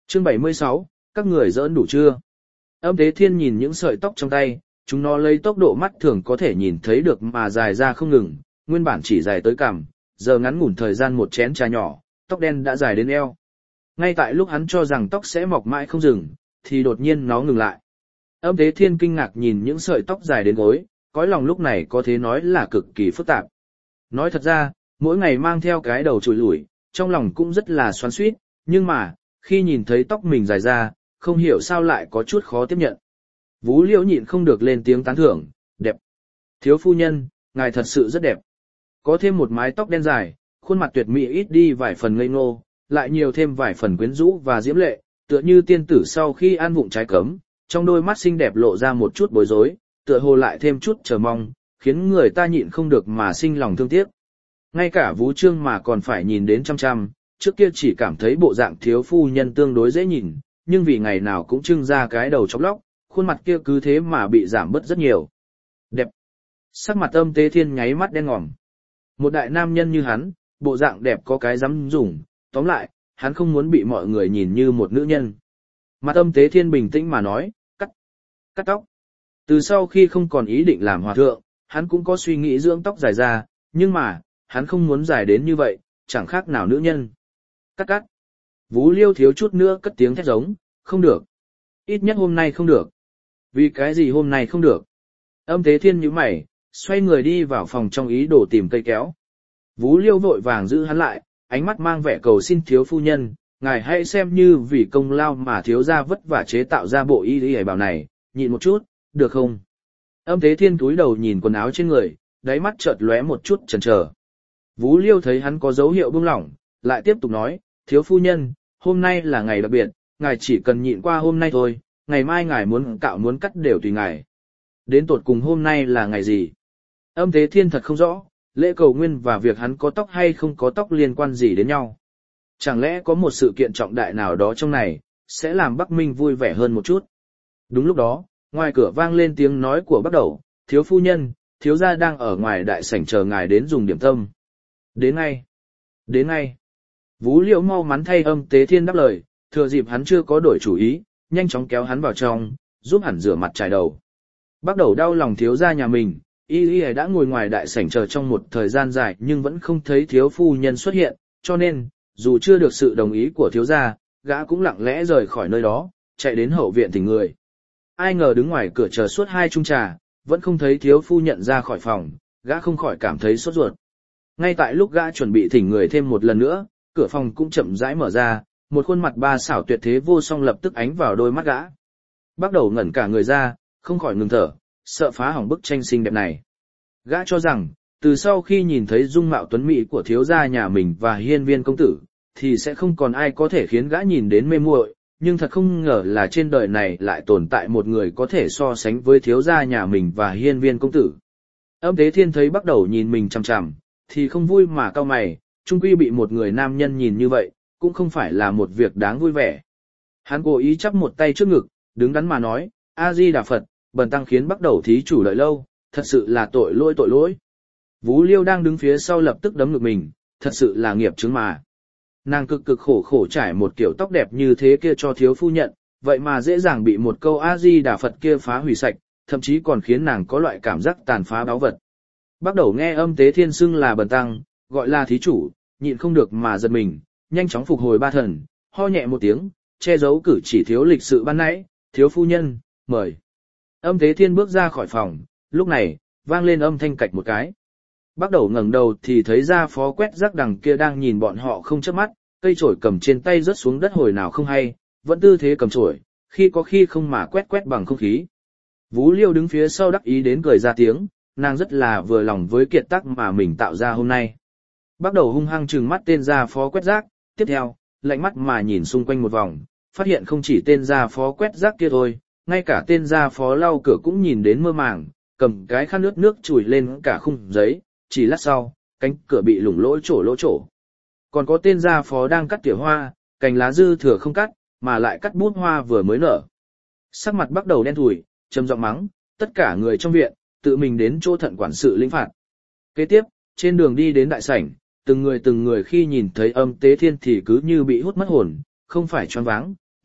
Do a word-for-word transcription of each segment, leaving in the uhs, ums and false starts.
Chương bảy mươi sáu, các người giỡn đủ chưa? Âm Tế Thiên nhìn những sợi tóc trong tay, chúng nó lấy tốc độ mắt thường có thể nhìn thấy được mà dài ra không ngừng, nguyên bản chỉ dài tới cằm, giờ ngắn ngủn thời gian một chén trà nhỏ, tóc đen đã dài đến eo. Ngay tại lúc hắn cho rằng tóc sẽ mọc mãi không dừng, thì đột nhiên nó ngừng lại. Âm Tế Thiên kinh ngạc nhìn những sợi tóc dài đến gối, cõi lòng lúc này có thể nói là cực kỳ phức tạp. Nói thật ra, mỗi ngày mang theo cái đầu trùi lủi, trong lòng cũng rất là xoắn xuýt, nhưng mà, khi nhìn thấy tóc mình dài ra, không hiểu sao lại có chút khó tiếp nhận. Vú Liễu nhịn không được lên tiếng tán thưởng, đẹp. Thiếu phu nhân, ngài thật sự rất đẹp. Có thêm một mái tóc đen dài, khuôn mặt tuyệt mỹ ít đi vài phần ngây ngô, lại nhiều thêm vài phần quyến rũ và diễm lệ, tựa như tiên tử sau khi ăn vụng trái cấm, trong đôi mắt xinh đẹp lộ ra một chút bối rối, tựa hồ lại thêm chút chờ mong, khiến người ta nhịn không được mà sinh lòng thương tiếc. Ngay cả Vú Trương mà còn phải nhìn đến chăm chăm, trước kia chỉ cảm thấy bộ dạng thiếu phu nhân tương đối dễ nhìn, nhưng vì ngày nào cũng trưng ra cái đầu chóc lóc, khuôn mặt kia cứ thế mà bị giảm bớt rất nhiều. Đẹp. Sắc mặt Âm Tế Thiên nháy mắt đen ngòm. Một đại nam nhân như hắn, bộ dạng đẹp có cái dám dùng, tóm lại, hắn không muốn bị mọi người nhìn như một nữ nhân. Mặt Âm Tế Thiên bình tĩnh mà nói, cắt, cắt tóc. Từ sau khi không còn ý định làm hòa thượng, hắn cũng có suy nghĩ dưỡng tóc dài ra, nhưng mà, hắn không muốn dài đến như vậy, chẳng khác nào nữ nhân. Cắt cắt. Vú Liêu thiếu chút nữa cất tiếng thét giống, không được. Ít nhất hôm nay không được. Vì cái gì hôm nay không được? Âm Tế Thiên nhíu mày, xoay người đi vào phòng trong ý đồ tìm cây kéo. Vú Liêu vội vàng giữ hắn lại, ánh mắt mang vẻ cầu xin thiếu phu nhân, ngài hãy xem như vì công lao mà thiếu gia vất vả chế tạo ra bộ y y bảo này, nhịn một chút, được không? Âm Tế Thiên cúi đầu nhìn quần áo trên người, đáy mắt chợt lóe một chút chần chờ. Vú Liêu thấy hắn có dấu hiệu buông lỏng, lại tiếp tục nói, thiếu phu nhân, hôm nay là ngày đặc biệt, ngài chỉ cần nhịn qua hôm nay thôi, ngày mai ngài muốn cạo muốn cắt đều tùy ngài. Đến tột cùng hôm nay là ngày gì? Âm Tế Thiên thật không rõ, lễ cầu nguyên và việc hắn có tóc hay không có tóc liên quan gì đến nhau. Chẳng lẽ có một sự kiện trọng đại nào đó trong này, sẽ làm Bắc Minh vui vẻ hơn một chút. Đúng lúc đó, ngoài cửa vang lên tiếng nói của Bắc Đầu, thiếu phu nhân, thiếu gia đang ở ngoài đại sảnh chờ ngài đến dùng điểm tâm. Đến ngay. Đến ngay. Vú Liễu mau mắn thay Âm Tế Thiên đáp lời, thừa dịp hắn chưa có đổi chủ ý, nhanh chóng kéo hắn vào trong, giúp hắn rửa mặt chải đầu. Bắc Đầu đau lòng thiếu gia nhà mình, y y đã ngồi ngoài đại sảnh chờ trong một thời gian dài nhưng vẫn không thấy thiếu phu nhân xuất hiện, cho nên, dù chưa được sự đồng ý của thiếu gia, gã cũng lặng lẽ rời khỏi nơi đó, chạy đến hậu viện thỉnh người. Ai ngờ đứng ngoài cửa chờ suốt hai chung trà, vẫn không thấy thiếu phu nhận ra khỏi phòng, gã không khỏi cảm thấy sốt ruột. Ngay tại lúc gã chuẩn bị thỉnh người thêm một lần nữa, cửa phòng cũng chậm rãi mở ra, một khuôn mặt ba xảo tuyệt thế vô song lập tức ánh vào đôi mắt gã. Bắt đầu ngẩn cả người ra, không khỏi ngừng thở, sợ phá hỏng bức tranh xinh đẹp này. Gã cho rằng, từ sau khi nhìn thấy dung mạo tuấn mỹ của thiếu gia nhà mình và hiên viên công tử, thì sẽ không còn ai có thể khiến gã nhìn đến mê muội, nhưng thật không ngờ là trên đời này lại tồn tại một người có thể so sánh với thiếu gia nhà mình và hiên viên công tử. Âm Tế Thiên thấy bắt đầu nhìn mình chằm chằm, thì không vui mà cau mày, chung quy bị một người nam nhân nhìn như vậy, cũng không phải là một việc đáng vui vẻ. Hắn cố ý chắp một tay trước ngực, đứng đắn mà nói, A-di-đà Phật, bần tăng khiến bắt đầu thí chủ lợi lâu, thật sự là tội lỗi tội lỗi. Vú Liêu đang đứng phía sau lập tức đấm ngực mình, thật sự là nghiệp chướng mà. Nàng cực cực khổ khổ trải một kiểu tóc đẹp như thế kia cho thiếu phu nhận, vậy mà dễ dàng bị một câu A-di-đà Phật kia phá hủy sạch, thậm chí còn khiến nàng có loại cảm giác tàn phá báu vật. Bắt đầu nghe Âm Tế Thiên xưng là bần tăng, gọi là thí chủ, nhịn không được mà giật mình, nhanh chóng phục hồi ba thần, ho nhẹ một tiếng, che giấu cử chỉ thiếu lịch sự ban nãy, thiếu phu nhân, mời. Âm Tế Thiên bước ra khỏi phòng, lúc này, vang lên âm thanh cạch một cái. Bắt đầu ngẩng đầu thì thấy ra phó quét rác đằng kia đang nhìn bọn họ không chớp mắt, cây chổi cầm trên tay rớt xuống đất hồi nào không hay, vẫn tư thế cầm chổi, khi có khi không mà quét quét bằng không khí. Vú Liêu đứng phía sau đắc ý đến cười ra tiếng, nàng rất là vừa lòng với kiệt tác mà mình tạo ra hôm nay. Bắt đầu hung hăng trừng mắt tên gia phó quét rác, tiếp theo, lạnh mắt mà nhìn xung quanh một vòng, phát hiện không chỉ tên gia phó quét rác kia thôi, ngay cả tên gia phó lau cửa cũng nhìn đến mơ màng, cầm cái khăn nước nước chùi lên cả khung giấy, chỉ lát sau, cánh cửa bị lủng lỗ chỗ lỗ chỗ. Còn có tên gia phó đang cắt tỉa hoa, cành lá dư thừa không cắt, mà lại cắt bút hoa vừa mới nở. Sắc mặt bắt đầu đen thùi, trầm giọng mắng, tất cả người trong viện, tự mình đến chỗ thận quản sự lĩnh phạt. Kế tiếp, trên đường đi đến đại sảnh, từng người từng người khi nhìn thấy Âm Tế Thiên thì cứ như bị hút mất hồn, không phải choáng váng,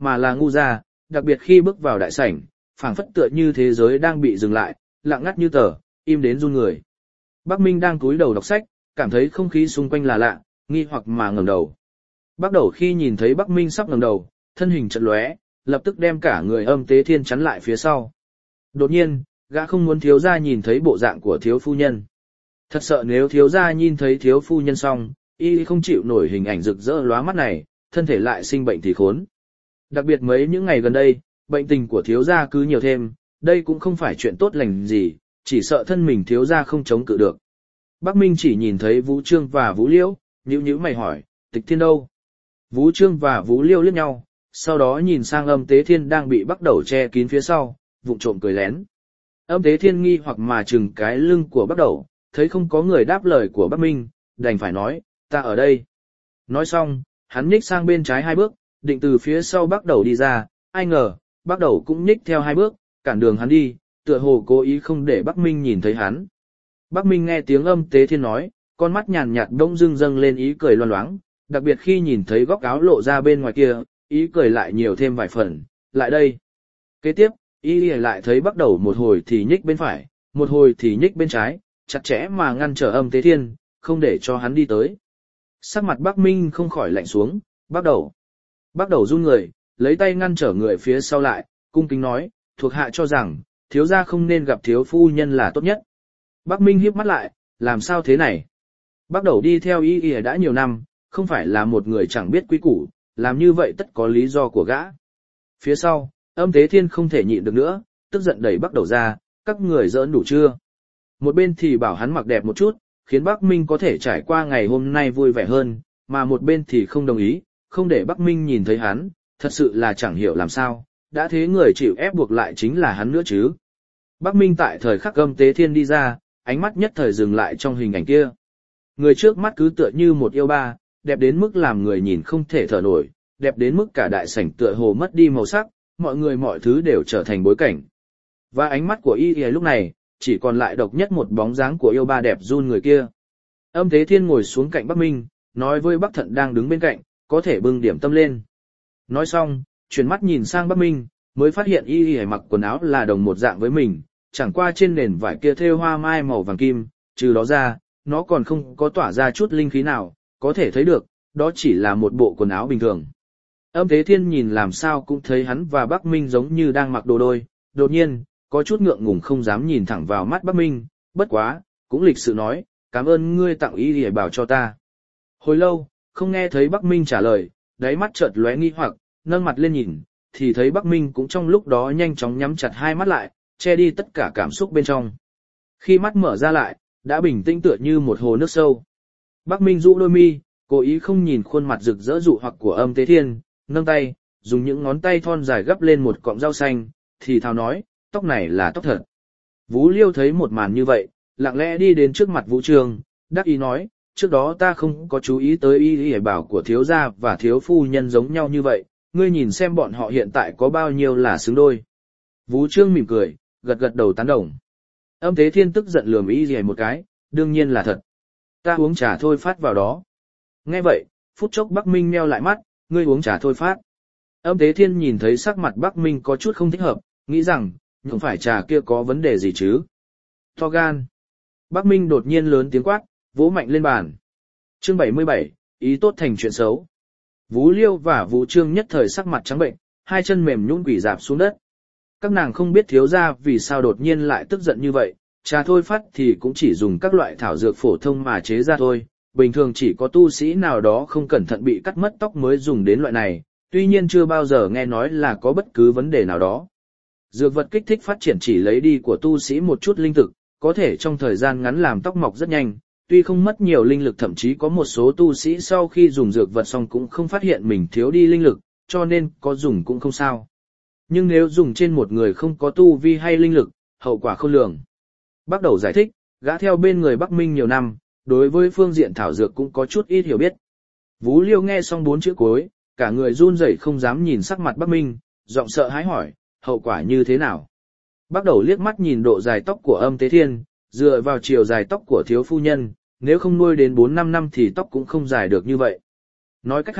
mà là ngu ra, đặc biệt khi bước vào đại sảnh, phảng phất tựa như thế giới đang bị dừng lại, lặng ngắt như tờ, im đến run người. Bắc Minh đang cúi đầu đọc sách, cảm thấy không khí xung quanh là lạ, nghi hoặc mà ngẩng đầu. Bắt đầu khi nhìn thấy Bắc Minh sắp ngẩng đầu, thân hình chợt lóe, lập tức đem cả người Âm Tế Thiên chắn lại phía sau. Đột nhiên, gã không muốn thiếu gia nhìn thấy bộ dạng của thiếu phu nhân. Thật sợ nếu thiếu gia nhìn thấy thiếu phu nhân xong, y không chịu nổi hình ảnh rực rỡ lóa mắt này, thân thể lại sinh bệnh thì khốn. Đặc biệt mấy những ngày gần đây, bệnh tình của thiếu gia cứ nhiều thêm, đây cũng không phải chuyện tốt lành gì, chỉ sợ thân mình thiếu gia không chống cự được. Bắc Minh chỉ nhìn thấy Vũ Trương và Vũ Liễu, nhíu nhíu mày hỏi, Tịch Thiên đâu? Vũ Trương và Vũ Liễu liếc nhau, sau đó nhìn sang Âm Tế Thiên đang bị Bắc Đầu che kín phía sau, vụng trộm cười lén. Âm Tế Thiên nghi hoặc mà chừng cái lưng của Bắc Đầu, thấy không có người đáp lời của Bắc Minh, đành phải nói, ta ở đây. Nói xong, hắn nhích sang bên trái hai bước, định từ phía sau Bắc Đầu đi ra, ai ngờ, Bắc Đầu cũng nhích theo hai bước, cản đường hắn đi, tựa hồ cố ý không để Bắc Minh nhìn thấy hắn. Bắc Minh nghe tiếng Âm Tế Thiên nói, con mắt nhàn nhạt bỗng dưng dâng lên ý cười loang loáng, đặc biệt khi nhìn thấy góc áo lộ ra bên ngoài kia, ý cười lại nhiều thêm vài phần, lại đây. Kế tiếp, ý lại thấy Bắc Đầu một hồi thì nhích bên phải, một hồi thì nhích bên trái, chặt chẽ mà ngăn trở Âm Tế Thiên, không để cho hắn đi tới. Sắc mặt Bắc Minh không khỏi lạnh xuống, Bắc Đầu. Bắc Đầu run người, lấy tay ngăn trở người phía sau lại, cung kính nói, thuộc hạ cho rằng, thiếu gia không nên gặp thiếu phu nhân là tốt nhất. Bắc Minh híp mắt lại, làm sao thế này? Bắc Đầu đi theo y y đã nhiều năm, không phải là một người chẳng biết quý củ, làm như vậy tất có lý do của gã. Phía sau, Âm Tế Thiên không thể nhịn được nữa, tức giận đẩy Bắc Đầu ra, các người giỡn đủ chưa? Một bên thì bảo hắn mặc đẹp một chút, khiến Bắc Minh có thể trải qua ngày hôm nay vui vẻ hơn, mà một bên thì không đồng ý, không để Bắc Minh nhìn thấy hắn, thật sự là chẳng hiểu làm sao, đã thế người chịu ép buộc lại chính là hắn nữa chứ. Bắc Minh tại thời khắc Âm Tế Thiên đi ra, ánh mắt nhất thời dừng lại trong hình ảnh kia. Người trước mắt cứ tựa như một yêu ba, đẹp đến mức làm người nhìn không thể thở nổi, đẹp đến mức cả đại sảnh tựa hồ mất đi màu sắc, mọi người mọi thứ đều trở thành bối cảnh. Và ánh mắt của y y lúc này, chỉ còn lại độc nhất một bóng dáng của yêu ba đẹp run người kia. Âm Tế Thiên ngồi xuống cạnh Bắc Minh, nói với Bắc Thận đang đứng bên cạnh, có thể bưng điểm tâm lên. Nói xong, chuyển mắt nhìn sang Bắc Minh, mới phát hiện y y mặc quần áo là đồng một dạng với mình, chẳng qua trên nền vải kia thêu hoa mai màu vàng kim, trừ đó ra, nó còn không có tỏa ra chút linh khí nào, có thể thấy được, đó chỉ là một bộ quần áo bình thường. Âm Tế Thiên nhìn làm sao cũng thấy hắn và Bắc Minh giống như đang mặc đồ đôi, đột nhiên, có chút ngượng ngùng không dám nhìn thẳng vào mắt Bắc Minh, bất quá, cũng lịch sự nói, cảm ơn ngươi tặng y lìa bảo cho ta. Hồi lâu, không nghe thấy Bắc Minh trả lời, đáy mắt chợt lóe nghi hoặc, nâng mặt lên nhìn, thì thấy Bắc Minh cũng trong lúc đó nhanh chóng nhắm chặt hai mắt lại, che đi tất cả cảm xúc bên trong. Khi mắt mở ra lại, đã bình tĩnh tựa như một hồ nước sâu. Bắc Minh rũ đôi mi, cố ý không nhìn khuôn mặt rực rỡ dụ hoặc của Âm Tế Thiên, nâng tay, dùng những ngón tay thon dài gấp lên một cọng rau xanh, thì thào nói, tóc này là tóc thật. Vũ Liêu thấy một màn như vậy, lặng lẽ đi đến trước mặt Vũ Trương, đắc ý nói, trước đó ta không có chú ý tới y y bảo của thiếu gia và thiếu phu nhân giống nhau như vậy, ngươi nhìn xem bọn họ hiện tại có bao nhiêu là xứng đôi. Vũ Trương mỉm cười, gật gật đầu tán đồng. Âm Tế Thiên tức giận lườm y y một cái, đương nhiên là thật. Ta uống trà thôi phát vào đó. Nghe vậy, phút chốc Bắc Minh meo lại mắt, ngươi uống trà thôi phát. Âm Tế Thiên nhìn thấy sắc mặt Bắc Minh có chút không thích hợp, nghĩ rằng, không phải trà kia có vấn đề gì chứ. To gan. Bắc Minh đột nhiên lớn tiếng quát, vỗ mạnh lên bàn. Chương bảy mươi bảy, ý tốt thành chuyện xấu. Vũ Liêu và Vũ Trương nhất thời sắc mặt trắng bệnh, hai chân mềm nhũn quỳ rạp xuống đất. Các nàng không biết thiếu gia vì sao đột nhiên lại tức giận như vậy, trà thôi phát thì cũng chỉ dùng các loại thảo dược phổ thông mà chế ra thôi, bình thường chỉ có tu sĩ nào đó không cẩn thận bị cắt mất tóc mới dùng đến loại này, tuy nhiên chưa bao giờ nghe nói là có bất cứ vấn đề nào đó. Dược vật kích thích phát triển chỉ lấy đi của tu sĩ một chút linh thực, có thể trong thời gian ngắn làm tóc mọc rất nhanh, tuy không mất nhiều linh lực, thậm chí có một số tu sĩ sau khi dùng dược vật xong cũng không phát hiện mình thiếu đi linh lực, cho nên có dùng cũng không sao. Nhưng nếu dùng trên một người không có tu vi hay linh lực, hậu quả khôn lường. Bắt đầu giải thích, gã theo bên người Bắc Minh nhiều năm, đối với phương diện thảo dược cũng có chút ít hiểu biết. Vũ Liêu nghe xong bốn chữ cuối, cả người run rẩy không dám nhìn sắc mặt Bắc Minh, giọng sợ hãi hỏi, hậu quả như thế nào? Bắt đầu liếc mắt nhìn độ dài tóc của Âm Tế Thiên, dựa vào chiều dài tóc của thiếu phu nhân, nếu không nuôi đến bốn năm năm thì tóc cũng không dài được như vậy. Nói cách khác,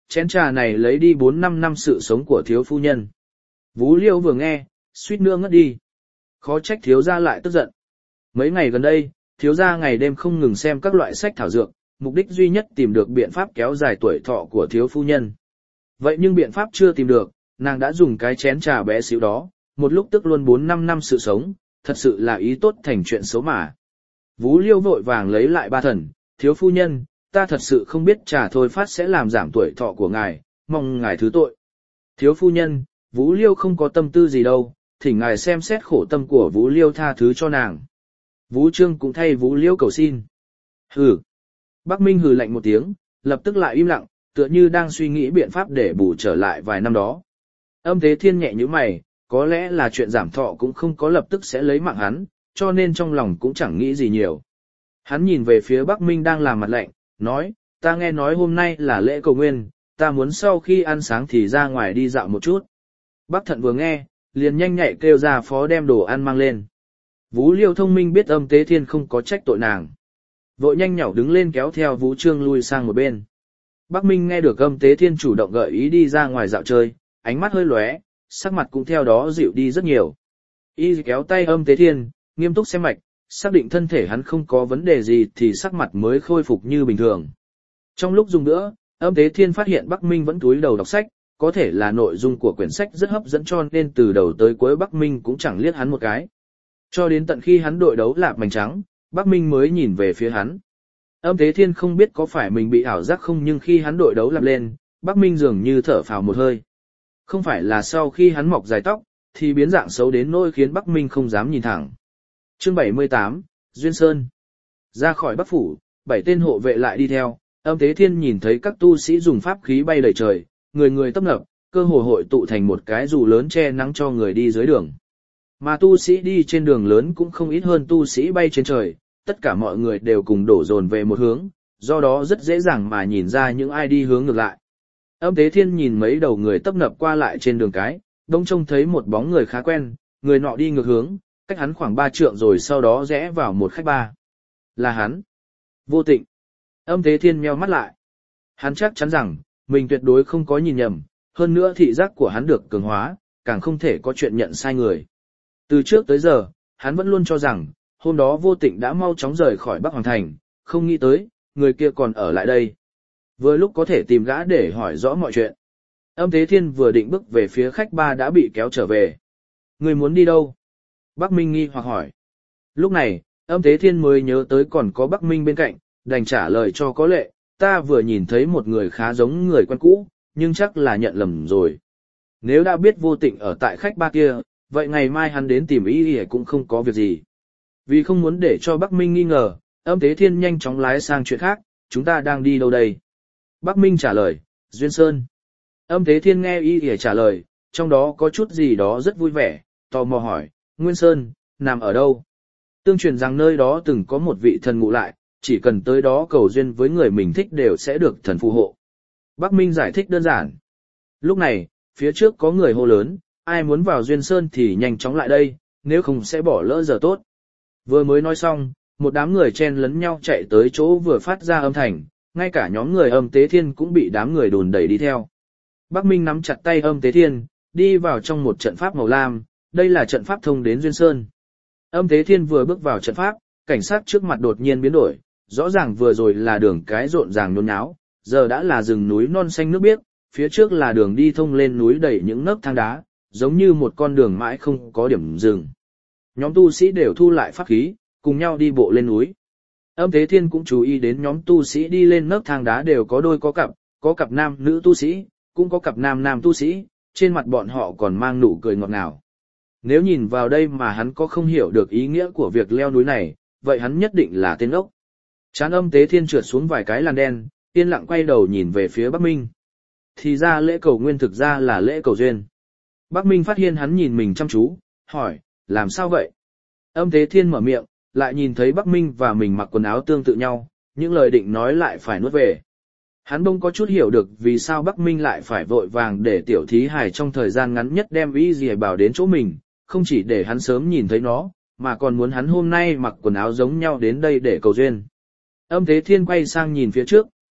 chén trà này lấy đi bốn năm năm sự sống của thiếu phu nhân. Vú Liêu vừa nghe, suýt nữa ngất đi. Khó trách thiếu gia lại tức giận. Mấy ngày gần đây, thiếu gia ngày đêm không ngừng xem các loại sách thảo dược, mục đích duy nhất tìm được biện pháp kéo dài tuổi thọ của thiếu phu nhân. Vậy nhưng biện pháp chưa tìm được, nàng đã dùng cái chén trà bé xíu đó, một lúc tức luôn bốn năm năm sự sống, thật sự là ý tốt thành chuyện xấu mà. Vú Liêu vội vàng lấy lại ba thần, thiếu phu nhân, ta thật sự không biết trà thôi phát sẽ làm giảm tuổi thọ của ngài, mong ngài thứ tội. Thiếu phu nhân, Vú Liêu không có tâm tư gì đâu, thỉnh ngài xem xét khổ tâm của Vú Liêu tha thứ cho nàng. Vú Trương cũng thay Vú Liêu cầu xin. Hừ. Bắc Minh hừ lạnh một tiếng, lập tức lại im lặng, tựa như đang suy nghĩ biện pháp để bù trở lại vài năm đó. Âm Thế Thiên nhẹ như mày, có lẽ là chuyện giảm thọ cũng không có lập tức sẽ lấy mạng hắn, cho nên trong lòng cũng chẳng nghĩ gì nhiều. Hắn nhìn về phía Bắc Minh đang làm mặt lạnh, nói, ta nghe nói hôm nay là lễ cầu nguyên, ta muốn sau khi ăn sáng thì ra ngoài đi dạo một chút. Bắc Thận vừa nghe, liền nhanh nhạy kêu ra phó đem đồ ăn mang lên. Vú Liêu thông minh biết Âm Tế Thiên không có trách tội nàng. Vội nhanh nhảu đứng lên kéo theo Vú Trương lui sang một bên. Bắc Minh nghe được Âm Tế Thiên chủ động gợi ý đi ra ngoài dạo chơi, ánh mắt hơi lóe, sắc mặt cũng theo đó dịu đi rất nhiều. Y kéo tay Âm Tế Thiên, nghiêm túc xem mạch, xác định thân thể hắn không có vấn đề gì thì sắc mặt mới khôi phục như bình thường. Trong lúc dùng nữa, Âm Tế Thiên phát hiện Bắc Minh vẫn cúi đầu đọc sách, có thể là nội dung của quyển sách rất hấp dẫn cho nên từ đầu tới cuối Bắc Minh cũng chẳng liếc hắn một cái. Cho đến tận khi hắn đội đấu lạp mảnh trắng, Bắc Minh mới nhìn về phía hắn. Âm Tế Thiên không biết có phải mình bị ảo giác không nhưng khi hắn đội đấu lạp lên, Bắc Minh dường như thở phào một hơi. Không phải là sau khi hắn mọc dài tóc, thì biến dạng xấu đến nỗi khiến Bắc Minh không dám nhìn thẳng. Chương bảy mươi tám, Duyên Sơn. Ra khỏi Bắc Phủ, bảy tên hộ vệ lại đi theo, Âm Tế Thiên nhìn thấy các tu sĩ dùng pháp khí bay đầy trời, người người tấp nập, cơ hồ hội tụ thành một cái dù lớn che nắng cho người đi dưới đường. Mà tu sĩ đi trên đường lớn cũng không ít hơn tu sĩ bay trên trời, tất cả mọi người đều cùng đổ dồn về một hướng, do đó rất dễ dàng mà nhìn ra những ai đi hướng ngược lại. Âm Tế Thiên nhìn mấy đầu người tấp nập qua lại trên đường cái, đông trông thấy một bóng người khá quen, người nọ đi ngược hướng, cách hắn khoảng ba trượng rồi sau đó rẽ vào một khách ba. Là hắn. Vô Tịnh. Âm Tế Thiên nheo mắt lại. Hắn chắc chắn rằng, mình tuyệt đối không có nhìn nhầm, hơn nữa thị giác của hắn được cường hóa, càng không thể có chuyện nhận sai người. Từ trước tới giờ, hắn vẫn luôn cho rằng, hôm đó Vô Tịnh đã mau chóng rời khỏi Bắc Hoàng Thành, không nghĩ tới, người kia còn ở lại đây. Vừa lúc có thể tìm gã để hỏi rõ mọi chuyện. Âm Tế Thiên vừa định bước về phía khách ba đã bị kéo trở về. Người muốn đi đâu? Bắc Minh nghi hoặc hỏi. Lúc này, Âm Tế Thiên mới nhớ tới còn có Bắc Minh bên cạnh, đành trả lời cho có lệ, ta vừa nhìn thấy một người khá giống người quen cũ, nhưng chắc là nhận lầm rồi. Nếu đã biết Vô Tịnh ở tại khách ba kia, vậy ngày mai hắn đến tìm ý thì cũng không có việc gì. Vì không muốn để cho Bắc Minh nghi ngờ, Âm Tế Thiên nhanh chóng lái sang chuyện khác, chúng ta đang đi đâu đây? Bắc Minh trả lời, Duyên Sơn. Âm Tế Thiên nghe ý thì trả lời, trong đó có chút gì đó rất vui vẻ, tò mò hỏi, Nguyên Sơn, nằm ở đâu? Tương truyền rằng nơi đó từng có một vị thần ngụ lại, chỉ cần tới đó cầu duyên với người mình thích đều sẽ được thần phù hộ. Bắc Minh giải thích đơn giản. Lúc này, phía trước có người hô lớn, ai muốn vào Duyên Sơn thì nhanh chóng lại đây, nếu không sẽ bỏ lỡ giờ tốt. Vừa mới nói xong, một đám người chen lấn nhau chạy tới chỗ vừa phát ra âm thanh, ngay cả nhóm người Âm Tế Thiên cũng bị đám người đùn đẩy đi theo. Bắc Minh nắm chặt tay Âm Tế Thiên, đi vào trong một trận pháp màu lam, đây là trận pháp thông đến Duyên Sơn. Âm Tế Thiên vừa bước vào trận pháp, cảnh sát trước mặt đột nhiên biến đổi, rõ ràng vừa rồi là đường cái rộn ràng nhốn nháo, giờ đã là rừng núi non xanh nước biếc, phía trước là đường đi thông lên núi đầy những nấc thang đá, giống như một con đường mãi không có điểm dừng. Nhóm tu sĩ đều thu lại pháp khí, cùng nhau đi bộ lên núi. Âm Tế Thiên cũng chú ý đến nhóm tu sĩ đi lên nấc thang đá đều có đôi có cặp, có cặp nam nữ tu sĩ, cũng có cặp nam nam tu sĩ, trên mặt bọn họ còn mang nụ cười ngọt ngào. Nếu nhìn vào đây mà hắn có không hiểu được ý nghĩa của việc leo núi này, vậy hắn nhất định là tên ốc. Trán Âm Tế Thiên trượt xuống vài cái làn đen, yên lặng quay đầu nhìn về phía Bắc Minh. Thì ra lễ cầu nguyên thực ra là lễ cầu duyên. Bắc Minh phát hiện hắn nhìn mình chăm chú, hỏi, làm sao vậy? Âm Tế Thiên mở miệng, lại nhìn thấy Bắc Minh và mình mặc quần áo tương tự nhau, những lời định nói lại phải nuốt về. Hắn bỗng có chút hiểu được vì sao Bắc Minh lại phải vội vàng để tiểu thí hài trong thời gian ngắn nhất đem ý gì bảo đến chỗ mình, không chỉ để hắn sớm nhìn thấy nó, mà còn muốn hắn hôm nay mặc quần áo giống nhau đến đây để cầu duyên. Âm Tế Thiên quay sang nhìn phía trước,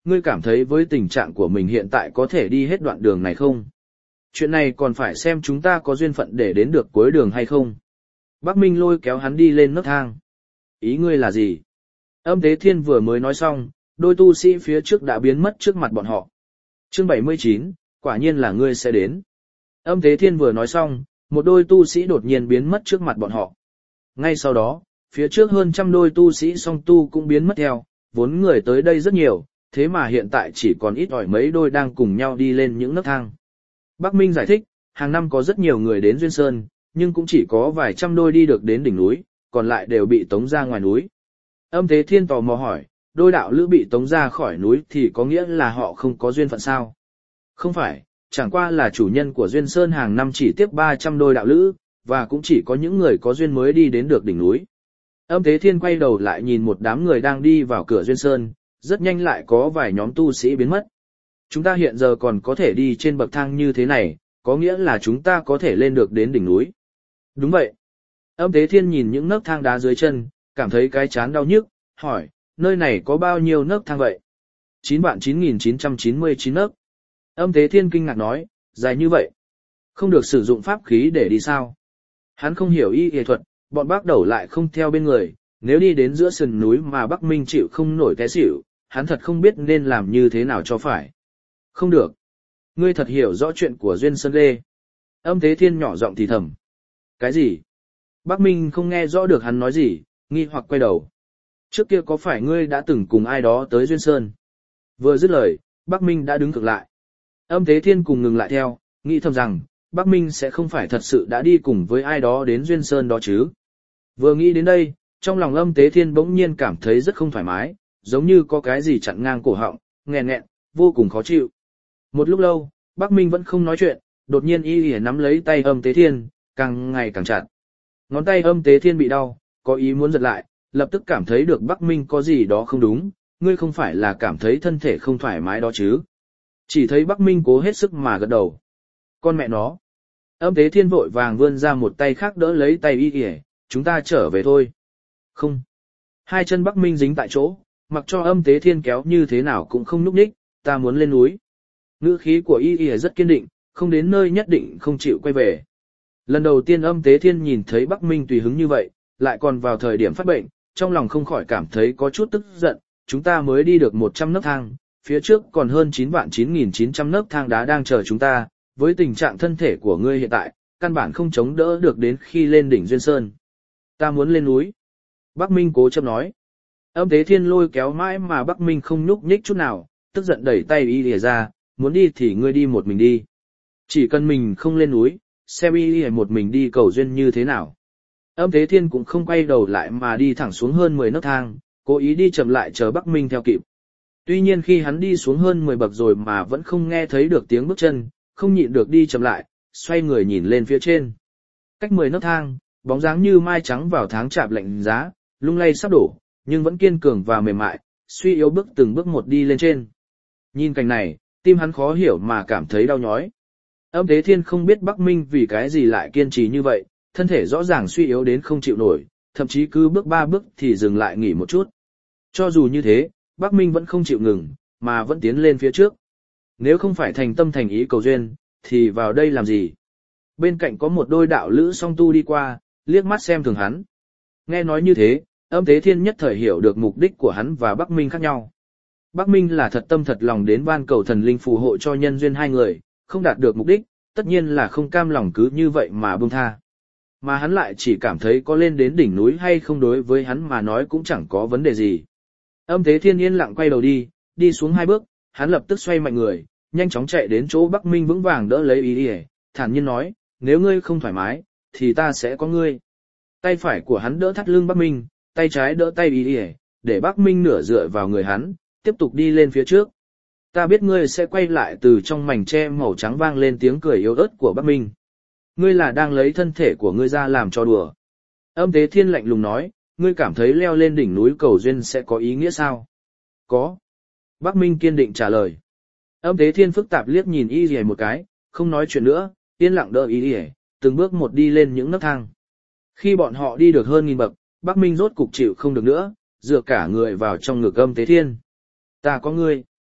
ngươi cảm thấy với tình trạng của mình hiện tại có thể đi hết đoạn đường này không? Chuyện này còn phải xem chúng ta có duyên phận để đến được cuối đường hay không. Bắc Minh lôi kéo hắn đi lên nấc thang. Ý ngươi là gì? Âm Tế Thiên vừa mới nói xong, đôi tu sĩ phía trước đã biến mất trước mặt bọn họ. Chương bảy mươi chín, quả nhiên là ngươi sẽ đến. Âm Tế Thiên vừa nói xong, một đôi tu sĩ đột nhiên biến mất trước mặt bọn họ. Ngay sau đó, phía trước hơn trăm đôi tu sĩ song tu cũng biến mất theo, vốn người tới đây rất nhiều, thế mà hiện tại chỉ còn ít ỏi mấy đôi đang cùng nhau đi lên những nấc thang. Bắc Minh giải thích, hàng năm có rất nhiều người đến Duyên Sơn, nhưng cũng chỉ có vài trăm đôi đi được đến đỉnh núi, còn lại đều bị tống ra ngoài núi. Âm Tế Thiên tò mò hỏi, đôi đạo lữ bị tống ra khỏi núi thì có nghĩa là họ không có duyên phận sao? Không phải, chẳng qua là chủ nhân của Duyên Sơn hàng năm chỉ tiếp ba trăm đôi đạo lữ, và cũng chỉ có những người có duyên mới đi đến được đỉnh núi. Âm Tế Thiên quay đầu lại nhìn một đám người đang đi vào cửa Duyên Sơn, rất nhanh lại có vài nhóm tu sĩ biến mất. Chúng ta hiện giờ còn có thể đi trên bậc thang như thế này, có nghĩa là chúng ta có thể lên được đến đỉnh núi. Đúng vậy. Âm Tế Thiên nhìn những nấc thang đá dưới chân, cảm thấy cái chán đau nhức, hỏi, nơi này có bao nhiêu nấc thang vậy? chín vạn chín nghìn chín trăm chín mươi chín nấc. Âm Tế Thiên kinh ngạc nói, dài như vậy. Không được sử dụng pháp khí để đi sao? Hắn không hiểu y y thuật, bọn bác đầu lại không theo bên người, nếu đi đến giữa sườn núi mà Bắc Minh chịu không nổi té xỉu, hắn thật không biết nên làm như thế nào cho phải. Không được. Ngươi thật hiểu rõ chuyện của Duyên Sơn ghê. Âm Tế Thiên nhỏ giọng thì thầm. Cái gì? Bắc Minh không nghe rõ được hắn nói gì, nghi hoặc quay đầu. Trước kia có phải ngươi đã từng cùng ai đó tới Duyên Sơn? Vừa dứt lời, Bắc Minh đã đứng cực lại. Âm Tế Thiên cùng ngừng lại theo, nghĩ thầm rằng, Bắc Minh sẽ không phải thật sự đã đi cùng với ai đó đến Duyên Sơn đó chứ. Vừa nghĩ đến đây, trong lòng Âm Tế Thiên bỗng nhiên cảm thấy rất không thoải mái, giống như có cái gì chặn ngang cổ họng, nghẹn nghẹn, vô cùng khó chịu. Một lúc lâu, Bắc Minh vẫn không nói chuyện, đột nhiên y lìa nắm lấy tay Âm Tế Thiên, càng ngày càng chặt. Ngón tay Âm Tế Thiên bị đau, có ý muốn giật lại, lập tức cảm thấy được Bắc Minh có gì đó không đúng, ngươi không phải là cảm thấy thân thể không thoải mái đó chứ. Chỉ thấy Bắc Minh cố hết sức mà gật đầu. Con mẹ nó. Âm Tế Thiên vội vàng vươn ra một tay khác đỡ lấy tay y lìa, chúng ta trở về thôi. Không. Hai chân Bắc Minh dính tại chỗ, mặc cho Âm Tế Thiên kéo như thế nào cũng không nhúc nhích, ta muốn lên núi. Ngữ khí của y y rất kiên định, không đến nơi nhất định không chịu quay về. Lần đầu tiên Âm Tế Thiên nhìn thấy Bắc Minh tùy hứng như vậy, lại còn vào thời điểm phát bệnh, trong lòng không khỏi cảm thấy có chút tức giận, chúng ta mới đi được một trăm nấc thang, phía trước còn hơn chín vạn chín nghìn chín trăm nấc thang đá đang chờ chúng ta, với tình trạng thân thể của ngươi hiện tại, căn bản không chống đỡ được đến khi lên đỉnh Duyên Sơn. Ta muốn lên núi. Bắc Minh cố chấp nói. Âm Tế Thiên lôi kéo mãi mà Bắc Minh không nhúc nhích chút nào, tức giận đẩy tay y lìa ra, muốn đi thì ngươi đi một mình đi. Chỉ cần mình không lên núi, xem y lìa một mình đi cầu duyên như thế nào. Âm Tế Thiên cũng không quay đầu lại mà đi thẳng xuống hơn mười nấc thang, cố ý đi chậm lại chờ Bắc Minh theo kịp. Tuy nhiên khi hắn đi xuống hơn mười bậc rồi mà vẫn không nghe thấy được tiếng bước chân, không nhịn được đi chậm lại, xoay người nhìn lên phía trên. Cách mười nấc thang, bóng dáng như mai trắng vào tháng chạp lạnh giá, lung lay sắp đổ, nhưng vẫn kiên cường và mềm mại, suy yếu bước từng bước một đi lên trên. Nhìn cảnh này, tim hắn khó hiểu mà cảm thấy đau nhói. Âm Tế Thiên không biết Bắc Minh vì cái gì lại kiên trì như vậy, thân thể rõ ràng suy yếu đến không chịu nổi, thậm chí cứ bước ba bước thì dừng lại nghỉ một chút. Cho dù như thế, Bắc Minh vẫn không chịu ngừng, mà vẫn tiến lên phía trước. Nếu không phải thành tâm thành ý cầu duyên, thì vào đây làm gì? Bên cạnh có một đôi đạo lữ song tu đi qua, liếc mắt xem thường hắn. Nghe nói như thế, Âm Tế Thiên nhất thời hiểu được mục đích của hắn và Bắc Minh khác nhau. Bắc Minh là thật tâm thật lòng đến van cầu thần linh phù hộ cho nhân duyên hai người, không đạt được mục đích, tất nhiên là không cam lòng cứ như vậy mà buông tha. Mà hắn lại chỉ cảm thấy có lên đến đỉnh núi hay không đối với hắn mà nói cũng chẳng có vấn đề gì. Âm Tế Thiên yên lặng quay đầu đi, đi xuống hai bước, hắn lập tức xoay mạnh người, nhanh chóng chạy đến chỗ Bắc Minh vững vàng đỡ lấy ý ý, thản nhiên nói, nếu ngươi không thoải mái, thì ta sẽ có ngươi. Tay phải của hắn đỡ thắt lưng Bắc Minh, tay trái đỡ tay ý ý, để Bắc Minh nửa dựa vào người hắn, tiếp tục đi lên phía trước. Ta biết ngươi sẽ quay lại. Từ trong mảnh tre màu trắng vang lên tiếng cười yếu ớt của Bắc Minh. Ngươi là đang lấy thân thể của ngươi ra làm cho đùa. Âm Tế Thiên lạnh lùng nói, ngươi cảm thấy leo lên đỉnh núi cầu duyên sẽ có ý nghĩa sao? Có. Bắc Minh kiên định trả lời. Âm Tế Thiên phức tạp liếc nhìn y rìa một cái, không nói chuyện nữa, yên lặng đỡ y rìa, từng bước một đi lên những nấc thang. Khi bọn họ đi được hơn nghìn bậc, Bắc Minh rốt cục chịu không được nữa, dựa cả người vào trong ngực Âm Tế Thiên. Ta có ngươi.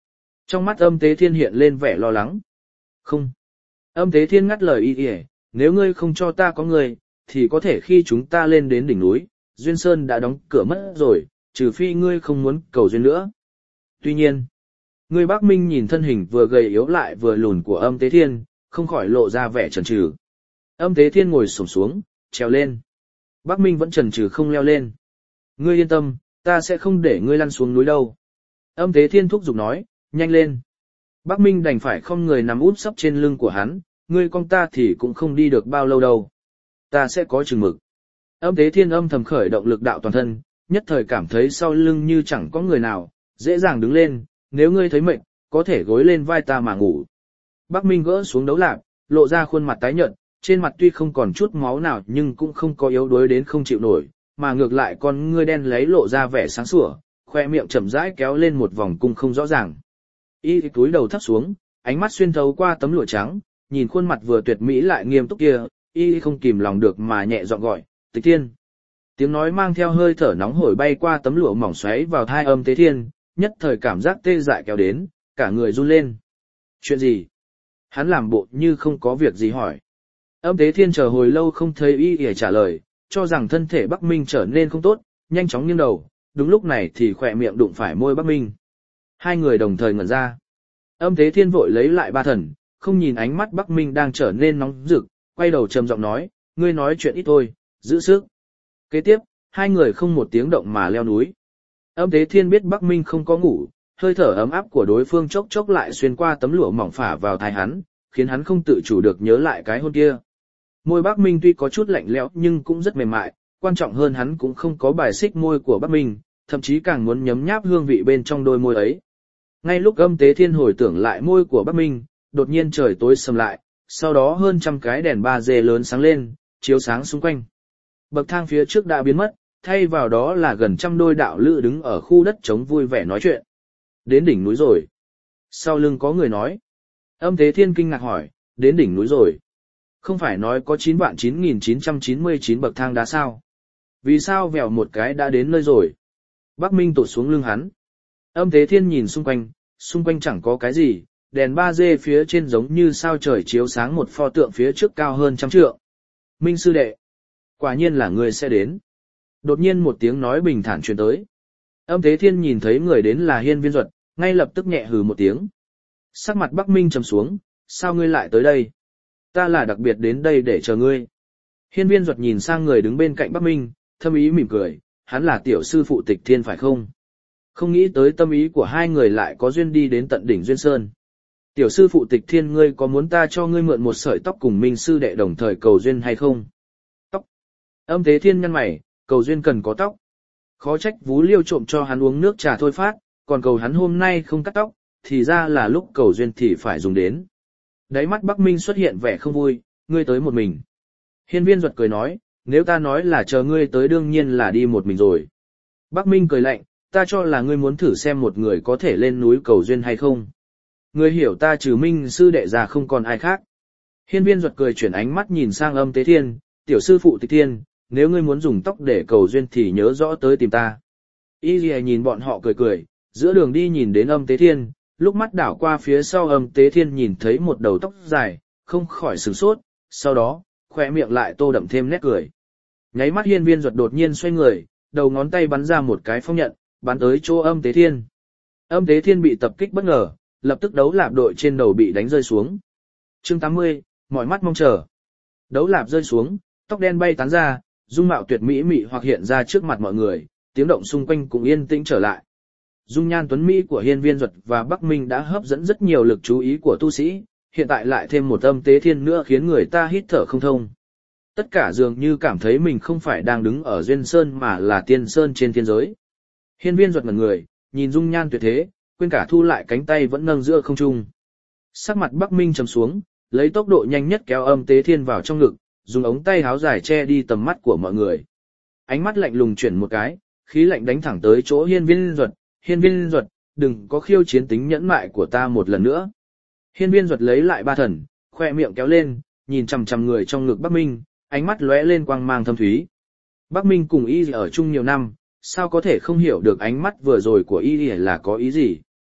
Trong mắt Âm Tế Thiên hiện lên vẻ lo lắng. Không. Âm Tế Thiên ngắt lời y y, nếu ngươi không cho ta có người, thì có thể khi chúng ta lên đến đỉnh núi, Duyên Sơn đã đóng cửa mất rồi, trừ phi ngươi không muốn cầu duyên nữa. Tuy nhiên, người Bắc Minh nhìn thân hình vừa gầy yếu lại vừa lùn của Âm Tế Thiên, không khỏi lộ ra vẻ chần chừ. Âm Tế Thiên ngồi xổm xuống, trèo lên. Bắc Minh vẫn chần chừ không leo lên. Ngươi yên tâm, ta sẽ không để ngươi lăn xuống núi đâu. Âm Tế Thiên thúc giục nói, nhanh lên. Bắc Minh đành phải không người nằm úp sấp trên lưng của hắn, ngươi con ta thì cũng không đi được bao lâu đâu. Ta sẽ có chừng mực. Âm Tế Thiên âm thầm khởi động lực đạo toàn thân, nhất thời cảm thấy sau lưng như chẳng có người nào, dễ dàng đứng lên, nếu ngươi thấy mệt, có thể gối lên vai ta mà ngủ. Bắc Minh gỡ xuống đấu lạc, lộ ra khuôn mặt tái nhợt, trên mặt tuy không còn chút máu nào nhưng cũng không có yếu đuối đến không chịu nổi, mà ngược lại con ngươi đen lấy lộ ra vẻ sáng sủa, khoe miệng chậm rãi kéo lên một vòng cung không rõ ràng. Y túi đầu thấp xuống, ánh mắt xuyên thấu qua tấm lụa trắng, nhìn khuôn mặt vừa tuyệt mỹ lại nghiêm túc kia, y không kìm lòng được mà nhẹ giọng gọi, Tịch Thiên. Tiếng nói mang theo hơi thở nóng hổi bay qua tấm lụa mỏng xoáy vào thai Âm Tế Thiên, nhất thời cảm giác tê dại kéo đến, cả người run lên. Chuyện gì? Hắn làm bộ như không có việc gì hỏi. Âm Tế Thiên chờ hồi lâu không thấy y để trả lời, cho rằng thân thể Bắc Minh trở nên không tốt, nhanh chóng nghiêng đầu, đúng lúc này thì khỏe miệng đụng phải môi Bắc Minh. Hai người đồng thời ngẩn ra. Âm Tế Thiên vội lấy lại ba thần, không nhìn ánh mắt Bắc Minh đang trở nên nóng rực, quay đầu trầm giọng nói, ngươi nói chuyện ít thôi, giữ sức. Kế tiếp, hai người không một tiếng động mà leo núi. Âm Tế Thiên biết Bắc Minh không có ngủ, hơi thở ấm áp của đối phương chốc chốc lại xuyên qua tấm lụa mỏng phả vào tai hắn, khiến hắn không tự chủ được nhớ lại cái hôn kia. Môi Bắc Minh tuy có chút lạnh lẽo nhưng cũng rất mềm mại, quan trọng hơn hắn cũng không có bài xích môi của Bắc Minh, thậm chí càng muốn nhấm nháp hương vị bên trong đôi môi ấy. Ngay lúc Âm Tế Thiên hồi tưởng lại môi của Bắc Minh, đột nhiên trời tối sầm lại, sau đó hơn trăm cái đèn ba D lớn sáng lên, chiếu sáng xung quanh. Bậc thang phía trước đã biến mất, thay vào đó là gần trăm đôi đạo lữ đứng ở khu đất trống vui vẻ nói chuyện. Đến đỉnh núi rồi. Sau lưng có người nói. Âm Tế Thiên kinh ngạc hỏi, đến đỉnh núi rồi. Không phải nói có chín vạn chín nghìn chín trăm chín mươi chín bậc thang đá sao? Vì sao vèo một cái đã đến nơi rồi? Bắc Minh tụt xuống lưng hắn. Âm Tế Thiên nhìn xung quanh, xung quanh chẳng có cái gì, đèn ba D phía trên giống như sao trời chiếu sáng một pho tượng phía trước cao hơn trăm trượng. Minh sư đệ, quả nhiên là người sẽ đến. Đột nhiên một tiếng nói bình thản truyền tới. Âm Tế Thiên nhìn thấy người đến là Hiên Viên Duật, ngay lập tức nhẹ hừ một tiếng. Sắc mặt Bắc Minh trầm xuống, sao ngươi lại tới đây? Ta là đặc biệt đến đây để chờ ngươi. Hiên Viên Duật nhìn sang người đứng bên cạnh Bắc Minh, thâm ý mỉm cười, hắn là tiểu sư phụ Tịch Thiên phải không? Không nghĩ tới tâm ý của hai người lại có duyên đi đến tận đỉnh Duyên Sơn. Tiểu sư phụ Tịch Thiên, ngươi có muốn ta cho ngươi mượn một sợi tóc cùng Minh sư đệ đồng thời cầu duyên hay không? Tóc. Âm Tế Thiên nhăn mày, cầu duyên cần có tóc. Khó trách Vú Liêu trộm cho hắn uống nước trà thôi phát, còn cầu hắn hôm nay không cắt tóc, thì ra là lúc cầu duyên thì phải dùng đến. Đáy mắt Bắc Minh xuất hiện vẻ không vui, ngươi tới một mình. Hiên Viên Duật cười nói, nếu ta nói là chờ ngươi tới đương nhiên là đi một mình rồi. Bắc Minh cười lạnh, ta cho là ngươi muốn thử xem một người có thể lên núi cầu duyên hay không. Ngươi hiểu ta trừ Minh sư đệ già không còn ai khác. Hiên Viên Duật cười chuyển ánh mắt nhìn sang Âm Tế Thiên, tiểu sư phụ Tịch Thiên, nếu ngươi muốn dùng tóc để cầu duyên thì nhớ rõ tới tìm ta. Y Lìa nhìn bọn họ cười cười, giữa đường đi nhìn đến Âm Tế Thiên, lúc mắt đảo qua phía sau Âm Tế Thiên nhìn thấy một đầu tóc dài, không khỏi sửng sốt, sau đó, khỏe miệng lại tô đậm thêm nét cười. Nháy mắt Hiên Viên Duật đột nhiên xoay người, đầu ngón tay bắn ra một cái phong nhận, bắn tới chỗ Âm Tế Thiên. Âm Tế Thiên bị tập kích bất ngờ, lập tức đấu lạp đội trên đầu bị đánh rơi xuống. Chương tám mươi, mọi mắt mong chờ. Đấu lạp rơi xuống, tóc đen bay tán ra, dung mạo tuyệt mỹ mị hoặc hiện ra trước mặt mọi người, tiếng động xung quanh cũng yên tĩnh trở lại. Dung nhan tuấn mỹ của Hiên Viên Duật và Bắc Minh đã hấp dẫn rất nhiều lực chú ý của tu sĩ, hiện tại lại thêm một Âm Tế Thiên nữa khiến người ta hít thở không thông. Tất cả dường như cảm thấy mình không phải đang đứng ở Duyên Sơn mà là Tiên Sơn trên thiên giới. Hiên Viên Duật ngẩn người, nhìn dung nhan tuyệt thế, quên cả thu lại cánh tay vẫn nâng giữa không trung. Sắc mặt Bắc Minh trầm xuống, lấy tốc độ nhanh nhất kéo Âm Tế Thiên vào trong ngực, dùng ống tay háo dài che đi tầm mắt của mọi người. Ánh mắt lạnh lùng chuyển một cái, khí lạnh đánh thẳng tới chỗ Hiên Viên Duật, Hiên Viên Duật, đừng có khiêu chiến tính nhẫn mại của ta một lần nữa. Hiên Viên Duật lấy lại ba thần, khoe miệng kéo lên, nhìn chằm chằm người trong ngực Bắc Minh, ánh mắt lóe lên quang mang thâm thúy. Bắc Minh cùng y ở chung nhiều năm, sao có thể không hiểu được ánh mắt vừa rồi của y là có ý gì.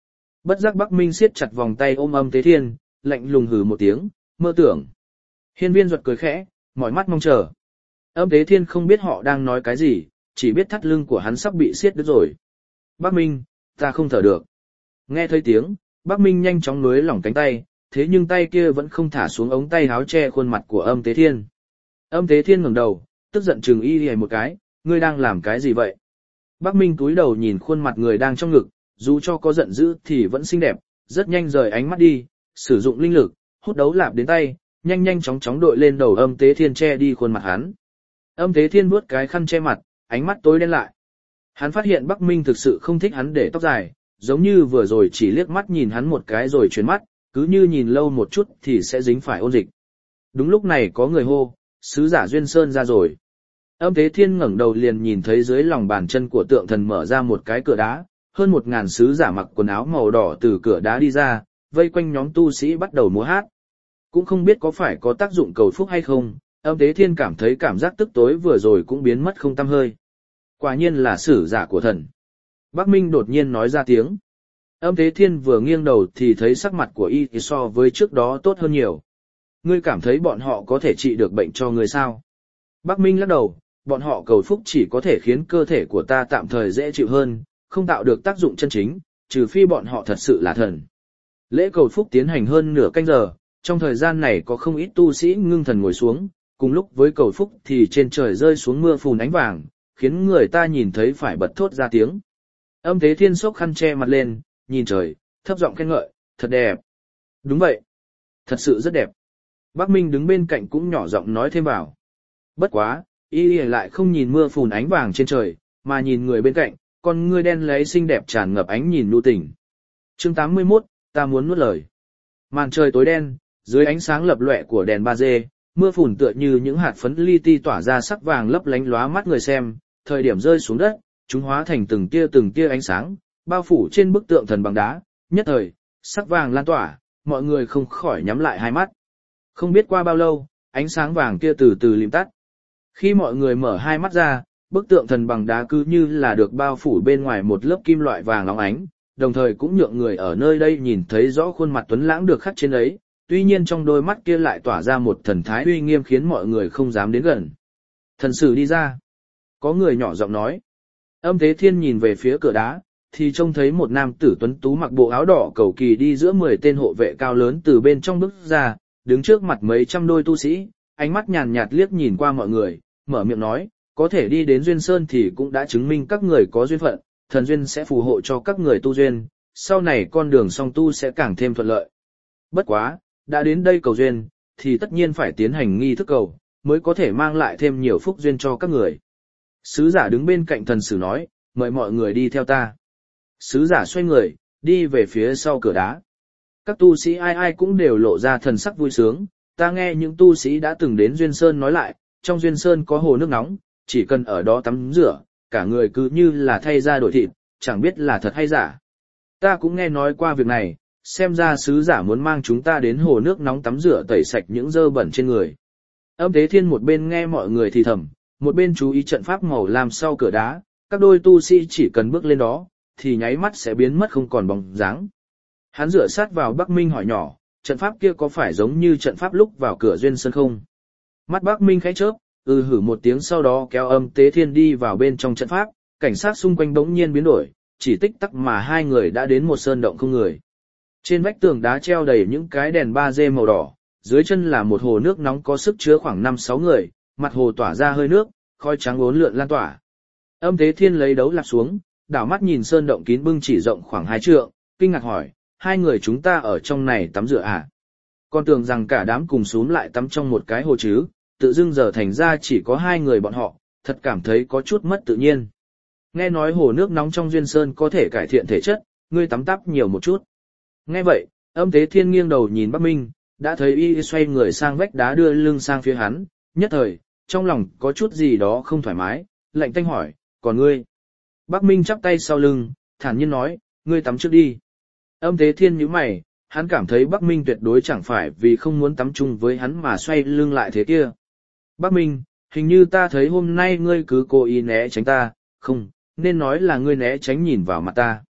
Bất giác Bắc Minh siết chặt vòng tay ôm Âm Tế Thiên, lạnh lùng hừ một tiếng, mơ tưởng. Hiên Viên Duật cười khẽ, mỏi mắt mong chờ. Âm Tế Thiên không biết họ đang nói cái gì, chỉ biết thắt lưng của hắn sắp bị siết đứt rồi. Bắc Minh, ta không thở được. Nghe thấy tiếng, Bắc Minh nhanh chóng nới lỏng cánh tay, thế nhưng tay kia vẫn không thả xuống ống tay áo che khuôn mặt của Âm Tế Thiên. Âm Tế Thiên ngẩng đầu, tức giận chừng y lìa một cái, ngươi đang làm cái gì vậy? Bắc Minh cúi đầu nhìn khuôn mặt người đang trong ngực, dù cho có giận dữ thì vẫn xinh đẹp, rất nhanh rời ánh mắt đi, sử dụng linh lực, hút đấu lạp đến tay, nhanh nhanh chóng chóng đội lên đầu Âm Tế Thiên che đi khuôn mặt hắn. Âm Tế Thiên vuốt cái khăn che mặt, ánh mắt tối đen lại. Hắn phát hiện Bắc Minh thực sự không thích hắn để tóc dài, giống như vừa rồi chỉ liếc mắt nhìn hắn một cái rồi chuyển mắt, cứ như nhìn lâu một chút thì sẽ dính phải ôn dịch. Đúng lúc này có người hô, sứ giả Duyên Sơn ra rồi. Âm Tế Thiên ngẩng đầu liền nhìn thấy dưới lòng bàn chân của tượng thần mở ra một cái cửa đá, hơn một ngàn sứ giả mặc quần áo màu đỏ từ cửa đá đi ra, vây quanh nhóm tu sĩ bắt đầu múa hát. Cũng không biết có phải có tác dụng cầu phúc hay không, Âm Tế Thiên cảm thấy cảm giác tức tối vừa rồi cũng biến mất không tăm hơi. Quả nhiên là sử giả của thần. Bắc Minh đột nhiên nói ra tiếng. Âm Tế Thiên vừa nghiêng đầu thì thấy sắc mặt của y so với trước đó tốt hơn nhiều. Ngươi cảm thấy bọn họ có thể trị được bệnh cho ngươi sao? Bắc Minh lắc đầu, bọn họ cầu phúc chỉ có thể khiến cơ thể của ta tạm thời dễ chịu hơn, không tạo được tác dụng chân chính, trừ phi bọn họ thật sự là thần. Lễ cầu phúc tiến hành hơn nửa canh giờ, trong thời gian này có không ít tu sĩ ngưng thần ngồi xuống, cùng lúc với cầu phúc thì trên trời rơi xuống mưa phùn ánh vàng, khiến người ta nhìn thấy phải bật thốt ra tiếng. Âm Tế Thiên xốc khăn che mặt lên, nhìn trời, thấp giọng khen ngợi, thật đẹp. Đúng vậy, thật sự rất đẹp. Bắc Minh đứng bên cạnh cũng nhỏ giọng nói thêm vào. Bất quá, y lại không nhìn mưa phùn ánh vàng trên trời, mà nhìn người bên cạnh, con ngươi đen lấy xinh đẹp tràn ngập ánh nhìn nhu tình. Chương tám mươi mốt, ta muốn nuốt lời. Màn trời tối đen, dưới ánh sáng lập lòe của đèn ba dê, mưa phùn tựa như những hạt phấn li ti tỏa ra sắc vàng lấp lánh lóa mắt người xem, thời điểm rơi xuống đất, chúng hóa thành từng tia từng tia ánh sáng, bao phủ trên bức tượng thần bằng đá, nhất thời, sắc vàng lan tỏa, mọi người không khỏi nhắm lại hai mắt. Không biết qua bao lâu, ánh sáng vàng kia từ từ lìm tắt. Khi mọi người mở hai mắt ra, bức tượng thần bằng đá cứ như là được bao phủ bên ngoài một lớp kim loại vàng óng ánh, đồng thời cũng nhượng người ở nơi đây nhìn thấy rõ khuôn mặt tuấn lãng được khắc trên ấy, tuy nhiên trong đôi mắt kia lại tỏa ra một thần thái uy nghiêm khiến mọi người không dám đến gần. Thần sử đi ra. Có người nhỏ giọng nói. Âm Tế Thiên nhìn về phía cửa đá, thì trông thấy một nam tử tuấn tú mặc bộ áo đỏ cầu kỳ đi giữa mười tên hộ vệ cao lớn từ bên trong bước ra, đứng trước mặt mấy trăm đôi tu sĩ, ánh mắt nhàn nhạt liếc nhìn qua mọi người, mở miệng nói, có thể đi đến Duyên Sơn thì cũng đã chứng minh các người có duyên phận, thần duyên sẽ phù hộ cho các người tu duyên, sau này con đường song tu sẽ càng thêm thuận lợi. Bất quá, đã đến đây cầu duyên, thì tất nhiên phải tiến hành nghi thức cầu, mới có thể mang lại thêm nhiều phúc duyên cho các người. Sứ giả đứng bên cạnh thần sử nói, mời mọi người đi theo ta. Sứ giả xoay người, đi về phía sau cửa đá. Các tu sĩ ai ai cũng đều lộ ra thần sắc vui sướng, ta nghe những tu sĩ đã từng đến Duyên Sơn nói lại, trong Duyên Sơn có hồ nước nóng, chỉ cần ở đó tắm rửa, cả người cứ như là thay da đổi thịt, chẳng biết là thật hay giả. Ta cũng nghe nói qua việc này, xem ra sứ giả muốn mang chúng ta đến hồ nước nóng tắm rửa tẩy sạch những dơ bẩn trên người. Âm Tế Thiên một bên nghe mọi người thì thầm, một bên chú ý trận pháp màu lam sau cửa đá, các đôi tu sĩ chỉ cần bước lên đó, thì nháy mắt sẽ biến mất không còn bóng dáng. Hắn dựa sát vào Bắc Minh hỏi nhỏ, trận pháp kia có phải giống như trận pháp lúc vào cửa Duyên Sơn không? Mắt Bắc Minh khẽ chớp, ừ hử một tiếng sau đó kéo Âm Tế Thiên đi vào bên trong trận pháp, cảnh sát xung quanh bỗng nhiên biến đổi, chỉ tích tắc mà hai người đã đến một sơn động không người. Trên vách tường đá treo đầy những cái đèn ba dê màu đỏ, dưới chân là một hồ nước nóng có sức chứa khoảng năm sáu người, mặt hồ tỏa ra hơi nước, khói trắng uốn lượn lan tỏa. Âm Tế Thiên lấy đấu lạp xuống, đảo mắt nhìn sơn động kín bưng chỉ rộng khoảng hai trượng, kinh ngạc hỏi, hai người chúng ta ở trong này tắm rửa à? Con tưởng rằng cả đám cùng xúm lại tắm trong một cái hồ chứ, tự dưng giờ thành ra chỉ có hai người bọn họ, thật cảm thấy có chút mất tự nhiên. Nghe nói hồ nước nóng trong Duyên Sơn có thể cải thiện thể chất, ngươi tắm tắp nhiều một chút. Nghe vậy, Âm Tế Thiên nghiêng đầu nhìn Bắc Minh, đã thấy y xoay người sang vách đá đưa lưng sang phía hắn, nhất thời, trong lòng có chút gì đó không thoải mái, lạnh tanh hỏi, còn ngươi? Bắc Minh chắp tay sau lưng, thản nhiên nói, ngươi tắm trước đi. Âm Tế Thiên nhíu mày, hắn cảm thấy Bắc Minh tuyệt đối chẳng phải vì không muốn tắm chung với hắn mà xoay lưng lại thế kia. Bắc Minh, hình như ta thấy hôm nay ngươi cứ cố ý né tránh ta, không, nên nói là ngươi né tránh nhìn vào mặt ta.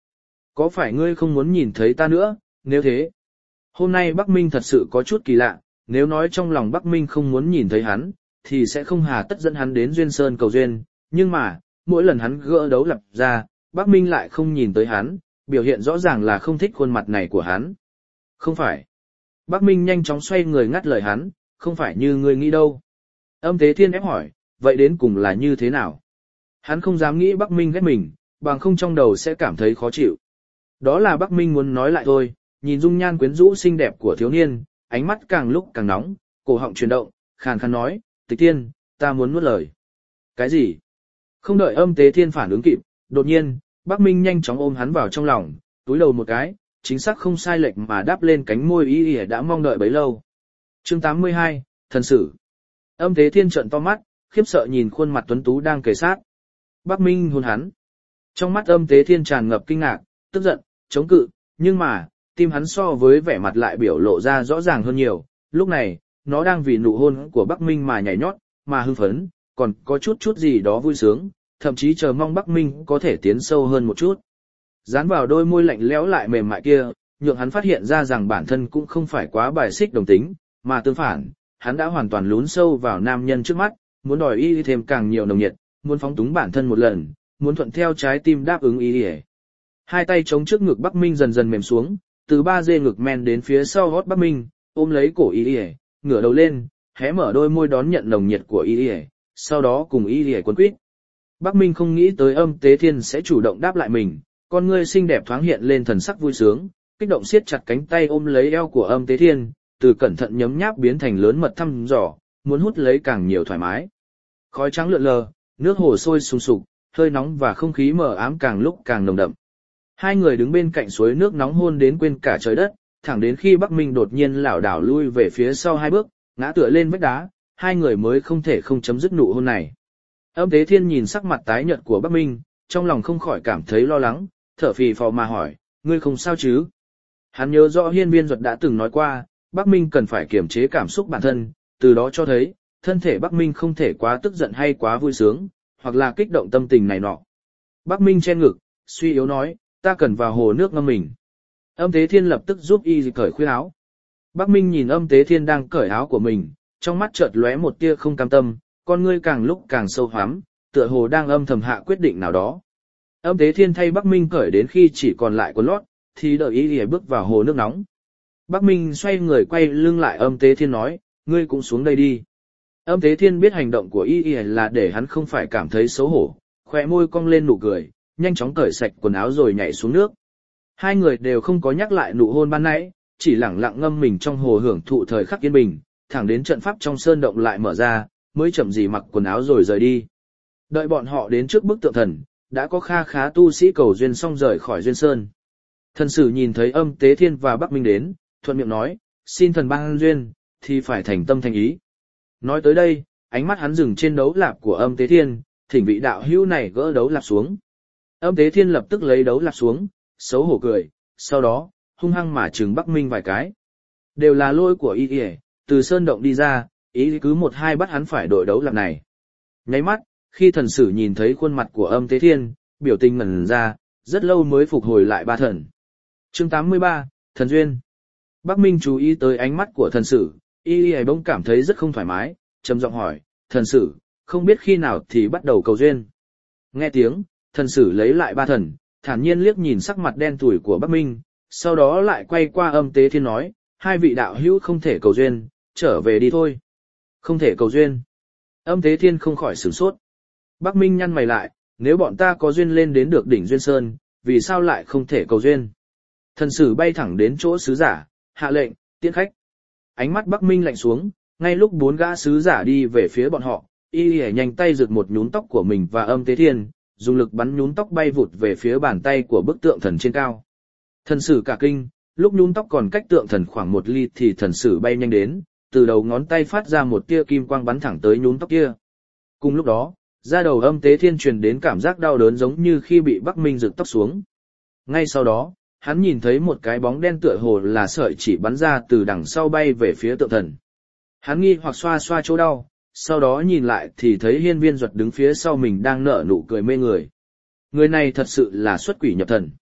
Có phải ngươi không muốn nhìn thấy ta nữa, nếu thế? Hôm nay Bắc Minh thật sự có chút kỳ lạ, nếu nói trong lòng Bắc Minh không muốn nhìn thấy hắn, thì sẽ không hà tất dẫn hắn đến Duyên Sơn cầu duyên, nhưng mà, mỗi lần hắn gỡ đấu lập ra, Bắc Minh lại không nhìn tới hắn, biểu hiện rõ ràng là không thích khuôn mặt này của hắn. Không phải. Bắc Minh nhanh chóng xoay người ngắt lời hắn, không phải như ngươi nghĩ đâu. Âm Tế Thiên ép hỏi, vậy đến cùng là như thế nào? Hắn không dám nghĩ Bắc Minh ghét mình, bằng không trong đầu sẽ cảm thấy khó chịu. Đó là Bắc Minh muốn nói lại thôi, nhìn dung nhan quyến rũ xinh đẹp của thiếu niên, ánh mắt càng lúc càng nóng, cổ họng chuyển động, khàn khàn nói, Tịch Tiên, ta muốn nuốt lời. Cái gì? Không đợi Âm Tế Thiên phản ứng kịp, đột nhiên, Bắc Minh nhanh chóng ôm hắn vào trong lòng, túi đầu một cái, chính xác không sai lệch mà đáp lên cánh môi y y đã mong đợi bấy lâu. Chương tám mươi hai, Thần Sử. Âm Tế Thiên trợn to mắt, khiếp sợ nhìn khuôn mặt tuấn tú đang kề sát. Bắc Minh hôn hắn. Trong mắt Âm Tế Thiên tràn ngập kinh ngạc, tức giận, chống cự, nhưng mà, tim hắn so với vẻ mặt lại biểu lộ ra rõ ràng hơn nhiều. Lúc này, nó đang vì nụ hôn của Bắc Minh mà nhảy nhót, mà hưng phấn, còn có chút chút gì đó vui sướng, thậm chí chờ mong Bắc Minh có thể tiến sâu hơn một chút. Dán vào đôi môi lạnh lẽo lại mềm mại kia, nhượng hắn phát hiện ra rằng bản thân cũng không phải quá bài xích đồng tính, mà tương phản, hắn đã hoàn toàn lún sâu vào nam nhân trước mắt, muốn đòi y thêm càng nhiều nồng nhiệt, muốn phóng túng bản thân một lần, muốn thuận theo trái tim đáp ứng y. Hai tay chống trước ngực Bắc Minh dần dần mềm xuống, từ ba dê ngực men đến phía sau gót Bắc Minh, ôm lấy cổ y, ngửa đầu lên, hé mở đôi môi đón nhận nồng nhiệt của y, sau đó cùng y quấn quýt. Bắc Minh không nghĩ tới Âm Tế Thiên sẽ chủ động đáp lại mình, con ngươi xinh đẹp thoáng hiện lên thần sắc vui sướng, kích động siết chặt cánh tay ôm lấy eo của Âm Tế Thiên, từ cẩn thận nhấm nháp biến thành lớn mật thăm dò, muốn hút lấy càng nhiều thoải mái. Khói trắng lượn lờ, nước hồ sôi sùng sục, hơi nóng và không khí mờ ám càng lúc càng nồng đậm. Hai người đứng bên cạnh suối nước nóng hôn đến quên cả trời đất, thẳng đến khi Bắc Minh đột nhiên lảo đảo lui về phía sau hai bước, ngã tựa lên vách đá, hai người mới không thể không chấm dứt nụ hôn này. Âm Tế Thiên nhìn sắc mặt tái nhợt của Bắc Minh, trong lòng không khỏi cảm thấy lo lắng, thở phì phò mà hỏi, ngươi không sao chứ? Hắn nhớ rõ Hiên Viên Duật đã từng nói qua, Bắc Minh cần phải kiềm chế cảm xúc bản thân, từ đó cho thấy, thân thể Bắc Minh không thể quá tức giận hay quá vui sướng, hoặc là kích động tâm tình này nọ. Bắc Minh che ngực, suy yếu nói, ta cần vào hồ nước ngâm mình. Âm Tế Thiên lập tức giúp y cởi khuyên áo. Bắc Minh nhìn Âm Tế Thiên đang cởi áo của mình, trong mắt chợt lóe một tia không cam tâm, con ngươi càng lúc càng sâu hoắm, tựa hồ đang âm thầm hạ quyết định nào đó. Âm Tế Thiên thay Bắc Minh cởi đến khi chỉ còn lại quần lót, thì đợi ý để bước vào hồ nước nóng. Bắc Minh xoay người quay lưng lại Âm Tế Thiên nói, ngươi cũng xuống đây đi. Âm Tế Thiên biết hành động của y y là để hắn không phải cảm thấy xấu hổ, khóe môi cong lên nụ cười, nhanh chóng cởi sạch quần áo rồi nhảy xuống nước. Hai người đều không có nhắc lại nụ hôn ban nãy, chỉ lẳng lặng ngâm mình trong hồ hưởng thụ thời khắc yên bình, thẳng đến trận pháp trong sơn động lại mở ra, mới chậm gì mặc quần áo rồi rời đi. Đợi bọn họ đến trước bức tượng thần, đã có kha khá tu sĩ cầu duyên xong rời khỏi duyên sơn. Thần sử nhìn thấy Âm Tế Thiên và Bắc Minh đến, thuận miệng nói, xin thần ban duyên, thì phải thành tâm thành ý. Nói tới đây, ánh mắt hắn dừng trên đấu lạp của Âm Tế Thiên, thỉnh vị đạo hữu này gỡ đấu lạp xuống. Âm Tế Thiên lập tức lấy đấu lạp xuống, xấu hổ cười, sau đó, hung hăng mà trừng Bắc Minh vài cái. Đều là lỗi của y y, từ sơn động đi ra, ý cứ một hai bắt hắn phải đội đấu lạp này. Nháy mắt, khi thần sử nhìn thấy khuôn mặt của Âm Tế Thiên, biểu tình ngẩn ra, rất lâu mới phục hồi lại ba thần. Chương tám mươi ba, Thần Duyên. Bắc Minh chú ý tới ánh mắt của thần sử, y y bỗng cảm thấy rất không thoải mái, trầm giọng hỏi, thần sử, không biết khi nào thì bắt đầu cầu duyên. Nghe tiếng, thần sử lấy lại ba thần, thản nhiên liếc nhìn sắc mặt đen tủi của Bắc Minh, sau đó lại quay qua Âm Tế Thiên nói, hai vị đạo hữu không thể cầu duyên, trở về đi thôi. Không thể cầu duyên. Âm Tế Thiên không khỏi sửng sốt. Bắc Minh nhăn mày lại, nếu bọn ta có duyên lên đến được đỉnh Duyên Sơn, vì sao lại không thể cầu duyên? Thần sử bay thẳng đến chỗ sứ giả, hạ lệnh, tiễn khách. Ánh mắt Bắc Minh lạnh xuống, ngay lúc bốn gã sứ giả đi về phía bọn họ, y y nhanh tay giật một nhún tóc của mình và Âm Tế Thiên, dùng lực bắn nhún tóc bay vụt về phía bàn tay của bức tượng thần trên cao. Thần sử cả kinh, lúc nhún tóc còn cách tượng thần khoảng một ly thì thần sử bay nhanh đến, từ đầu ngón tay phát ra một tia kim quang bắn thẳng tới nhún tóc kia. Cùng lúc đó, da đầu Âm Tế Thiên truyền đến cảm giác đau đớn giống như khi bị Bắc Minh giật tóc xuống. Ngay sau đó, hắn nhìn thấy một cái bóng đen tựa hồ là sợi chỉ bắn ra từ đằng sau bay về phía tượng thần. Hắn nghi hoặc xoa xoa chỗ đau, sau đó nhìn lại thì thấy Hiên Viên Duật đứng phía sau mình đang nở nụ cười mê người. Người này thật sự là xuất quỷ nhập thần.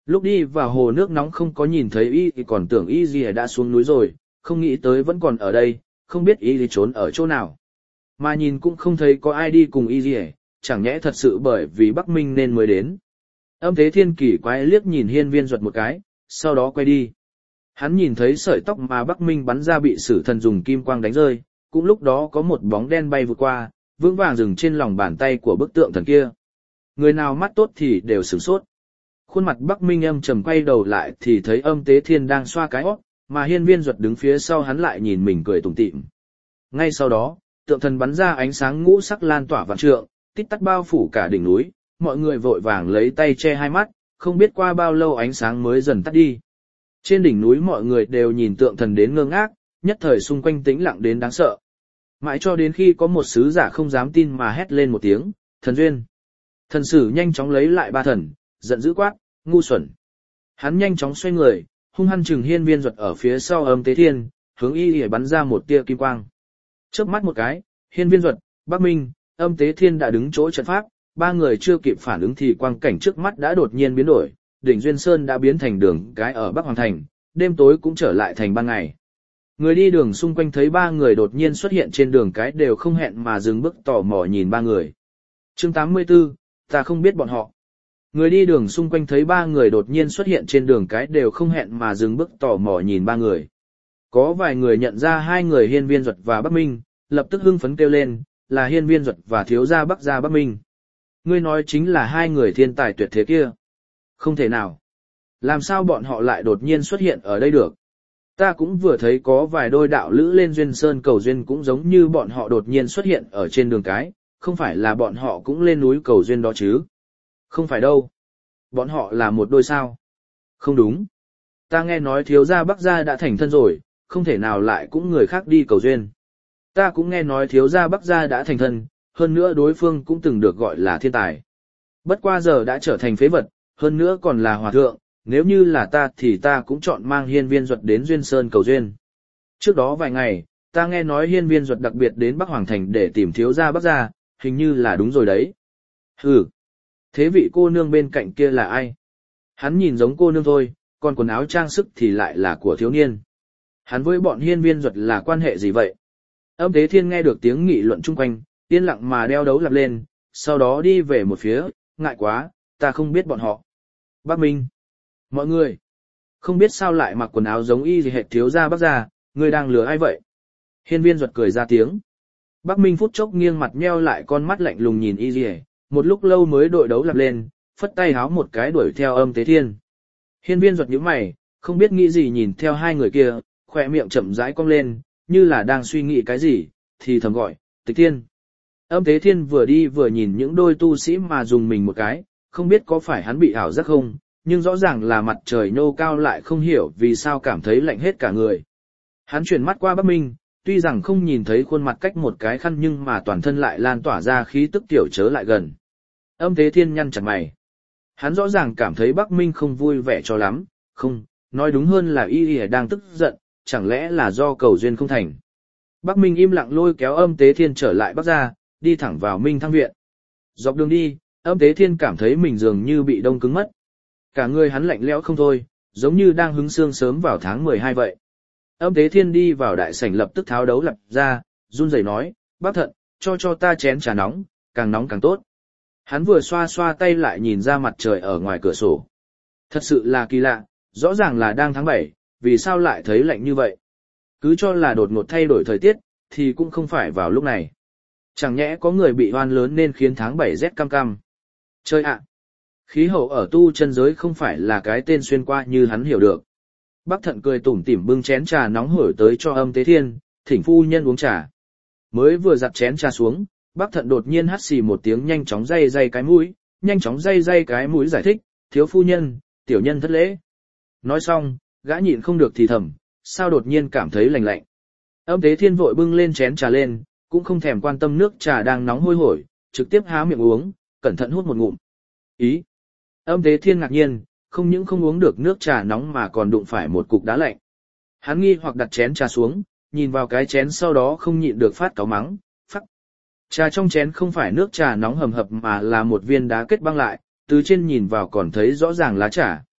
Lúc đi vào hồ nước nóng không có nhìn thấy y thì còn tưởng y gì đã xuống núi rồi, không nghĩ tới vẫn còn ở đây, không biết y gì trốn ở chỗ nào. Mà nhìn cũng không thấy có ai đi cùng y gì, chẳng nhẽ thật sự bởi vì Bắc Minh nên mới đến. Âm Thế Thiên kỳ quái liếc nhìn Hiên Viên Duật một cái, sau đó quay đi. Hắn nhìn thấy sợi tóc mà Bắc Minh bắn ra bị Sử Thần dùng kim quang đánh rơi, cũng lúc đó có một bóng đen bay vụt qua, vững vàng dừng trên lòng bàn tay của bức tượng thần kia. Người nào mắt tốt thì đều sửng sốt. Khuôn mặt Bắc Minh âm trầm quay đầu lại thì thấy Âm Tế Thiên đang xoa cái hót, mà Hiên Viên Duật đứng phía sau hắn lại nhìn mình cười tủm tỉm. Ngay sau đó, tượng thần bắn ra ánh sáng ngũ sắc lan tỏa vạn trượng, tít tắt bao phủ cả đỉnh núi, mọi người vội vàng lấy tay che hai mắt, không biết qua bao lâu ánh sáng mới dần tắt đi. Trên đỉnh núi mọi người đều nhìn tượng thần đến ngơ ngác, nhất thời xung quanh tĩnh lặng đến đáng sợ. Mãi cho đến khi có một sứ giả không dám tin mà hét lên một tiếng, thần duyên. Thần sử nhanh chóng lấy lại ba thần, giận dữ quát, ngu xuẩn. Hắn nhanh chóng xoay người, hung hăng chừng Hiên Viên Duật ở phía sau Âm Tế Thiên, hướng y để bắn ra một tia kim quang. Chớp mắt một cái, Hiên Viên Duật, Bắc Minh, Âm Tế Thiên đã đứng chỗ trận pháp, ba người chưa kịp phản ứng thì quang cảnh trước mắt đã đột nhiên biến đổi, đỉnh Duyên Sơn đã biến thành đường cái ở Bắc Hoàng Thành, đêm tối cũng trở lại thành ban ngày. Người đi đường xung quanh thấy ba người đột nhiên xuất hiện trên đường cái đều không hẹn mà dừng bước tò mò nhìn ba người. Chương tám mươi tư, ta không biết bọn họ. Người đi đường xung quanh thấy ba người đột nhiên xuất hiện trên đường cái đều không hẹn mà dừng bước tò mò nhìn ba người. Có vài người nhận ra hai người Hiên Viên Duật và Bắc Minh, lập tức hưng phấn kêu lên, là Hiên Viên Duật và thiếu gia Bắc gia Bắc Minh. Ngươi nói chính là hai người thiên tài tuyệt thế kia. Không thể nào. Làm sao bọn họ lại đột nhiên xuất hiện ở đây được? Ta cũng vừa thấy có vài đôi đạo lữ lên Duyên Sơn cầu duyên cũng giống như bọn họ đột nhiên xuất hiện ở trên đường cái, không phải là bọn họ cũng lên núi cầu duyên đó chứ? Không phải đâu. Bọn họ là một đôi sao? Không đúng. Ta nghe nói thiếu gia Bắc gia đã thành thân rồi, không thể nào lại cũng người khác đi cầu duyên. Ta cũng nghe nói thiếu gia Bắc gia đã thành thân, hơn nữa đối phương cũng từng được gọi là thiên tài. Bất qua giờ đã trở thành phế vật, hơn nữa còn là hòa thượng, nếu như là ta thì ta cũng chọn mang Hiên Viên Duật đến Duyên Sơn cầu duyên. Trước đó vài ngày, ta nghe nói Hiên Viên Duật đặc biệt đến Bắc Hoàng Thành để tìm thiếu gia Bắc gia, hình như là đúng rồi đấy. Hừ, thế vị cô nương bên cạnh kia là ai? Hắn nhìn giống cô nương thôi, còn quần áo trang sức thì lại là của thiếu niên. Hắn với bọn Hiên Viên Duật là quan hệ gì vậy? Âm Tế Thiên nghe được tiếng nghị luận chung quanh, yên lặng mà đeo đấu lặp lên, sau đó đi về một phía, ngại quá, ta không biết bọn họ. Bắc Minh, mọi người, không biết sao lại mặc quần áo giống y gì hệt thiếu gia Bắc gia, ngươi đang lừa ai vậy? Hiên Viên Duật cười ra tiếng. Bắc Minh phút chốc nghiêng mặt nheo lại con mắt lạnh lùng nhìn y gì, một lúc lâu mới đội đấu lặp lên, phất tay háo một cái đuổi theo Âm Tế Thiên. Hiên Viên Duật nhíu mày, không biết nghĩ gì nhìn theo hai người kia, khỏe miệng chậm rãi cong lên, như là đang suy nghĩ cái gì, thì thầm gọi, Tịch Thiên. Âm Tế Thiên vừa đi vừa nhìn những đôi tu sĩ mà dùng mình một cái, không biết có phải hắn bị ảo giác không, nhưng rõ ràng là mặt trời nhô cao lại không hiểu vì sao cảm thấy lạnh hết cả người. Hắn chuyển mắt qua Bắc Minh, tuy rằng không nhìn thấy khuôn mặt cách một cái khăn nhưng mà toàn thân lại lan tỏa ra khí tức tiểu chớ lại gần. Âm Tế Thiên nhăn chặt mày. Hắn rõ ràng cảm thấy Bắc Minh không vui vẻ cho lắm, không, nói đúng hơn là y y đang tức giận, chẳng lẽ là do cầu duyên không thành. Bắc Minh im lặng lôi kéo Âm Tế Thiên trở lại Bắc gia, đi thẳng vào Minh Thăng viện. Dọc đường đi, Âm Tế Thiên cảm thấy mình dường như bị đông cứng mất. Cả người hắn lạnh lẽo không thôi, giống như đang hứng sương sớm vào tháng mười hai vậy. Âm Tế Thiên đi vào đại sảnh lập tức tháo đấu lập ra, run rẩy nói, Bác Thận, cho cho ta chén trà nóng, càng nóng càng tốt. Hắn vừa xoa xoa tay lại nhìn ra mặt trời ở ngoài cửa sổ. Thật sự là kỳ lạ, rõ ràng là đang tháng bảy, vì sao lại thấy lạnh như vậy? Cứ cho là đột ngột thay đổi thời tiết, thì cũng không phải vào lúc này. Chẳng nhẽ có người bị oan lớn nên khiến tháng bảy rét cam cam. Chơi ạ! Khí hậu ở tu chân giới không phải là cái tên xuyên qua như hắn hiểu được. Bác Thận cười tủm tỉm bưng chén trà nóng hổi tới cho Âm Tế Thiên, thỉnh phu nhân uống trà. Mới vừa giặt chén trà xuống, Bác Thận đột nhiên hắt xì một tiếng nhanh chóng day day cái mũi, nhanh chóng day day cái mũi giải thích, thiếu phu nhân, tiểu nhân thất lễ. Nói xong, gã nhịn không được thì thầm, sao đột nhiên cảm thấy lạnh lạnh. Âm Tế Thiên vội bưng lên chén trà lên, cũng không thèm quan tâm nước trà đang nóng hôi hổi, trực tiếp há miệng uống, cẩn thận hút một ngụm. Ý! Âm Tế Thiên ngạc nhiên, không những không uống được nước trà nóng mà còn đụng phải một cục đá lạnh. Hắn nghi hoặc đặt chén trà xuống, nhìn vào cái chén sau đó không nhịn được phát cáu mắng, phắc. Trà trong chén không phải nước trà nóng hầm hập mà là một viên đá kết băng lại, từ trên nhìn vào còn thấy rõ ràng lá trà.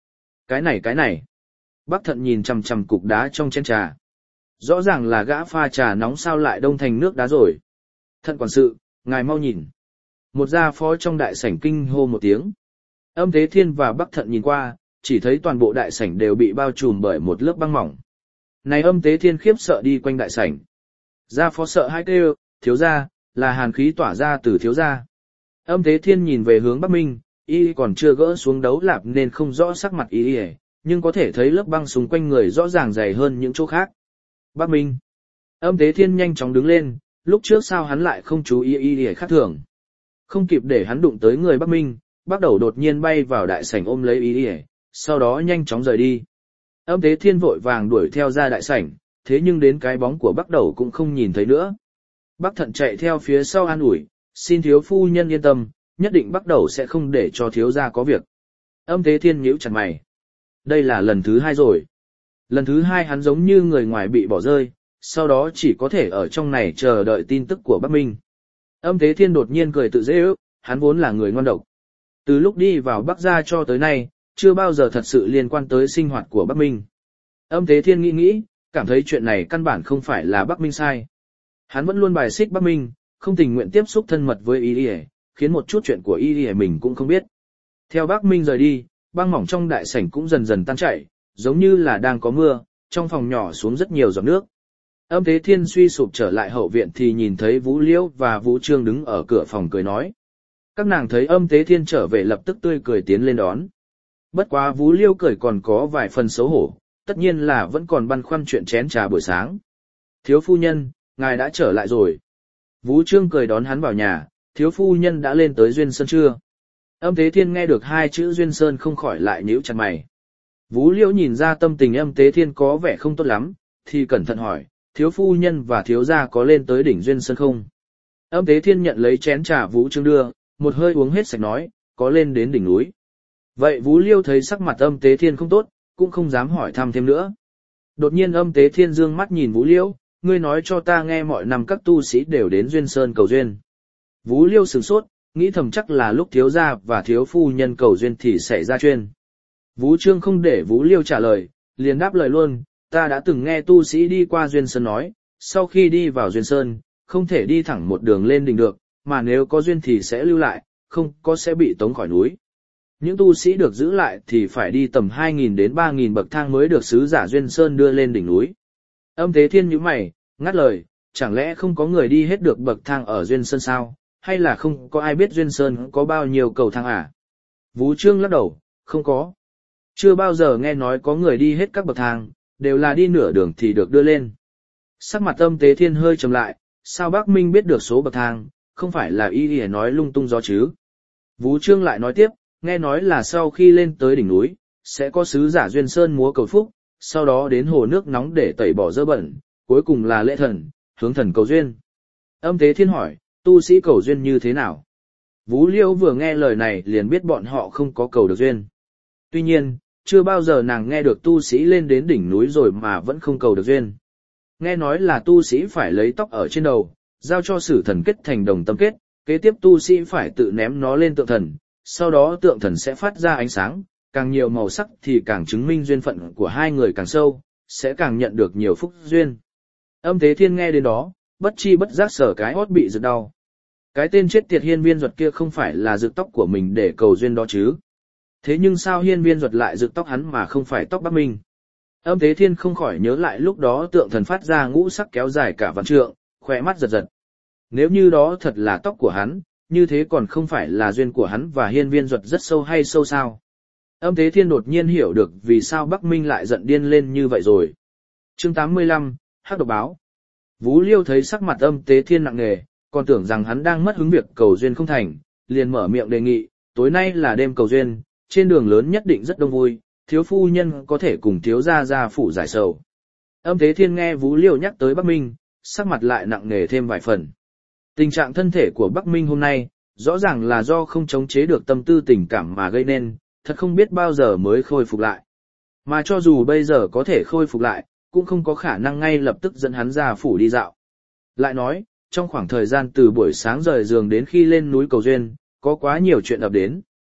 Cái này cái này. Bác Thận nhìn chằm chằm cục đá trong chén trà. Rõ ràng là gã pha trà nóng sao lại đông thành nước đá rồi. Thận quản sự, ngài mau nhìn. Một gia phó trong đại sảnh kinh hô một tiếng. Âm Thế Thiên và Bác Thận nhìn qua, chỉ thấy toàn bộ đại sảnh đều bị bao trùm bởi một lớp băng mỏng. Này Âm Thế Thiên khiếp sợ đi quanh đại sảnh. Gia phó sợ hãi kêu, thiếu gia, là hàn khí tỏa ra từ thiếu gia. Âm Thế Thiên nhìn về hướng Bắc Minh, y còn chưa gỡ xuống đấu lạp nên không rõ sắc mặt y, nhưng có thể thấy lớp băng xung quanh người rõ ràng dày hơn những chỗ khác. Bắc Minh. Âm Thế Thiên nhanh chóng đứng lên, lúc trước sao hắn lại không chú ý y khác thường. Không kịp để hắn đụng tới người Bắc Minh, Bắc Đầu đột nhiên bay vào đại sảnh ôm lấy y, sau đó nhanh chóng rời đi. Âm Thế Thiên vội vàng đuổi theo ra đại sảnh, thế nhưng đến cái bóng của Bắc Đầu cũng không nhìn thấy nữa. Bắc Thận chạy theo phía sau an ủi, xin thiếu phu nhân yên tâm, nhất định Bắc Đầu sẽ không để cho thiếu gia có việc. Âm Thế Thiên nhíu chặt mày. Đây là lần thứ hai rồi. Lần thứ hai hắn giống như người ngoài bị bỏ rơi, sau đó chỉ có thể ở trong này chờ đợi tin tức của Bắc Minh. Âm Thế Thiên đột nhiên cười tự dễ ước, hắn vốn là người ngoan độc. Từ lúc đi vào Bắc gia cho tới nay, chưa bao giờ thật sự liên quan tới sinh hoạt của Bắc Minh. Âm Thế Thiên nghĩ nghĩ, cảm thấy chuyện này căn bản không phải là Bắc Minh sai. Hắn vẫn luôn bài xích Bắc Minh, không tình nguyện tiếp xúc thân mật với y, khiến một chút chuyện của y mình cũng không biết. Theo Bắc Minh rời đi, băng mỏng trong đại sảnh cũng dần dần tan chảy, giống như là đang có mưa, trong phòng nhỏ xuống rất nhiều giọt nước. Âm Thế Thiên suy sụp trở lại hậu viện thì nhìn thấy Vũ Liễu và Vũ Trương đứng ở cửa phòng cười nói. Các nàng thấy Âm Thế Thiên trở về lập tức tươi cười tiến lên đón. Bất quá Vũ Liễu cười còn có vài phần xấu hổ, tất nhiên là vẫn còn băn khoăn chuyện chén trà buổi sáng. Thiếu phu nhân, ngài đã trở lại rồi. Vũ Trương cười đón hắn vào nhà, thiếu phu nhân đã lên tới Duyên Sơn chưa? Âm Thế Thiên nghe được hai chữ Duyên Sơn không khỏi lại nhíu chặt mày. Vũ Liễu nhìn ra tâm tình Âm Thế Thiên có vẻ không tốt lắm, thì cẩn thận hỏi, thiếu phu nhân và thiếu gia có lên tới đỉnh Duyên Sơn không? Âm Thế Thiên nhận lấy chén trà Vũ Trương đưa, một hơi uống hết sạch nói, có lên đến đỉnh núi. Vậy Vũ Liễu thấy sắc mặt Âm Thế Thiên không tốt, cũng không dám hỏi thăm thêm nữa. Đột nhiên Âm Thế Thiên dương mắt nhìn Vũ Liễu, ngươi nói cho ta nghe mọi năm các tu sĩ đều đến Duyên Sơn cầu duyên. Vũ Liễu sửng sốt, nghĩ thầm chắc là lúc thiếu gia và thiếu phu nhân cầu duyên thì xảy ra chuyện. Vũ Trương không để Vũ Liễu trả lời, liền đáp lời luôn, ta đã từng nghe tu sĩ đi qua Duyên Sơn nói, sau khi đi vào Duyên Sơn, không thể đi thẳng một đường lên đỉnh được, mà nếu có duyên thì sẽ lưu lại, không có sẽ bị tống khỏi núi. Những tu sĩ được giữ lại thì phải đi tầm hai nghìn đến ba nghìn bậc thang mới được sứ giả Duyên Sơn đưa lên đỉnh núi. Âm Thế Thiên nhíu mày, ngắt lời, chẳng lẽ không có người đi hết được bậc thang ở Duyên Sơn sao, hay là không có ai biết Duyên Sơn có bao nhiêu cầu thang à? Vũ Trương lắc đầu, không có. Chưa bao giờ nghe nói có người đi hết các bậc thang, đều là đi nửa đường thì được đưa lên. Sắc mặt Âm Thế Thiên hơi trầm lại, sao Bắc Minh biết được số bậc thang, không phải là y y nói lung tung gió chứ? Vũ Trương lại nói tiếp, nghe nói là sau khi lên tới đỉnh núi, sẽ có sứ giả Duyên Sơn múa cầu phúc, sau đó đến hồ nước nóng để tẩy bỏ dơ bẩn, cuối cùng là lễ thần, hướng thần cầu duyên. Âm Thế Thiên hỏi, tu sĩ cầu duyên như thế nào? Vũ Liễu vừa nghe lời này liền biết bọn họ không có cầu được duyên. Tuy nhiên, chưa bao giờ nàng nghe được tu sĩ lên đến đỉnh núi rồi mà vẫn không cầu được duyên. Nghe nói là tu sĩ phải lấy tóc ở trên đầu, giao cho sử thần kết thành đồng tâm kết, kế tiếp tu sĩ phải tự ném nó lên tượng thần, sau đó tượng thần sẽ phát ra ánh sáng, càng nhiều màu sắc thì càng chứng minh duyên phận của hai người càng sâu, sẽ càng nhận được nhiều phúc duyên. Âm Thế Thiên nghe đến đó, bất chi bất giác sở cái hót bị giật đau. Cái tên chết tiệt Hiên Viên Duật kia không phải là rực tóc của mình để cầu duyên đó chứ? Thế nhưng sao Hiên Viên Duật lại rực tóc hắn mà không phải tóc Bắc Minh? Âm Thế Thiên không khỏi nhớ lại lúc đó tượng thần phát ra ngũ sắc kéo dài cả vạn trượng, khỏe mắt giật giật. Nếu như đó thật là tóc của hắn, như thế còn không phải là duyên của hắn và Hiên Viên Duật rất sâu hay sâu sao? Âm Thế Thiên đột nhiên hiểu được vì sao Bắc Minh lại giận điên lên như vậy rồi. Chương tám mươi lăm, Hắc độc báo. Vũ Liêu thấy sắc mặt Âm Thế Thiên nặng nề, còn tưởng rằng hắn đang mất hứng việc cầu duyên không thành, liền mở miệng đề nghị, tối nay là đêm cầu duyên, trên đường lớn nhất định rất đông vui, thiếu phu nhân có thể cùng thiếu gia gia phủ giải sầu. Âm Thế Thiên nghe Vũ Liêu nhắc tới Bắc Minh, sắc mặt lại nặng nề thêm vài phần. Tình trạng thân thể của Bắc Minh hôm nay, rõ ràng là do không chống chế được tâm tư tình cảm mà gây nên, thật không biết bao giờ mới khôi phục lại. Mà cho dù bây giờ có thể khôi phục lại, cũng không có khả năng ngay lập tức dẫn hắn ra phủ đi dạo. Lại nói, trong khoảng thời gian từ buổi sáng rời giường đến khi lên núi cầu duyên, có quá nhiều chuyện ập đến.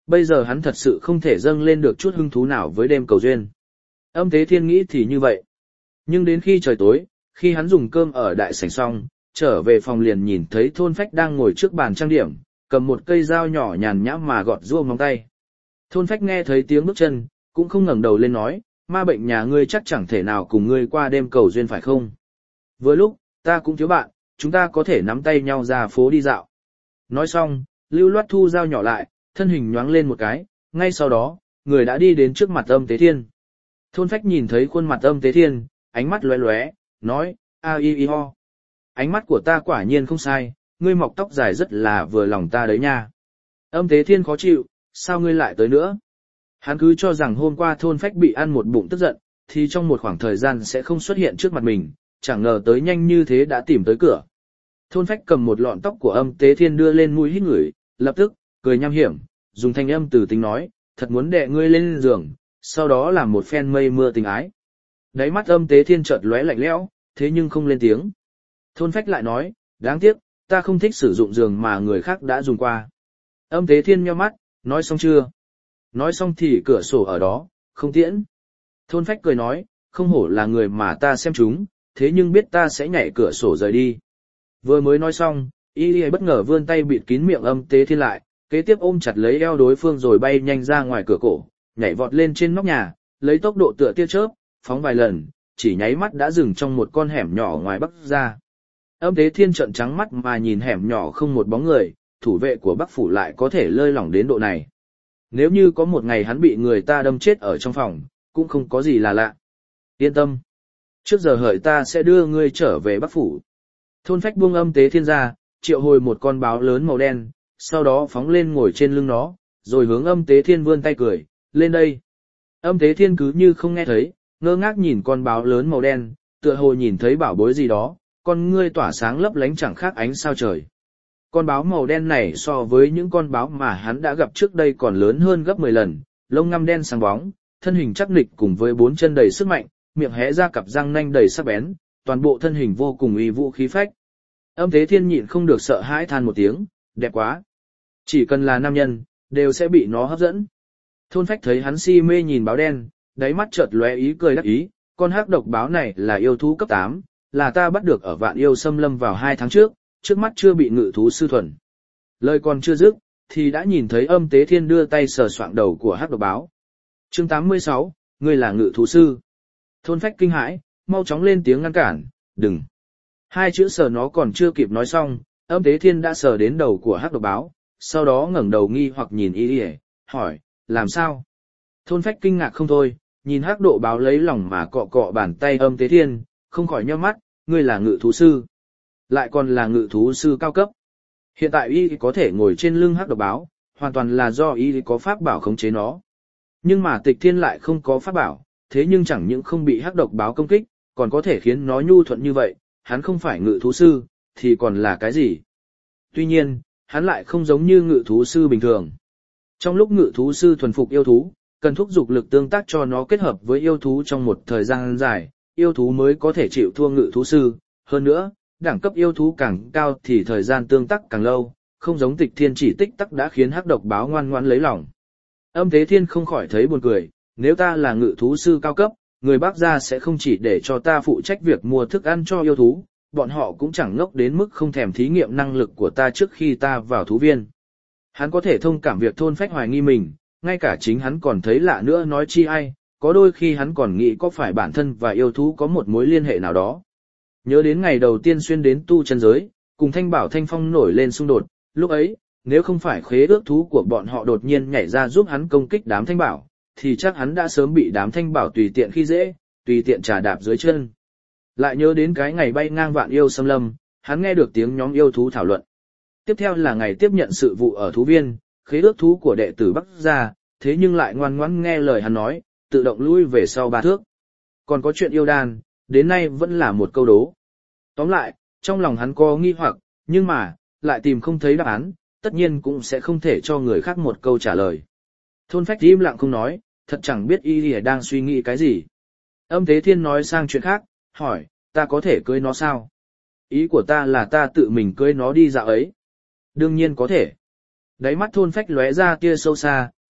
Bây giờ hắn thật sự không thể dâng lên được chút hứng thú nào với đêm cầu duyên. Âm Tế Thiên nghĩ thì như vậy. Nhưng đến khi trời tối, khi hắn dùng cơm ở đại sảnh xong, trở về phòng liền nhìn thấy Thôn Phách đang ngồi trước bàn trang điểm, cầm một cây dao nhỏ nhàn nhã mà gọt rua móng tay. Thôn Phách nghe thấy tiếng bước chân, cũng không ngẩng đầu lên nói, ma bệnh nhà ngươi chắc chẳng thể nào cùng ngươi qua đêm cầu duyên phải không? Vừa lúc, ta cũng thiếu bạn, chúng ta có thể nắm tay nhau ra phố đi dạo. Nói xong, lưu loát thu dao nhỏ lại, thân hình nhoáng lên một cái, ngay sau đó, người đã đi đến trước mặt Âm Tế Thiên. Thôn Phách nhìn thấy khuôn mặt Âm Tế Thiên, ánh mắt lóe lóe, nói, a y y ho. Ánh mắt của ta quả nhiên không sai, ngươi mọc tóc dài rất là vừa lòng ta đấy nha. Âm Tế Thiên khó chịu, sao ngươi lại tới nữa? Hắn cứ cho rằng hôm qua Thôn Phách bị ăn một bụng tức giận, thì trong một khoảng thời gian sẽ không xuất hiện trước mặt mình, chẳng ngờ tới nhanh như thế đã tìm tới cửa. Thôn Phách cầm một lọn tóc của Âm Tế Thiên đưa lên mũi hít ngửi, lập tức, cười nham hiểm, dùng thanh âm từ tính nói, thật muốn đè ngươi lên giường, sau đó làm một phen mây mưa tình ái. Đáy mắt Âm Tế Thiên chợt lóe lạnh lẽo, thế nhưng không lên tiếng. Thôn Phách lại nói, đáng tiếc, ta không thích sử dụng giường mà người khác đã dùng qua. Âm Tế Thiên nhíu mắt, nói xong chưa? Nói xong thì cửa sổ ở đó, không tiễn. Thôn Phách cười nói, không hổ là người mà ta xem chúng, thế nhưng biết ta sẽ nhảy cửa sổ rời đi. Vừa mới nói xong, y y bất ngờ vươn tay bịt kín miệng Âm Tế Thiên lại, kế tiếp ôm chặt lấy eo đối phương rồi bay nhanh ra ngoài cửa cổ, nhảy vọt lên trên nóc nhà, lấy tốc độ tựa tia chớp, phóng vài lần, chỉ nháy mắt đã dừng trong một con hẻm nhỏ ngoài Bắc ra. Âm Tế Thiên trợn trắng mắt mà nhìn hẻm nhỏ không một bóng người, thủ vệ của Bắc phủ lại có thể lơi lỏng đến độ này. Nếu như có một ngày hắn bị người ta đâm chết ở trong phòng, cũng không có gì là lạ. Yên tâm. Trước giờ hợi ta sẽ đưa ngươi trở về Bắc phủ. Thôn Phách buông Âm Tế Thiên ra, triệu hồi một con báo lớn màu đen, sau đó phóng lên ngồi trên lưng nó, rồi hướng Âm Tế Thiên vươn tay cười, lên đây. Âm Tế Thiên cứ như không nghe thấy, ngơ ngác nhìn con báo lớn màu đen, tựa hồ nhìn thấy bảo bối gì đó, con ngươi tỏa sáng lấp lánh chẳng khác ánh sao trời. Con báo màu đen này so với những con báo mà hắn đã gặp trước đây còn lớn hơn gấp mười lần, lông ngăm đen sáng bóng, thân hình chắc nịch cùng với bốn chân đầy sức mạnh, miệng hé ra cặp răng nanh đầy sắc bén, toàn bộ thân hình vô cùng uy vũ khí phách. Âm Tế Thiên nhịn không được sợ hãi than một tiếng, đẹp quá. Chỉ cần là nam nhân, đều sẽ bị nó hấp dẫn. Thôn Phách thấy hắn si mê nhìn báo đen, đáy mắt chợt lóe ý cười đắc ý, con hắc độc báo này là yêu thú cấp tám, là ta bắt được ở Vạn Yêu Xâm Lâm vào hai tháng trước, trước mắt chưa bị ngự thú sư thuần. Lời còn chưa dứt, thì đã nhìn thấy Âm Tế Thiên đưa tay sờ soạng đầu của hắc độc báo. Chương tám mươi sáu, ngươi là ngự thú sư. Thôn Phách kinh hãi, mau chóng lên tiếng ngăn cản, đừng. Hai chữ sờ nó còn chưa kịp nói xong, Âm Tế Thiên đã sờ đến đầu của hắc độc báo, sau đó ngẩng đầu nghi hoặc nhìn y y, hỏi, làm sao? Thôn Phách kinh ngạc không thôi, nhìn hắc độ báo lấy lòng mà cọ cọ bàn tay Âm Tế Thiên, không khỏi nhíu mắt, ngươi là ngự thú sư. Lại còn là ngự thú sư cao cấp. Hiện tại y có thể ngồi trên lưng hắc độc báo, hoàn toàn là do y có pháp bảo khống chế nó. Nhưng mà Tịch Thiên lại không có pháp bảo, thế nhưng chẳng những không bị hắc độc báo công kích, còn có thể khiến nó nhu thuận như vậy, hắn không phải ngự thú sư, thì còn là cái gì? Tuy nhiên, hắn lại không giống như ngự thú sư bình thường. Trong lúc ngự thú sư thuần phục yêu thú, cần thúc giục lực tương tác cho nó kết hợp với yêu thú trong một thời gian dài, yêu thú mới có thể chịu thua ngự thú sư. Hơn nữa, đẳng cấp yêu thú càng cao thì thời gian tương tác càng lâu, không giống Tịch Thiên chỉ tích tắc đã khiến hắc độc báo ngoan ngoãn lấy lòng. Âm Tế Thiên không khỏi thấy buồn cười, nếu ta là ngự thú sư cao cấp, người Bắc gia sẽ không chỉ để cho ta phụ trách việc mua thức ăn cho yêu thú, bọn họ cũng chẳng ngốc đến mức không thèm thí nghiệm năng lực của ta trước khi ta vào thú viên. Hắn có thể thông cảm việc Thôn Phách hoài nghi mình, ngay cả chính hắn còn thấy lạ nữa nói chi ai, có đôi khi hắn còn nghĩ có phải bản thân và yêu thú có một mối liên hệ nào đó. Nhớ đến ngày đầu tiên xuyên đến tu chân giới, cùng Thanh Bảo Thanh Phong nổi lên xung đột, lúc ấy, nếu không phải khế ước thú của bọn họ đột nhiên nhảy ra giúp hắn công kích đám Thanh Bảo, thì chắc hắn đã sớm bị đám Thanh Bảo tùy tiện khi dễ, tùy tiện trà đạp dưới chân. Lại nhớ đến cái ngày bay ngang Vạn Yêu Xâm Lâm, hắn nghe được tiếng nhóm yêu thú thảo luận. Tiếp theo là ngày tiếp nhận sự vụ ở thú viên, khế ước thú của đệ tử Bắc gia, thế nhưng lại ngoan ngoãn nghe lời hắn nói, tự động lui về sau ba thước. Còn có chuyện yêu đan, đến nay vẫn là một câu đố. Tóm lại, trong lòng hắn có nghi hoặc, nhưng mà, lại tìm không thấy đáp án, tất nhiên cũng sẽ không thể cho người khác một câu trả lời. Thôn Phách im lặng không nói, thật chẳng biết y lìa đang suy nghĩ cái gì. Âm Tế Thiên nói sang chuyện khác, hỏi, ta có thể cưới nó sao? Ý của ta là ta tự mình cưới nó đi dạo ấy. Đương nhiên có thể. Đáy mắt Thôn Phách lóe ra tia sâu xa,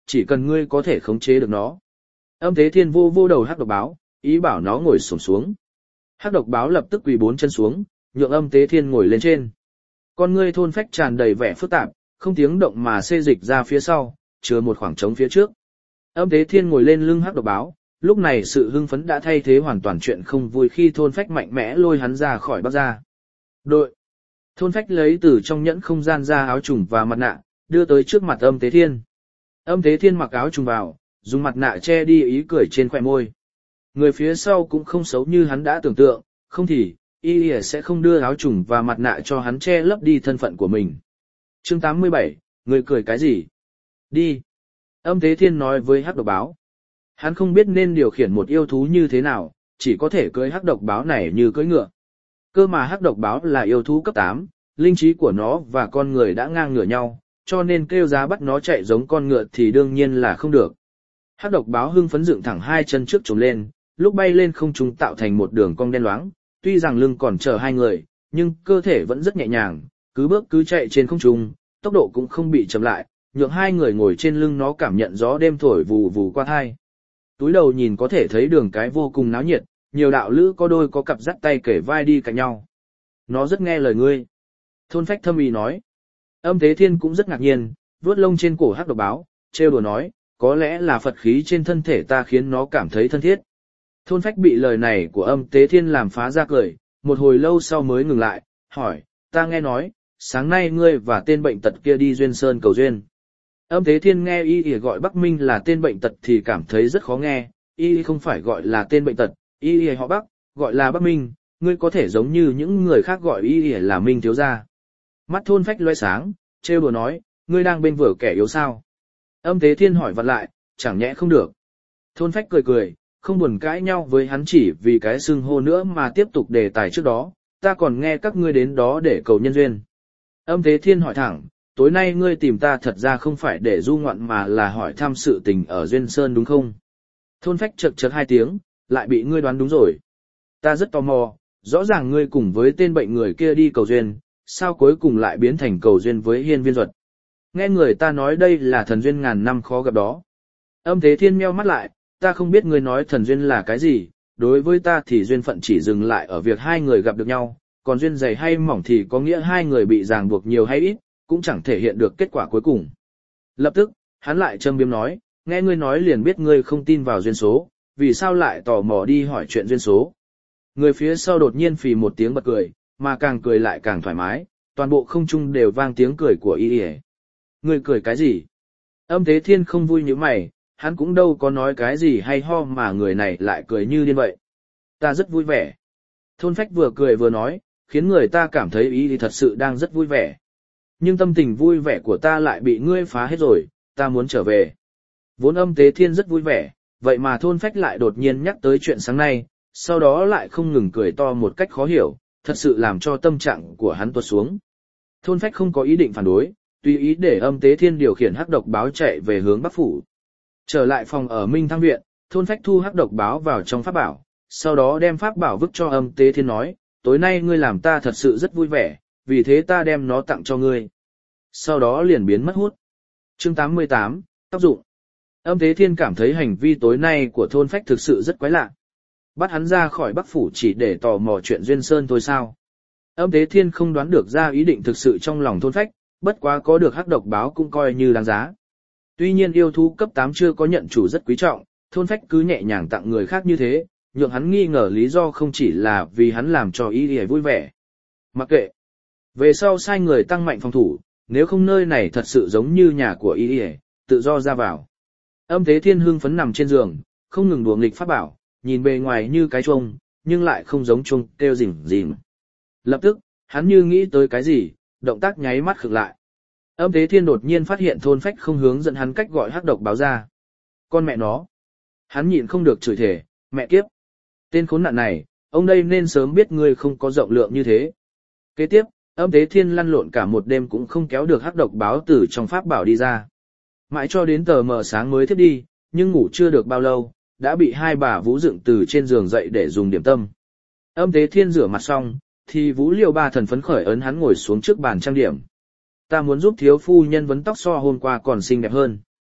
chỉ cần ngươi có thể khống chế được nó. Âm Thế Thiên vô vô đầu hắc độc báo, ý bảo nó ngồi xổm xuống. Hắc độc báo lập tức quỳ bốn chân xuống, nhượng Âm Thế Thiên ngồi lên trên. Con ngươi thôn phách tràn đầy vẻ phức tạp, không tiếng động mà xê dịch ra phía sau, chứa một khoảng trống phía trước. Âm Thế Thiên ngồi lên lưng hắc độc báo, lúc này sự hưng phấn đã thay thế hoàn toàn chuyện không vui khi thôn phách mạnh mẽ lôi hắn ra khỏi bắc ra. Đội. Thôn phách lấy từ trong nhẫn không gian ra áo trùng và mặt nạ, đưa tới trước mặt Âm Thế Thiên. Âm Thế Thiên mặc áo trùng vào, dùng mặt nạ che đi ý cười trên khóe môi. Người phía sau cũng không xấu như hắn đã tưởng tượng, không thì, y sẽ không đưa áo trùng và mặt nạ cho hắn che lấp đi thân phận của mình. Chương tám mươi bảy, người cười cái gì? Đi. Âm Thế Thiên nói với hắc độc báo. Hắn không biết nên điều khiển một yêu thú như thế nào, chỉ có thể cưỡi hắc độc báo này như cưỡi ngựa. Cơ mà hắc độc báo là yêu thú cấp tám, linh trí của nó và con người đã ngang ngửa nhau, cho nên kêu giá bắt nó chạy giống con ngựa thì đương nhiên là không được. Hắc độc báo hưng phấn dựng thẳng hai chân trước trống lên, lúc bay lên không trung tạo thành một đường cong đen loáng, tuy rằng lưng còn chờ hai người, nhưng cơ thể vẫn rất nhẹ nhàng, cứ bước cứ chạy trên không trung, tốc độ cũng không bị chậm lại, nhượng hai người ngồi trên lưng nó cảm nhận gió đêm thổi vù vù qua thai. Túi đầu nhìn có thể thấy đường cái vô cùng náo nhiệt, nhiều đạo lữ có đôi có cặp dắt tay kể vai đi cạnh nhau. Nó rất nghe lời ngươi. Thôn phách thâm ý nói. Âm Thế Thiên cũng rất ngạc nhiên, vuốt lông trên cổ hắc độc báo, trêu đùa nói, có lẽ là Phật khí trên thân thể ta khiến nó cảm thấy thân thiết. Thôn phách bị lời này của Âm Thế Thiên làm phá ra cười, một hồi lâu sau mới ngừng lại, hỏi, ta nghe nói, sáng nay ngươi và tên bệnh tật kia đi Duyên Sơn cầu duyên. Âm Thế Thiên nghe y y gọi Bắc Minh là tên bệnh tật thì cảm thấy rất khó nghe, y không phải gọi là tên bệnh tật, y y họ Bắc, gọi là Bắc Minh, ngươi có thể giống như những người khác gọi y y là Minh thiếu gia. Mắt thôn phách loe sáng, trêu đùa nói, ngươi đang bên vở kẻ yếu sao? Âm Thế Thiên hỏi vặn lại, chẳng nhẽ không được. Thôn phách cười cười, không buồn cãi nhau với hắn chỉ vì cái xưng hô nữa mà tiếp tục đề tài trước đó, ta còn nghe các ngươi đến đó để cầu nhân duyên. Âm Thế Thiên hỏi thẳng, tối nay ngươi tìm ta thật ra không phải để du ngoạn mà là hỏi thăm sự tình ở Duyên Sơn đúng không? Thôn phách chật chật hai tiếng, lại bị ngươi đoán đúng rồi. Ta rất tò mò, rõ ràng ngươi cùng với tên bệnh người kia đi cầu duyên, sao cuối cùng lại biến thành cầu duyên với Hiên Viên Duật? Nghe người ta nói đây là thần duyên ngàn năm khó gặp đó. Âm Thế Thiên meo mắt lại, ta không biết ngươi nói thần duyên là cái gì, đối với ta thì duyên phận chỉ dừng lại ở việc hai người gặp được nhau, còn duyên dày hay mỏng thì có nghĩa hai người bị ràng buộc nhiều hay ít, cũng chẳng thể hiện được kết quả cuối cùng. Lập tức, hắn lại châm biếm nói, nghe ngươi nói liền biết ngươi không tin vào duyên số, vì sao lại tò mò đi hỏi chuyện duyên số. Người phía sau đột nhiên phì một tiếng bật cười, mà càng cười lại càng thoải mái, toàn bộ không trung đều vang tiếng cười của y y. Ngươi cười cái gì? Âm Thế Thiên không vui như mày, hắn cũng đâu có nói cái gì hay ho mà người này lại cười như điên vậy. Ta rất vui vẻ. Thôn phách vừa cười vừa nói, khiến người ta cảm thấy y y thật sự đang rất vui vẻ. Nhưng tâm tình vui vẻ của ta lại bị ngươi phá hết rồi, ta muốn trở về. Vốn Âm Thế Thiên rất vui vẻ, vậy mà thôn phách lại đột nhiên nhắc tới chuyện sáng nay, sau đó lại không ngừng cười to một cách khó hiểu, thật sự làm cho tâm trạng của hắn tuột xuống. Thôn phách không có ý định phản đối, tùy ý để Âm Thế Thiên điều khiển hắc độc báo chạy về hướng Bắc Phủ. Trở lại phòng ở Minh Thăng Viện, thôn phách thu hắc độc báo vào trong pháp bảo, sau đó đem pháp bảo vứt cho Âm Thế Thiên nói, tối nay ngươi làm ta thật sự rất vui vẻ, vì thế ta đem nó tặng cho ngươi. Sau đó liền biến mất hút. Chương tám mươi tám, tác dụng. Âm Thế Thiên cảm thấy hành vi tối nay của thôn phách thực sự rất quái lạ. Bắt hắn ra khỏi Bắc Phủ chỉ để tò mò chuyện Duyên Sơn thôi sao? Âm Thế Thiên không đoán được ra ý định thực sự trong lòng thôn phách, bất quá có được hắc độc báo cũng coi như đáng giá. Tuy nhiên yêu thú cấp tám chưa có nhận chủ rất quý trọng, thôn phách cứ nhẹ nhàng tặng người khác như thế, nhượng hắn nghi ngờ lý do không chỉ là vì hắn làm cho y y vui vẻ. Mặc kệ. Về sau sai người tăng mạnh phòng thủ, nếu không nơi này thật sự giống như nhà của y y, tự do ra vào. Âm Thế Thiên hưng phấn nằm trên giường, không ngừng đùa nghịch pháp bảo, nhìn bề ngoài như cái chuông, nhưng lại không giống chuông kêu rình rìm. Lập tức, hắn như nghĩ tới cái gì, động tác nháy mắt khựng lại. Âm Thế Thiên đột nhiên phát hiện thôn phách không hướng dẫn hắn cách gọi hắc độc báo ra. Con mẹ nó. Hắn nhịn không được chửi thề, mẹ kiếp. Tên khốn nạn này, ông đây nên sớm biết ngươi không có rộng lượng như thế. Kế tiếp, Âm Thế Thiên lăn lộn cả một đêm cũng không kéo được hắc độc báo từ trong pháp bảo đi ra. Mãi cho đến tờ mờ sáng mới thiếp đi, nhưng ngủ chưa được bao lâu, đã bị hai bà Vũ dựng từ trên giường dậy để dùng điểm tâm. Âm Thế Thiên rửa mặt xong, thì Vũ Liêu Ba thần phấn khởi ấn hắn ngồi xuống trước bàn trang điểm. Ta muốn giúp thiếu phu nhân vấn tóc so hôm qua còn xinh đẹp hơn.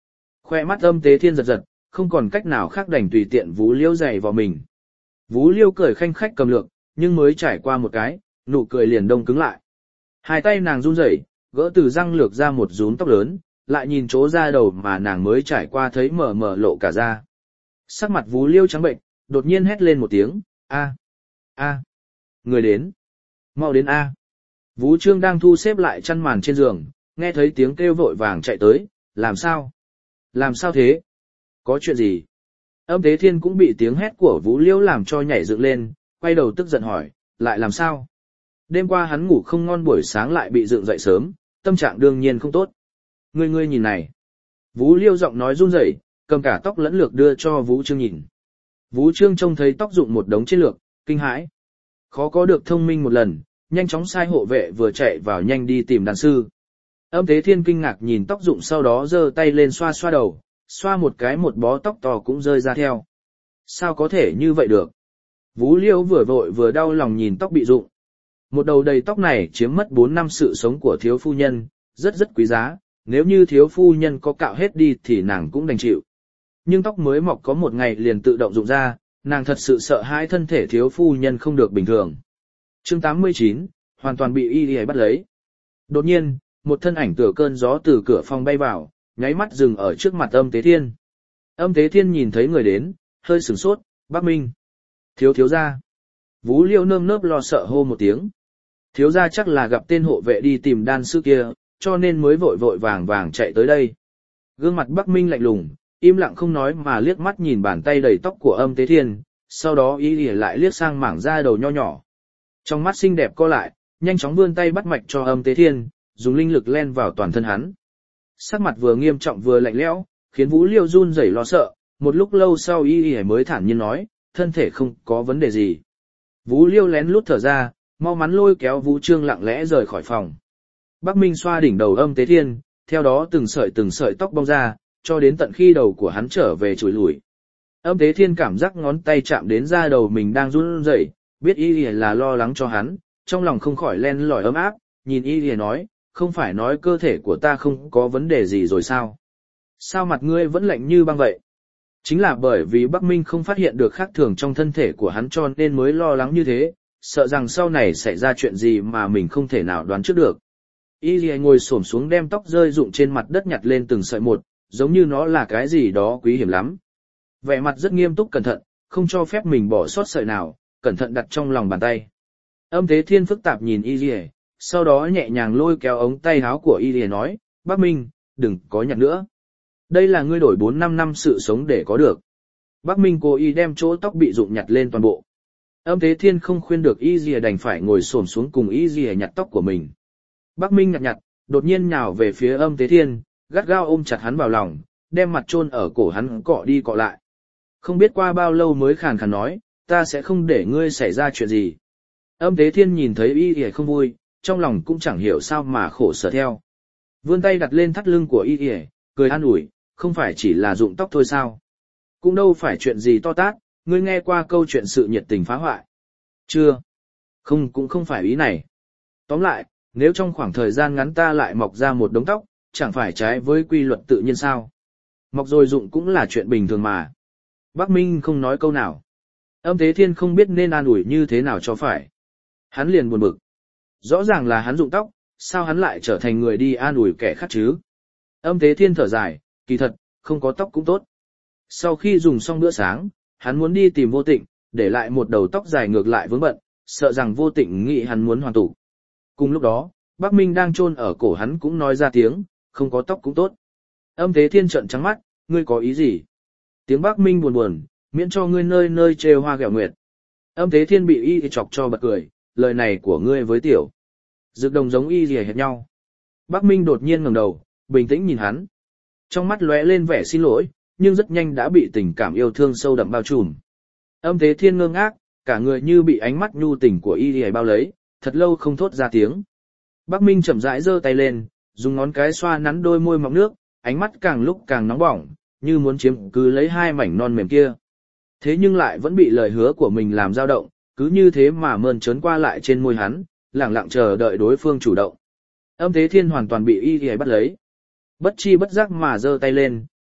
Khoe mắt Âm Tế Thiên giật giật, không còn cách nào khác đành tùy tiện Vú Liêu giày vào mình. Vú Liêu cười khanh khách cầm lược, nhưng mới trải qua một cái, nụ cười liền đông cứng lại. Hai tay nàng run rẩy, gỡ từ răng lược ra một rúm tóc lớn, lại nhìn chỗ da đầu mà nàng mới trải qua thấy mở mở lộ cả da. Sắc mặt Vú Liêu trắng bệnh, đột nhiên hét lên một tiếng, a, a, người đến, mau đến a. Vú Trương đang thu xếp lại chăn màn trên giường, nghe thấy tiếng kêu vội vàng chạy tới, làm sao? Làm sao thế? Có chuyện gì? Âm Tế Thiên cũng bị tiếng hét của Vú Liêu làm cho nhảy dựng lên, quay đầu tức giận hỏi, lại làm sao? Đêm qua hắn ngủ không ngon buổi sáng lại bị dựng dậy sớm, tâm trạng đương nhiên không tốt. Ngươi ngươi nhìn này. Vú Liêu giọng nói run rẩy, cầm cả tóc lẫn lược đưa cho Vú Trương nhìn. Vú Trương trông thấy tóc dụng một đống trên lược, kinh hãi. Khó có được thông minh một lần, nhanh chóng sai hộ vệ vừa chạy vào nhanh đi tìm đàn sư. Âm Tế Thiên kinh ngạc nhìn tóc dụng sau đó giơ tay lên xoa xoa đầu, xoa một cái một bó tóc to cũng rơi ra theo. Sao có thể như vậy được? Vú Liêu vừa vội vừa đau lòng nhìn tóc bị rụng. Một đầu đầy tóc này chiếm mất bốn năm sự sống của thiếu phu nhân, rất rất quý giá, nếu như thiếu phu nhân có cạo hết đi thì nàng cũng đành chịu. Nhưng tóc mới mọc có một ngày liền tự động rụng ra, nàng thật sự sợ hãi thân thể thiếu phu nhân không được bình thường. Chương tám mươi chín, hoàn toàn bị y y bắt lấy. Đột nhiên, một thân ảnh tựa cơn gió từ cửa phòng bay vào, nháy mắt dừng ở trước mặt Âm Tế Thiên. Âm Tế Thiên nhìn thấy người đến, hơi sửng sốt, Bắc Minh. Thiếu thiếu gia. Vú Liêu nơm nớp lo sợ hô một tiếng. Thiếu gia chắc là gặp tên hộ vệ đi tìm đan sư kia, cho nên mới vội vội vàng vàng chạy tới đây. Gương mặt Bắc Minh lạnh lùng, im lặng không nói mà liếc mắt nhìn bàn tay đầy tóc của Âm Tế Thiên, sau đó ý ỉa lại liếc sang mảng da đầu nho nhỏ. Trong mắt xinh đẹp co lại, nhanh chóng vươn tay bắt mạch cho Âm Tế Thiên, dùng linh lực len vào toàn thân hắn. Sắc mặt vừa nghiêm trọng vừa lạnh lẽo, khiến Vũ Liêu run rẩy lo sợ, một lúc lâu sau y y mới thản nhiên nói, thân thể không có vấn đề gì. Vũ Liêu lén lút thở ra, mau mắn lôi kéo Vũ Trương lặng lẽ rời khỏi phòng. Bắc Minh xoa đỉnh đầu Âm Tế Thiên, theo đó từng sợi từng sợi tóc bong ra, cho đến tận khi đầu của hắn trở về chùi lủi. Âm Tế Thiên cảm giác ngón tay chạm đến da đầu mình đang run rẩy, biết y y là lo lắng cho hắn, trong lòng không khỏi len lỏi ấm áp, nhìn y y nói, không phải nói cơ thể của ta không có vấn đề gì rồi sao? Sao mặt ngươi vẫn lạnh như băng vậy? Chính là bởi vì Bắc Minh không phát hiện được khác thường trong thân thể của hắn cho nên mới lo lắng như thế, sợ rằng sau này xảy ra chuyện gì mà mình không thể nào đoán trước được. Y Lì ngồi xổm xuống đem tóc rơi rụng trên mặt đất nhặt lên từng sợi một, giống như nó là cái gì đó quý hiếm lắm. Vẻ mặt rất nghiêm túc cẩn thận, không cho phép mình bỏ sót sợi nào, cẩn thận đặt trong lòng bàn tay. Âm Tế Thiên phức tạp nhìn Y Lì, sau đó nhẹ nhàng lôi kéo ống tay áo của Y Lì nói, Bắc Minh, đừng có nhặt nữa. Đây là ngươi đổi bốn năm năm sự sống để có được. Bắc Minh cố ý đem chỗ tóc bị rụng nhặt lên toàn bộ. Âm Tế Thiên không khuyên được Y Lì đành phải ngồi xổm xuống cùng Y Lì nhặt tóc của mình. Bắc Minh nhặt nhặt, đột nhiên nhào về phía Âm Tế Thiên, gắt gao ôm chặt hắn vào lòng, đem mặt chôn ở cổ hắn cọ đi cọ lại. Không biết qua bao lâu mới khàn khàn nói, ta sẽ không để ngươi xảy ra chuyện gì. Âm Tế Thiên nhìn thấy Y Lì không vui, trong lòng cũng chẳng hiểu sao mà khổ sở theo. Vươn tay đặt lên thắt lưng của Y Lì, cười an ủi, không phải chỉ là rụng tóc thôi sao? Cũng đâu phải chuyện gì to tát, ngươi nghe qua câu chuyện sự nhiệt tình phá hoại. Chưa. Không cũng không phải ý này. Tóm lại, nếu trong khoảng thời gian ngắn ta lại mọc ra một đống tóc, chẳng phải trái với quy luật tự nhiên sao? Mọc rồi rụng cũng là chuyện bình thường mà. Bắc Minh không nói câu nào. Âm Tế Thiên không biết nên an ủi như thế nào cho phải. Hắn liền buồn bực. Rõ ràng là hắn rụng tóc, sao hắn lại trở thành người đi an ủi kẻ khác chứ? Âm Tế Thiên thở dài, kỳ thật, không có tóc cũng tốt. Sau khi dùng xong bữa sáng, hắn muốn đi tìm Vô Tịnh, để lại một đầu tóc dài ngược lại vướng bận, sợ rằng Vô Tịnh nghĩ hắn muốn hoàn tụ. Cùng lúc đó, Bắc Minh đang chôn ở cổ hắn cũng nói ra tiếng, không có tóc cũng tốt. Âm Tế Thiên trợn trắng mắt, ngươi có ý gì? Tiếng Bắc Minh buồn buồn, miễn cho ngươi nơi nơi trêu hoa ghẹo nguyệt. Âm Tế Thiên bị y chọc cho bật cười, lời này của ngươi với tiểu Dược Đồng giống y rìa hệt nhau. Bắc Minh đột nhiên ngẩng đầu, bình tĩnh nhìn hắn. Trong mắt lóe lên vẻ xin lỗi, nhưng rất nhanh đã bị tình cảm yêu thương sâu đậm bao trùm. Âm Tế Thiên ngơ ngác, cả người như bị ánh mắt nhu tình của y rìa bao lấy, thật lâu không thốt ra tiếng. Bắc Minh chậm rãi giơ tay lên, dùng ngón cái xoa nắn đôi môi mọng nước, ánh mắt càng lúc càng nóng bỏng, như muốn chiếm cứ lấy hai mảnh non mềm kia. Thế nhưng lại vẫn bị lời hứa của mình làm dao động, cứ như thế mà mơn trớn qua lại trên môi hắn, lặng lặng chờ đợi đối phương chủ động. Âm Tế Thiên hoàn toàn bị y y bắt lấy. Bất chi bất giác mà giơ tay lên,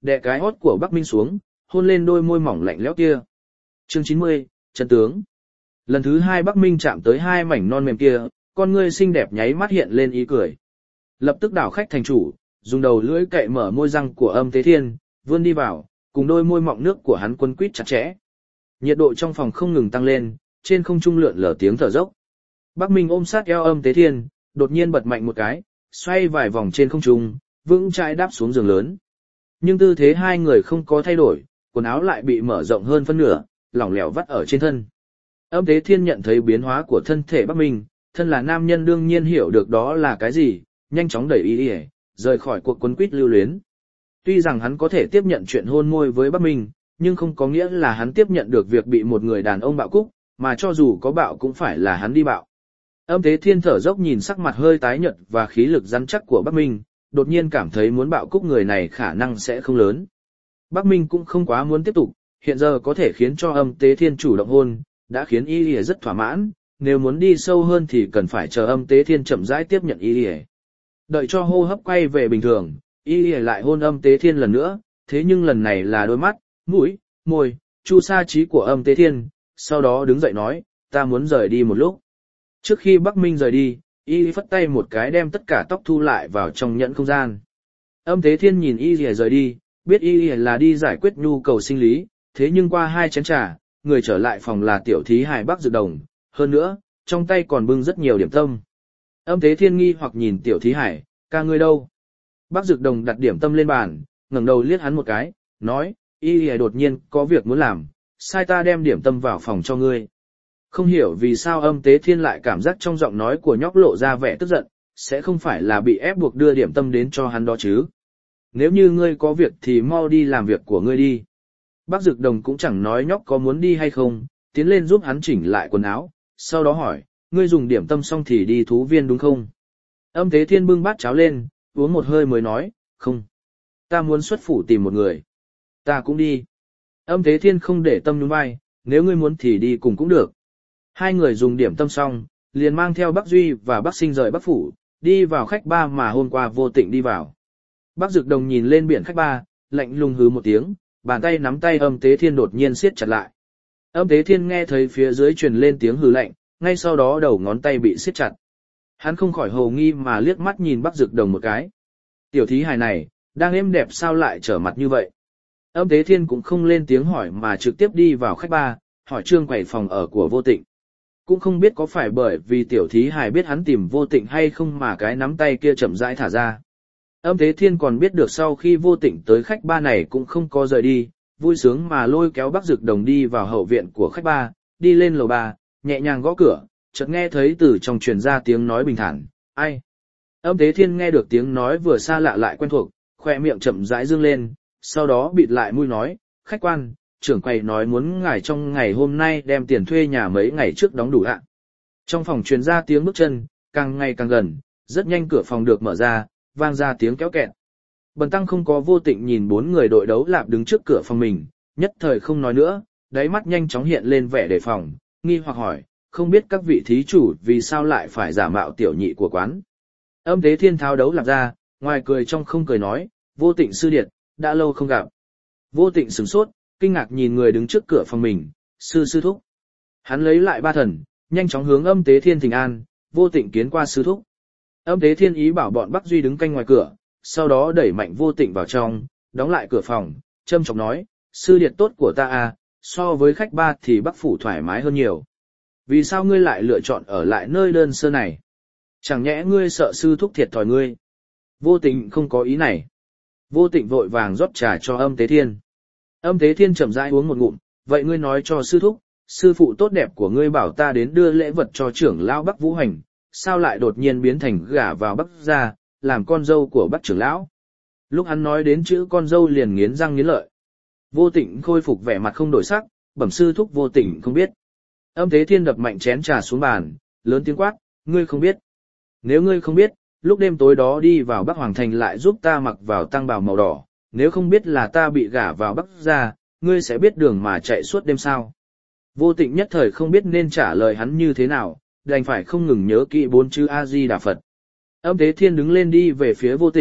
đè cái hót của Bắc Minh xuống, hôn lên đôi môi mỏng lạnh lẽo kia. Chương chín mươi, chân tướng. Lần thứ hai Bắc Minh chạm tới hai mảnh non mềm kia, con ngươi xinh đẹp nháy mắt hiện lên ý cười. Lập tức đảo khách thành chủ, dùng đầu lưỡi cậy mở môi răng của Âm Tế Thiên, vươn đi vào, cùng đôi môi mọng nước của hắn quấn quýt chặt chẽ. Nhiệt độ trong phòng không ngừng tăng lên, trên không trung lượn lờ tiếng thở dốc. Bắc Minh ôm sát eo Âm Tế Thiên, đột nhiên bật mạnh một cái, xoay vài vòng trên không trung, vững chãi đáp xuống giường lớn. Nhưng tư thế hai người không có thay đổi, quần áo lại bị mở rộng hơn phân nửa, lỏng lẻo vắt ở trên thân. Âm Tế Thiên nhận thấy biến hóa của thân thể Bắc Minh, thân là nam nhân đương nhiên hiểu được đó là cái gì, nhanh chóng đẩy ý ỉa, rời khỏi cuộc quấn quýt lưu luyến. Tuy rằng hắn có thể tiếp nhận chuyện hôn môi với Bắc Minh, nhưng không có nghĩa là hắn tiếp nhận được việc bị một người đàn ông bạo cúc, mà cho dù có bạo cũng phải là hắn đi bạo. Âm Tế Thiên thở dốc nhìn sắc mặt hơi tái nhợt và khí lực rắn chắc của Bắc Minh, đột nhiên cảm thấy muốn bạo cúc người này khả năng sẽ không lớn. Bắc Minh cũng không quá muốn tiếp tục, hiện giờ có thể khiến cho Âm Tế Thiên chủ động hôn, đã khiến y lìa rất thỏa mãn, nếu muốn đi sâu hơn thì cần phải chờ Âm Tế Thiên chậm rãi tiếp nhận y lìa. Đợi cho hô hấp quay về bình thường, y lìa lại hôn Âm Tế Thiên lần nữa, thế nhưng lần này là đôi mắt, mũi, môi, chu sa trí của Âm Tế Thiên, sau đó đứng dậy nói, ta muốn rời đi một lúc. Trước khi Bắc Minh rời đi, y phất tay một cái đem tất cả tóc thu lại vào trong nhẫn không gian. Âm Tế Thiên nhìn y lìa rời đi, biết y lìa là đi giải quyết nhu cầu sinh lý, thế nhưng qua hai chén trà, người trở lại phòng là tiểu thí hài Bắc Dược Đồng, hơn nữa, trong tay còn bưng rất nhiều điểm tâm. Âm Tế Thiên nghi hoặc nhìn tiểu thí hải, ca ngươi đâu? Bắc Dược Đồng đặt điểm tâm lên bàn, ngẩng đầu liếc hắn một cái, nói, y lìa đột nhiên có việc muốn làm, sai ta đem điểm tâm vào phòng cho ngươi. Không hiểu vì sao Âm Tế Thiên lại cảm giác trong giọng nói của nhóc lộ ra vẻ tức giận, sẽ không phải là bị ép buộc đưa điểm tâm đến cho hắn đó chứ. Nếu như ngươi có việc thì mau đi làm việc của ngươi đi. Bác Dực Đồng cũng chẳng nói nhóc có muốn đi hay không, tiến lên giúp hắn chỉnh lại quần áo, sau đó hỏi, ngươi dùng điểm tâm xong thì đi thú viên đúng không? Âm Tế Thiên bưng bát cháo lên, uống một hơi mới nói, không. Ta muốn xuất phủ tìm một người. Ta cũng đi. Âm Tế Thiên không để tâm nhún vai, nếu ngươi muốn thì đi cùng cũng được. Hai người dùng điểm tâm xong, liền mang theo Bắc Duy và Bắc Sinh rời Bắc phủ, đi vào khách ba mà hôm qua vô tình đi vào. Bác Dực Đồng nhìn lên biển khách ba, lạnh lùng hứ một tiếng, bàn tay nắm tay Âm Tế Thiên đột nhiên siết chặt lại. Âm Tế Thiên nghe thấy phía dưới truyền lên tiếng hừ lạnh, ngay sau đó đầu ngón tay bị siết chặt. Hắn không khỏi hồ nghi mà liếc mắt nhìn Bác Dực Đồng một cái. Tiểu thí hài này, đang êm đẹp sao lại trở mặt như vậy? Âm Tế Thiên cũng không lên tiếng hỏi mà trực tiếp đi vào khách ba, hỏi trương quầy phòng ở của Vô Tịnh. Cũng không biết có phải bởi vì tiểu thí hài biết hắn tìm Vô Tịnh hay không mà cái nắm tay kia chậm rãi thả ra. Âm Tế Thiên còn biết được sau khi Vô Tịnh tới khách ba này cũng không có rời đi, vui sướng mà lôi kéo Bắc Dực Đồng đi vào hậu viện của khách ba, đi lên lầu ba, nhẹ nhàng gõ cửa, chợt nghe thấy từ trong truyền ra tiếng nói bình thản, ai? Âm Tế Thiên nghe được tiếng nói vừa xa lạ lại quen thuộc, khoe miệng chậm rãi dương lên, sau đó bịt lại mũi nói, khách quan, trưởng quầy nói muốn ngài trong ngày hôm nay đem tiền thuê nhà mấy ngày trước đóng đủ ạ. Trong phòng truyền ra tiếng bước chân, càng ngày càng gần, rất nhanh cửa phòng được mở ra, vang ra tiếng kéo kẹt. Bần tăng không có Vô Tịnh nhìn bốn người đội đấu lạp đứng trước cửa phòng mình, nhất thời không nói nữa, đáy mắt nhanh chóng hiện lên vẻ đề phòng, nghi hoặc hỏi, không biết các vị thí chủ vì sao lại phải giả mạo tiểu nhị của quán. Âm Tế Thiên tháo đấu lạp ra, ngoài cười trong không cười nói, Vô Tịnh sư điệt, đã lâu không gặp. Vô Tịnh sửng sốt, kinh ngạc nhìn người đứng trước cửa phòng mình, sư sư thúc. Hắn lấy lại ba thần, nhanh chóng hướng Âm Tế Thiên thỉnh an, Vô Tịnh kiến qua sư thúc. Âm Tế Thiên ý bảo bọn Bắc Duy đứng canh ngoài cửa, sau đó đẩy mạnh Vô Tịnh vào trong, đóng lại cửa phòng, châm chọc nói, sư điệt tốt của ta à, so với khách ba thì Bắc phủ thoải mái hơn nhiều. Vì sao ngươi lại lựa chọn ở lại nơi đơn sơ này? Chẳng nhẽ ngươi sợ sư thúc thiệt thòi ngươi? Vô Tịnh không có ý này. Vô Tịnh vội vàng rót trà cho Âm Tế Thiên. Âm Tế Thiên chậm rãi uống một ngụm, vậy ngươi nói cho sư thúc, sư phụ tốt đẹp của ngươi bảo ta đến đưa lễ vật cho trưởng lão Bắc Vũ Hành, sao lại đột nhiên biến thành gả vào Bắc gia, làm con dâu của Bắc trưởng lão? Lúc hắn nói đến chữ con dâu liền nghiến răng nghiến lợi. Vô Tịnh khôi phục vẻ mặt không đổi sắc, bẩm sư thúc Vô Tịnh không biết. Âm Tế Thiên đập mạnh chén trà xuống bàn, lớn tiếng quát, ngươi không biết. Nếu ngươi không biết, lúc đêm tối đó đi vào Bắc Hoàng Thành lại giúp ta mặc vào tăng bào màu đỏ, nếu không biết là ta bị gả vào Bắc gia, ngươi sẽ biết đường mà chạy suốt đêm sao? Vô Tịnh nhất thời không biết nên trả lời hắn như thế nào, đành phải không ngừng nhớ kỹ bốn chữ A Di Đà Phật. Âm Tế Thiên đứng lên đi về phía Vô Tịnh, có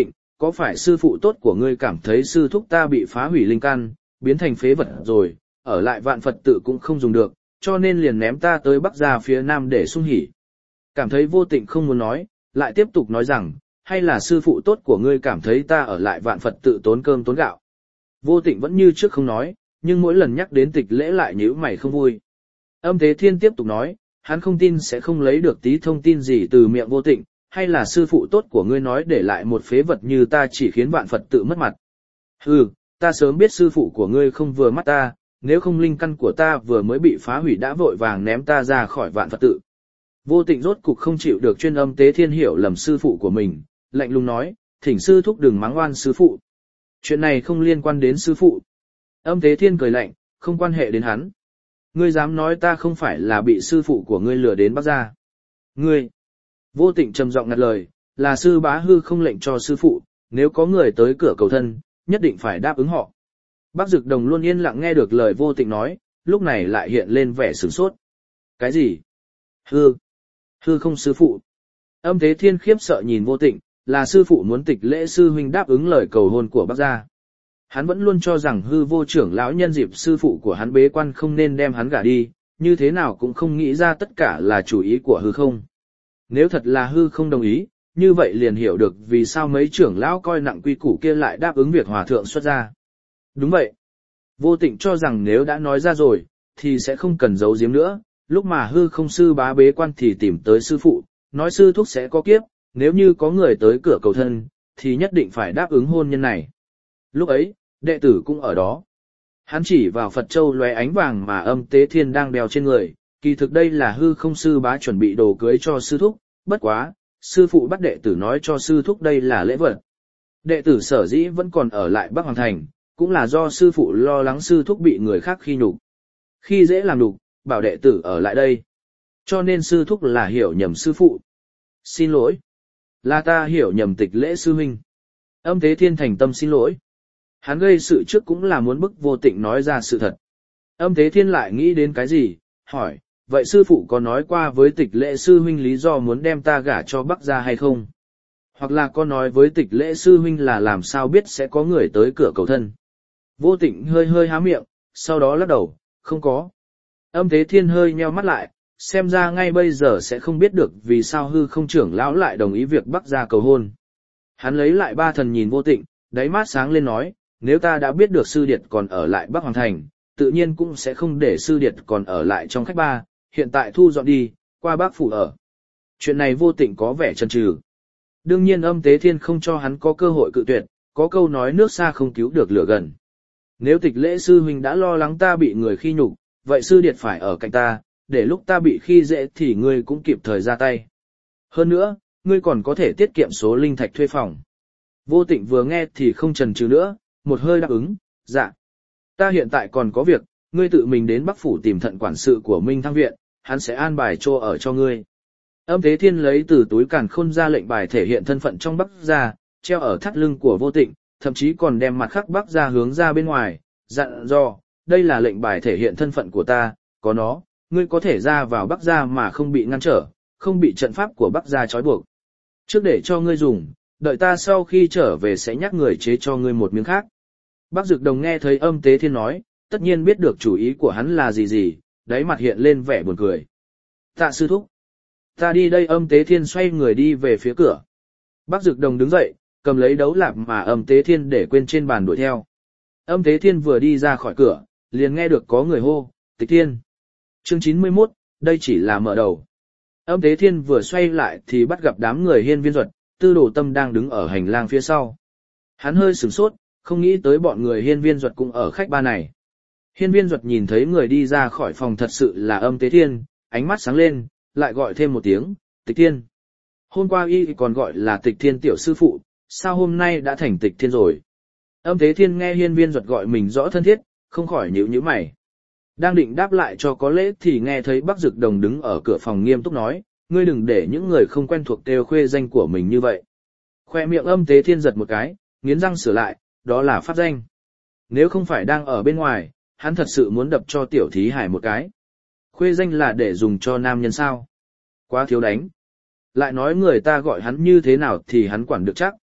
có phải sư phụ tốt của ngươi cảm thấy sư thúc ta bị phá hủy linh căn, biến thành phế vật rồi, ở lại vạn Phật tự cũng không dùng được, cho nên liền ném ta tới Bắc Gia phía Nam để sung hỉ. Cảm thấy Vô Tịnh không muốn nói, lại tiếp tục nói rằng, hay là sư phụ tốt của ngươi cảm thấy ta ở lại vạn Phật tự tốn cơm tốn gạo. Vô Tịnh vẫn như trước không nói, nhưng mỗi lần nhắc đến tịch lễ lại nhíu mày không vui. Âm Thế Thiên tiếp tục nói, hắn không tin sẽ không lấy được tí thông tin gì từ miệng Vô Tịnh, hay là sư phụ tốt của ngươi nói để lại một phế vật như ta chỉ khiến vạn Phật tự mất mặt. Hừ, ta sớm biết sư phụ của ngươi không vừa mắt ta, nếu không linh căn của ta vừa mới bị phá hủy đã vội vàng ném ta ra khỏi vạn Phật tự. Vô Tịnh rốt cục không chịu được chuyên Âm Tế Thiên hiểu lầm sư phụ của mình, lạnh lùng nói, thỉnh sư thúc đừng mắng oan sư phụ. Chuyện này không liên quan đến sư phụ. Âm Tế Thiên cười lạnh, không quan hệ đến hắn. Ngươi dám nói ta không phải là bị sư phụ của ngươi lừa đến Bắc Gia. Ngươi. Vô Tịnh trầm giọng ngắt lời, là sư bá hư không lệnh cho sư phụ, nếu có người tới cửa cầu thân, nhất định phải đáp ứng họ. Bác Dực Đồng luôn yên lặng nghe được lời Vô Tịnh nói, lúc này lại hiện lên vẻ sửng sốt. Cái gì? Hư. Hư không sư phụ. Âm Thế Thiên khiếp sợ nhìn Vô Tịnh, là sư phụ muốn tịch lễ sư huynh đáp ứng lời cầu hôn của Bắc Gia. Hắn vẫn luôn cho rằng hư vô trưởng lão nhân dịp sư phụ của hắn bế quan không nên đem hắn gả đi, như thế nào cũng không nghĩ ra tất cả là chủ ý của hư không. Nếu thật là hư không đồng ý, như vậy liền hiểu được vì sao mấy trưởng lão coi nặng quy củ kia lại đáp ứng việc hòa thượng xuất gia. Đúng vậy. Vô Tịnh cho rằng nếu đã nói ra rồi, thì sẽ không cần giấu giếm nữa, lúc mà hư không sư bá bế quan thì tìm tới sư phụ, nói sư thúc sẽ có kiếp, nếu như có người tới cửa cầu thân, thì nhất định phải đáp ứng hôn nhân này. Lúc ấy, đệ tử cũng ở đó. Hắn chỉ vào Phật Châu lóe ánh vàng mà Âm Tế Thiên đang đeo trên người, kỳ thực đây là hư không sư bá chuẩn bị đồ cưới cho sư thúc, bất quá, sư phụ bắt đệ tử nói cho sư thúc đây là lễ vật. Đệ tử sở dĩ vẫn còn ở lại Bắc Hoàng Thành, cũng là do sư phụ lo lắng sư thúc bị người khác khi nhục. Khi dễ làm nhục, bảo đệ tử ở lại đây. Cho nên sư thúc là hiểu nhầm sư phụ. Xin lỗi. Là ta hiểu nhầm tịch lễ sư huynh. Âm Tế Thiên thành tâm xin lỗi. Hắn gây sự trước cũng là muốn bức Vô Tịnh nói ra sự thật. Âm Tế Thiên lại nghĩ đến cái gì, hỏi, vậy sư phụ có nói qua với tịch lễ sư huynh lý do muốn đem ta gả cho Bắc Gia hay không? Hoặc là có nói với tịch lễ sư huynh là làm sao biết sẽ có người tới cửa cầu thân? Vô Tịnh hơi hơi há miệng, sau đó lắc đầu, không có. Âm Tế Thiên hơi nheo mắt lại, xem ra ngay bây giờ sẽ không biết được vì sao hư không trưởng lão lại đồng ý việc Bắc Gia cầu hôn. Hắn lấy lại ba thần nhìn Vô Tịnh, đáy mắt sáng lên nói, nếu ta đã biết được sư điệt còn ở lại Bắc Hoàng Thành, tự nhiên cũng sẽ không để sư điệt còn ở lại trong khách ba, hiện tại thu dọn đi, qua Bắc phủ ở. Chuyện này Vô Tịnh có vẻ chần chừ. Đương nhiên Âm Tế Thiên không cho hắn có cơ hội cự tuyệt, có câu nói nước xa không cứu được lửa gần. Nếu tịch lễ sư huynh đã lo lắng ta bị người khi nhục, vậy sư điệt phải ở cạnh ta, để lúc ta bị khi dễ thì ngươi cũng kịp thời ra tay. Hơn nữa, ngươi còn có thể tiết kiệm số linh thạch thuê phòng. Vô Tịnh vừa nghe thì không chần chừ nữa, một hơi đáp ứng, dạ. Ta hiện tại còn có việc, ngươi tự mình đến Bắc phủ tìm thận quản sự của Minh Thăng Viện, hắn sẽ an bài chỗ ở cho ngươi. Âm Tế Thiên lấy từ túi càn khôn ra lệnh bài thể hiện thân phận trong Bắc Gia, treo ở thắt lưng của Vô Tịnh, thậm chí còn đem mặt khắc Bắc Gia hướng ra bên ngoài, dặn dò, đây là lệnh bài thể hiện thân phận của ta, có nó, ngươi có thể ra vào Bắc Gia mà không bị ngăn trở, không bị trận pháp của Bắc Gia trói buộc. Trước để cho ngươi dùng, đợi ta sau khi trở về sẽ nhắc người chế cho ngươi một miếng khác. Bác Dực Đồng nghe thấy Âm Tế Thiên nói, tất nhiên biết được chủ ý của hắn là gì gì, đáy mặt hiện lên vẻ buồn cười. Tạ sư thúc. Ta đi đây. Âm Tế Thiên xoay người đi về phía cửa. Bác Dực Đồng đứng dậy, cầm lấy đấu lạp mà Âm Tế Thiên để quên trên bàn đuổi theo. Âm Tế Thiên vừa đi ra khỏi cửa, liền nghe được có người hô, Tịch Thiên. Chương chín mươi mốt, đây chỉ là mở đầu. Âm Tế Thiên vừa xoay lại thì bắt gặp đám người Hiên Viên Duật, Tư Đồ Tâm đang đứng ở hành lang phía sau. Hắn hơi sửng sốt, không nghĩ tới bọn người Hiên Viên Duật cũng ở khách ba này. Hiên Viên Duật nhìn thấy người đi ra khỏi phòng thật sự là Âm Tế Thiên, ánh mắt sáng lên, lại gọi thêm một tiếng, Tịch Thiên. Hôm qua y còn gọi là Tịch Thiên tiểu sư phụ, sao hôm nay đã thành Tịch Thiên rồi? Âm Tế Thiên nghe Hiên Viên Duật gọi mình rõ thân thiết, không khỏi nhíu nhíu mày. Đang định đáp lại cho có lễ thì nghe thấy Bắc Dực Đồng đứng ở cửa phòng nghiêm túc nói, ngươi đừng để những người không quen thuộc kêu khuê danh của mình như vậy. Khoe miệng Âm Tế Thiên giật một cái, nghiến răng sửa lại, đó là pháp danh. Nếu không phải đang ở bên ngoài, hắn thật sự muốn đập cho tiểu thí hải một cái. Khuê danh là để dùng cho nam nhân sao? Quá thiếu đánh. Lại nói người ta gọi hắn như thế nào thì hắn quản được chắc.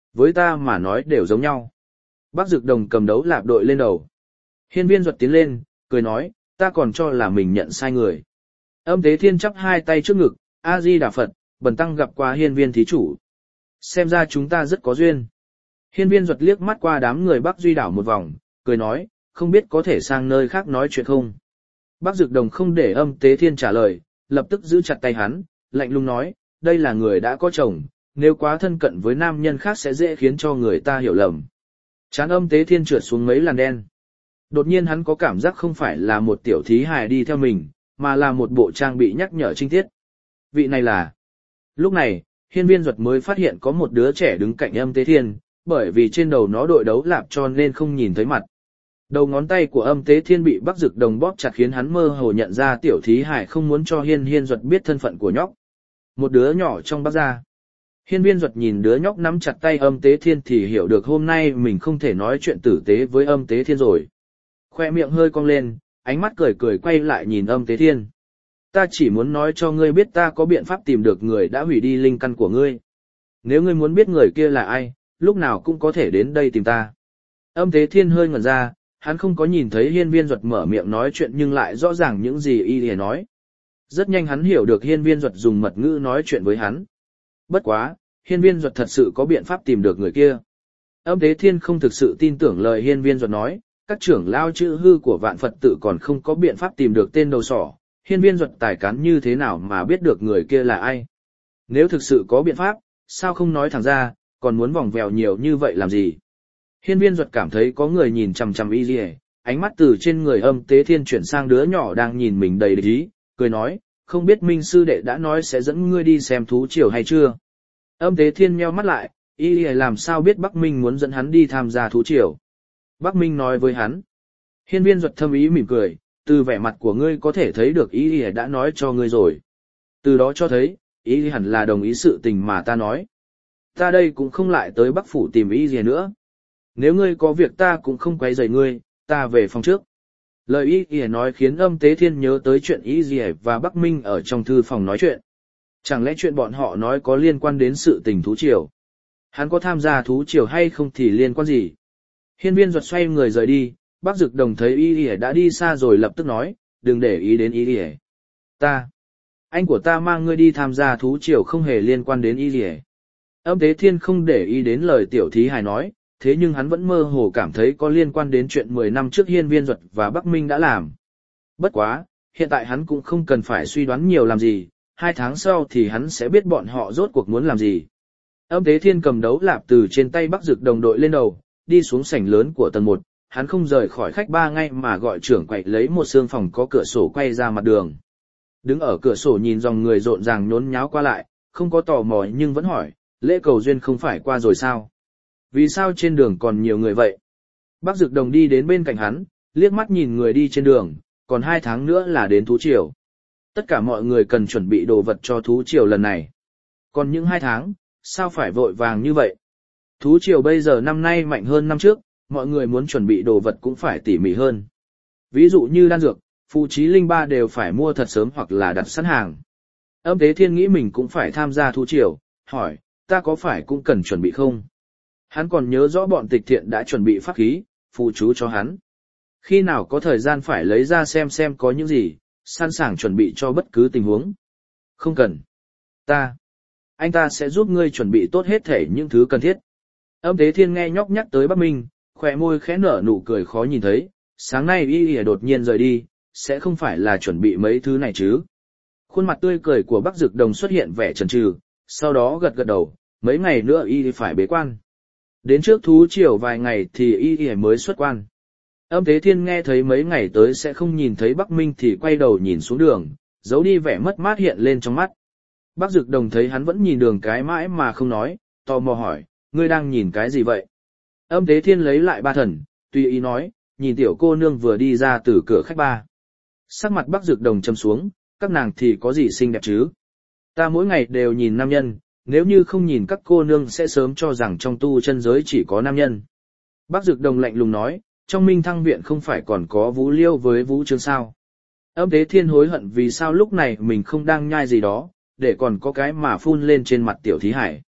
Với ta mà nói đều giống nhau. Bác Dực Đồng cầm đấu lạp đội lên đầu. Hiên Viên Duật tiến lên, cười nói, ta còn cho là mình nhận sai người. Âm Tế Thiên chắp hai tay trước ngực, A Di Đà Phật, bần tăng gặp qua Hiên Viên thí chủ. Xem ra chúng ta rất có duyên. Hiên Viên Duật liếc mắt qua đám người Bắc Duy đảo một vòng, cười nói, không biết có thể sang nơi khác nói chuyện không. Bác Dực Đồng không để Âm Tế Thiên trả lời, lập tức giữ chặt tay hắn, lạnh lùng nói, đây là người đã có chồng, nếu quá thân cận với nam nhân khác sẽ dễ khiến cho người ta hiểu lầm. Trán Âm Tế Thiên trượt xuống mấy làn đen. Đột nhiên hắn có cảm giác không phải là một tiểu thí hài đi theo mình, mà là một bộ trang bị nhắc nhở trinh tiết. Vị này là... Lúc này, Hiên Viên Duật mới phát hiện có một đứa trẻ đứng cạnh Âm Tế Thiên, bởi vì trên đầu nó đội đấu lạp cho nên không nhìn thấy mặt. Đầu ngón tay của Âm Tế Thiên bị Bắc Dực Đồng bóp chặt khiến hắn mơ hồ nhận ra tiểu thí hải không muốn cho Hiên Hiên Duật biết thân phận của nhóc. Một đứa nhỏ trong Bắc gia. Hiên Viên Duật nhìn đứa nhóc nắm chặt tay Âm Tế Thiên thì hiểu được hôm nay mình không thể nói chuyện tử tế với Âm Tế Thiên rồi. Khoe miệng hơi cong lên, ánh mắt cười cười quay lại nhìn Âm Tế Thiên. Ta chỉ muốn nói cho ngươi biết ta có biện pháp tìm được người đã hủy đi linh căn của ngươi. Nếu ngươi muốn biết người kia là ai, lúc nào cũng có thể đến đây tìm ta. Âm Tế Thiên hơi ngẩn ra, hắn không có nhìn thấy Hiên Viên Duật mở miệng nói chuyện nhưng lại rõ ràng những gì y lìa nói. Rất nhanh hắn hiểu được Hiên Viên Duật dùng mật ngữ nói chuyện với hắn. Bất quá, Hiên Viên Duật thật sự có biện pháp tìm được người kia. Âm Tế Thiên không thực sự tin tưởng lời Hiên Viên Duật nói, các trưởng lao chữ hư của vạn Phật tự còn không có biện pháp tìm được tên đầu sỏ, Hiên Viên Duật tài cán như thế nào mà biết được người kia là ai. Nếu thực sự có biện pháp, sao không nói thẳng ra, còn muốn vòng vèo nhiều như vậy làm gì. Hiên Viên Duật cảm thấy có người nhìn chằm chằm y lìa, ánh mắt từ trên người Âm Tế Thiên chuyển sang đứa nhỏ đang nhìn mình đầy địch ý, cười nói, không biết Minh sư đệ đã nói sẽ dẫn ngươi đi xem thú triều hay chưa. Âm Tế Thiên nheo mắt lại, y lìa làm sao biết Bắc Minh muốn dẫn hắn đi tham gia thú triều. Bắc Minh nói với hắn. Hiên Viên Duật thâm ý mỉm cười, từ vẻ mặt của ngươi có thể thấy được y lìa đã nói cho ngươi rồi. Từ đó cho thấy, y lìa hẳn là đồng ý sự tình mà ta nói. Ta đây cũng không lại tới Bắc Phủ tìm y lìa nữa. Nếu ngươi có việc ta cũng không quấy rầy ngươi, ta về phòng trước. Lời y lìa nói khiến Âm Tế Thiên nhớ tới chuyện y lìa và Bắc Minh ở trong thư phòng nói chuyện. Chẳng lẽ chuyện bọn họ nói có liên quan đến sự tình thú triều? Hắn có tham gia thú triều hay không thì liên quan gì? Hiên Viên Duật xoay người rời đi, Bác Dực Đồng thấy y lìa đã đi xa rồi lập tức nói, đừng để ý đến y lìa. Ta, anh của ta mang ngươi đi tham gia thú triều không hề liên quan đến y lìa. Âm Tế Thiên không để ý đến lời tiểu thí hài nói, thế nhưng hắn vẫn mơ hồ cảm thấy có liên quan đến chuyện mười năm trước Hiên Viên Duật và Bắc Minh đã làm. Bất quá, hiện tại hắn cũng không cần phải suy đoán nhiều làm gì, hai tháng sau thì hắn sẽ biết bọn họ rốt cuộc muốn làm gì. Âm Tế Thiên cầm đấu lạp từ trên tay Bắc Dực Đồng đội lên đầu, đi xuống sảnh lớn của tầng một, hắn không rời khỏi khách ba ngay mà gọi trưởng quậy lấy một xương phòng có cửa sổ quay ra mặt đường. Đứng ở cửa sổ nhìn dòng người rộn ràng nhốn nháo qua lại, không có tò mò nhưng vẫn hỏi, lễ cầu duyên không phải qua rồi sao? Vì sao trên đường còn nhiều người vậy? Bác Dực Đồng đi đến bên cạnh hắn, liếc mắt nhìn người đi trên đường, còn hai tháng nữa là đến thú triều. Tất cả mọi người cần chuẩn bị đồ vật cho thú triều lần này. Còn những hai tháng, sao phải vội vàng như vậy? Thú triều bây giờ năm nay mạnh hơn năm trước, mọi người muốn chuẩn bị đồ vật cũng phải tỉ mỉ hơn. Ví dụ như đan dược, phù trí linh ba đều phải mua thật sớm hoặc là đặt sẵn hàng. Âm Tế Thiên nghĩ mình cũng phải tham gia thú triều, hỏi, ta có phải cũng cần chuẩn bị không? Hắn còn nhớ rõ bọn Tịch Thiện đã chuẩn bị pháp khí, phù chú cho hắn. Khi nào có thời gian phải lấy ra xem xem có những gì, sẵn sàng chuẩn bị cho bất cứ tình huống. Không cần. Ta. Anh ta sẽ giúp ngươi chuẩn bị tốt hết thể những thứ cần thiết. Âm Tế Thiên nghe nhóc nhắc tới Bắc Minh, khỏe môi khẽ nở nụ cười khó nhìn thấy, sáng nay y ỉa đột nhiên rời đi, sẽ không phải là chuẩn bị mấy thứ này chứ. Khuôn mặt tươi cười của Bắc Dực Đồng xuất hiện vẻ chần chừ, sau đó gật gật đầu, mấy ngày nữa y phải bế quan. Đến trước thú triều vài ngày thì y ỉa mới xuất quan. Âm Tế Thiên nghe thấy mấy ngày tới sẽ không nhìn thấy Bắc Minh thì quay đầu nhìn xuống đường, giấu đi vẻ mất mát hiện lên trong mắt. Bắc Dực Đồng thấy hắn vẫn nhìn đường cái mãi mà không nói, tò mò hỏi, ngươi đang nhìn cái gì vậy? Âm Tế Thiên lấy lại ba thần, tùy ý nói, nhìn tiểu cô nương vừa đi ra từ cửa khách ba. Sắc mặt Bắc Dực Đồng trầm xuống, các nàng thì có gì xinh đẹp chứ? Ta mỗi ngày đều nhìn nam nhân, nếu như không nhìn các cô nương sẽ sớm cho rằng trong tu chân giới chỉ có nam nhân. Bắc Dực Đồng lạnh lùng nói, trong Minh Thăng Viện không phải còn có Vũ Liêu với Vũ Trương sao? Âm Tế Thiên hối hận vì sao lúc này mình không đang nhai gì đó, để còn có cái mà phun lên trên mặt tiểu thí hải.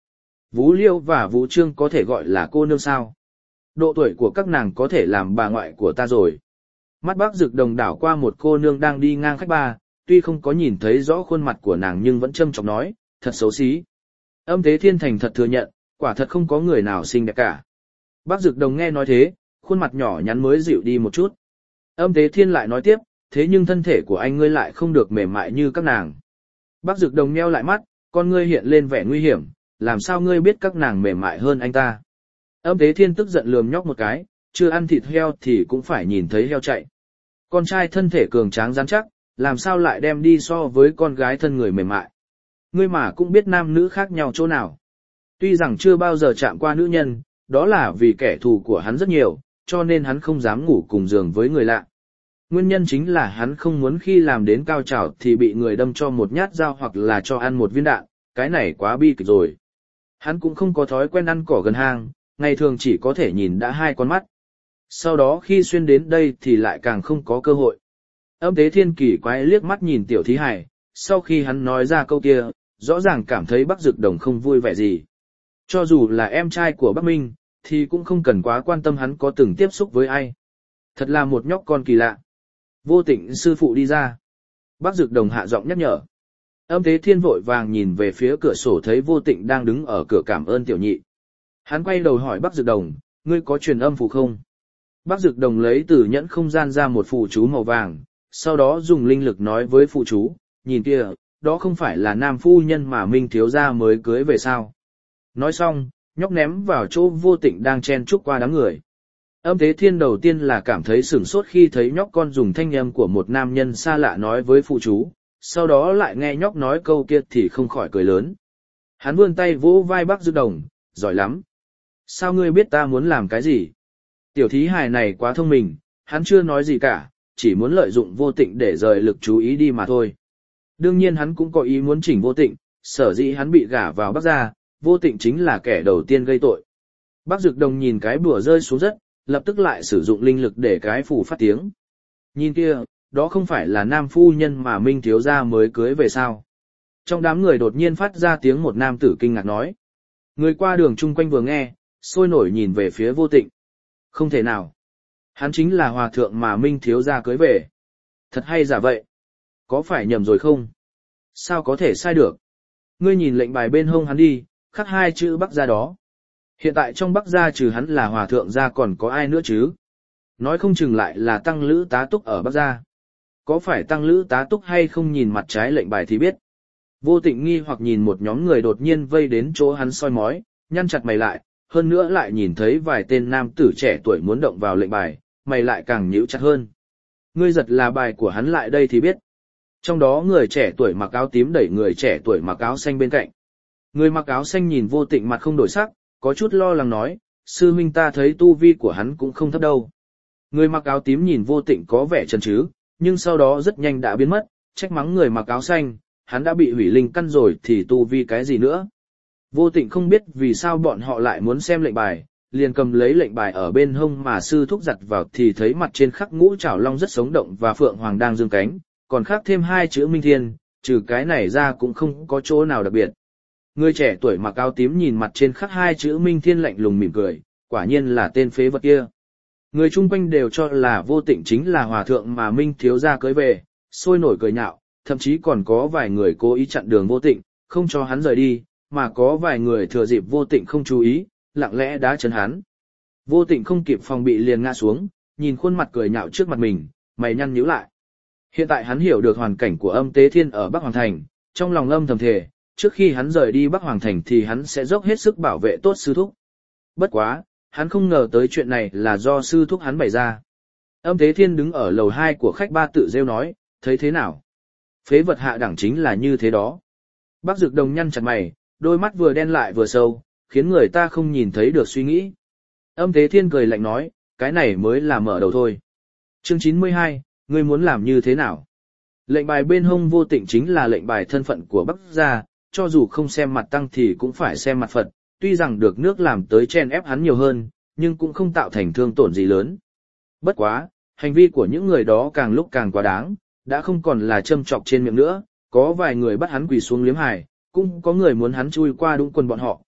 Vũ Liêu và Vũ Trương có thể gọi là cô nương sao? Độ tuổi của các nàng có thể làm bà ngoại của ta rồi. Mắt bác Dực Đồng đảo qua một cô nương đang đi ngang khách ba, tuy không có nhìn thấy rõ khuôn mặt của nàng nhưng vẫn châm chọc nói, thật xấu xí. Âm Tế Thiên thành thật thừa nhận, quả thật không có người nào xinh đẹp cả. Bác Dực Đồng nghe nói thế, khuôn mặt nhỏ nhắn mới dịu đi một chút. Âm Tế Thiên lại nói tiếp, thế nhưng thân thể của anh ngươi lại không được mềm mại như các nàng. Bác Dực Đồng nheo lại mắt, con ngươi hiện lên vẻ nguy hiểm, làm sao ngươi biết các nàng mềm mại hơn anh ta. Âm Tế Thiên tức giận lườm nhóc một cái, chưa ăn thịt heo thì cũng phải nhìn thấy heo chạy. Con trai thân thể cường tráng rắn chắc, làm sao lại đem đi so với con gái thân người mềm mại. Ngươi mà cũng biết nam nữ khác nhau chỗ nào. Tuy rằng chưa bao giờ chạm qua nữ nhân, đó là vì kẻ thù của hắn rất nhiều, cho nên hắn không dám ngủ cùng giường với người lạ. Nguyên nhân chính là hắn không muốn khi làm đến cao trào thì bị người đâm cho một nhát dao hoặc là cho ăn một viên đạn, cái này quá bi kịch rồi. Hắn cũng không có thói quen ăn cỏ gần hang, ngày thường chỉ có thể nhìn đã hai con mắt. Sau đó khi xuyên đến đây thì lại càng không có cơ hội. Âm Tế Thiên kỳ quái liếc mắt nhìn Tiểu Thí Hải, sau khi hắn nói ra câu kia, rõ ràng cảm thấy Bắc Dực Đồng không vui vẻ gì. Cho dù là em trai của Bắc Minh, thì cũng không cần quá quan tâm hắn có từng tiếp xúc với ai. Thật là một nhóc con kỳ lạ. Vô Tịnh sư phụ đi ra. Bắc Dực Đồng hạ giọng nhắc nhở. Âm Tế Thiên vội vàng nhìn về phía cửa sổ thấy Vô Tịnh đang đứng ở cửa cảm ơn tiểu nhị. Hắn quay đầu hỏi Bắc Dực Đồng, ngươi có truyền âm phù không? Bắc Dực Đồng lấy từ nhẫn không gian ra một phù chú màu vàng, sau đó dùng linh lực nói với phù chú, nhìn kia, đó không phải là nam phu nhân mà Minh thiếu gia mới cưới về sao? Nói xong, nhóc ném vào chỗ Vô Tịnh đang chen chúc qua đám người. Âm Tế Thiên đầu tiên là cảm thấy sửng sốt khi thấy nhóc con dùng thanh âm của một nam nhân xa lạ nói với phù chú, sau đó lại nghe nhóc nói câu kia thì không khỏi cười lớn. Hắn vươn tay vỗ vai Bắc Dực Đồng, giỏi lắm. Sao ngươi biết ta muốn làm cái gì? Tiểu Thí Hài này quá thông minh, hắn chưa nói gì cả, chỉ muốn lợi dụng Vô Tịnh để rời lực chú ý đi mà thôi. Đương nhiên hắn cũng có ý muốn chỉnh Vô Tịnh, sở dĩ hắn bị gả vào Bắc gia, Vô Tịnh chính là kẻ đầu tiên gây tội. Bắc Dực Đồng nhìn cái bùa rơi xuống đất, lập tức lại sử dụng linh lực để cái phù phát tiếng. Nhìn kia, đó không phải là nam phu nhân mà Minh thiếu gia mới cưới về sao? Trong đám người đột nhiên phát ra tiếng một nam tử kinh ngạc nói. Người qua đường chung quanh vừa nghe, sôi nổi nhìn về phía Vô Tịnh. Không thể nào. Hắn chính là hòa thượng mà Minh thiếu gia cưới về. Thật hay giả vậy? Có phải nhầm rồi không? Sao có thể sai được? Ngươi nhìn lệnh bài bên hông hắn đi, khắc hai chữ Bắc gia đó. Hiện tại trong Bắc gia trừ hắn là hòa thượng gia còn có ai nữa chứ? Nói không chừng lại là tăng lữ tá túc ở Bắc gia. Có phải tăng lữ tá túc hay không nhìn mặt trái lệnh bài thì biết. Vô Tịnh nghi hoặc nhìn một nhóm người đột nhiên vây đến chỗ hắn soi mói, nhăn chặt mày lại, hơn nữa lại nhìn thấy vài tên nam tử trẻ tuổi muốn động vào lệnh bài, mày lại càng nhíu chặt hơn. Ngươi giật là bài của hắn lại đây thì biết. Trong đó người trẻ tuổi mặc áo tím đẩy người trẻ tuổi mặc áo xanh bên cạnh. Người mặc áo xanh nhìn Vô Tịnh mặt không đổi sắc, có chút lo lắng nói, sư huynh ta thấy tu vi của hắn cũng không thấp đâu. Người mặc áo tím nhìn Vô Tịnh có vẻ chần chừ, nhưng sau đó rất nhanh đã biến mất, trách mắng người mặc áo xanh, hắn đã bị hủy linh căn rồi thì tu vi cái gì nữa. Vô Tịnh không biết vì sao bọn họ lại muốn xem lệnh bài, liền cầm lấy lệnh bài ở bên hông mà sư thúc giặt vào thì thấy mặt trên khắc ngũ trảo long rất sống động và phượng hoàng đang dương cánh, còn khắc thêm hai chữ Minh Thiên, trừ cái này ra cũng không có chỗ nào đặc biệt. Người trẻ tuổi mặc áo tím nhìn mặt trên khắc hai chữ Minh Thiên lạnh lùng mỉm cười, quả nhiên là tên phế vật kia. Người chung quanh đều cho là Vô Tịnh chính là hòa thượng mà Minh thiếu gia cưới về, sôi nổi cười nhạo, thậm chí còn có vài người cố ý chặn đường Vô Tịnh, không cho hắn rời đi, mà có vài người thừa dịp Vô Tịnh không chú ý, lặng lẽ đá chân hắn. Vô Tịnh không kịp phòng bị liền ngã xuống, nhìn khuôn mặt cười nhạo trước mặt mình, mày nhăn nhíu lại. Hiện tại hắn hiểu được hoàn cảnh của Âm Tế Thiên ở Bắc Hoàng Thành, trong lòng âm thầm thề, trước khi hắn rời đi Bắc Hoàng Thành thì hắn sẽ dốc hết sức bảo vệ tốt sư thúc. Bất quá, hắn không ngờ tới chuyện này là do sư thúc hắn bày ra. Âm Tế Thiên đứng ở lầu hai của khách ba tự rêu nói, thấy thế nào? Phế vật hạ đẳng chính là như thế đó. Bác Dực Đồng nhăn chặt mày, đôi mắt vừa đen lại vừa sâu, khiến người ta không nhìn thấy được suy nghĩ. Âm Tế Thiên cười lạnh nói, cái này mới là mở đầu thôi. Chương chín mươi hai, ngươi muốn làm như thế nào? Lệnh bài bên hông Vô Tịnh chính là lệnh bài thân phận của Bắc gia, cho dù không xem mặt tăng thì cũng phải xem mặt Phật, tuy rằng được nước làm tới chen ép hắn nhiều hơn, nhưng cũng không tạo thành thương tổn gì lớn. Bất quá, hành vi của những người đó càng lúc càng quá đáng, đã không còn là châm chọc trên miệng nữa, có vài người bắt hắn quỳ xuống liếm hài, cũng có người muốn hắn chui qua đúng quần bọn họ,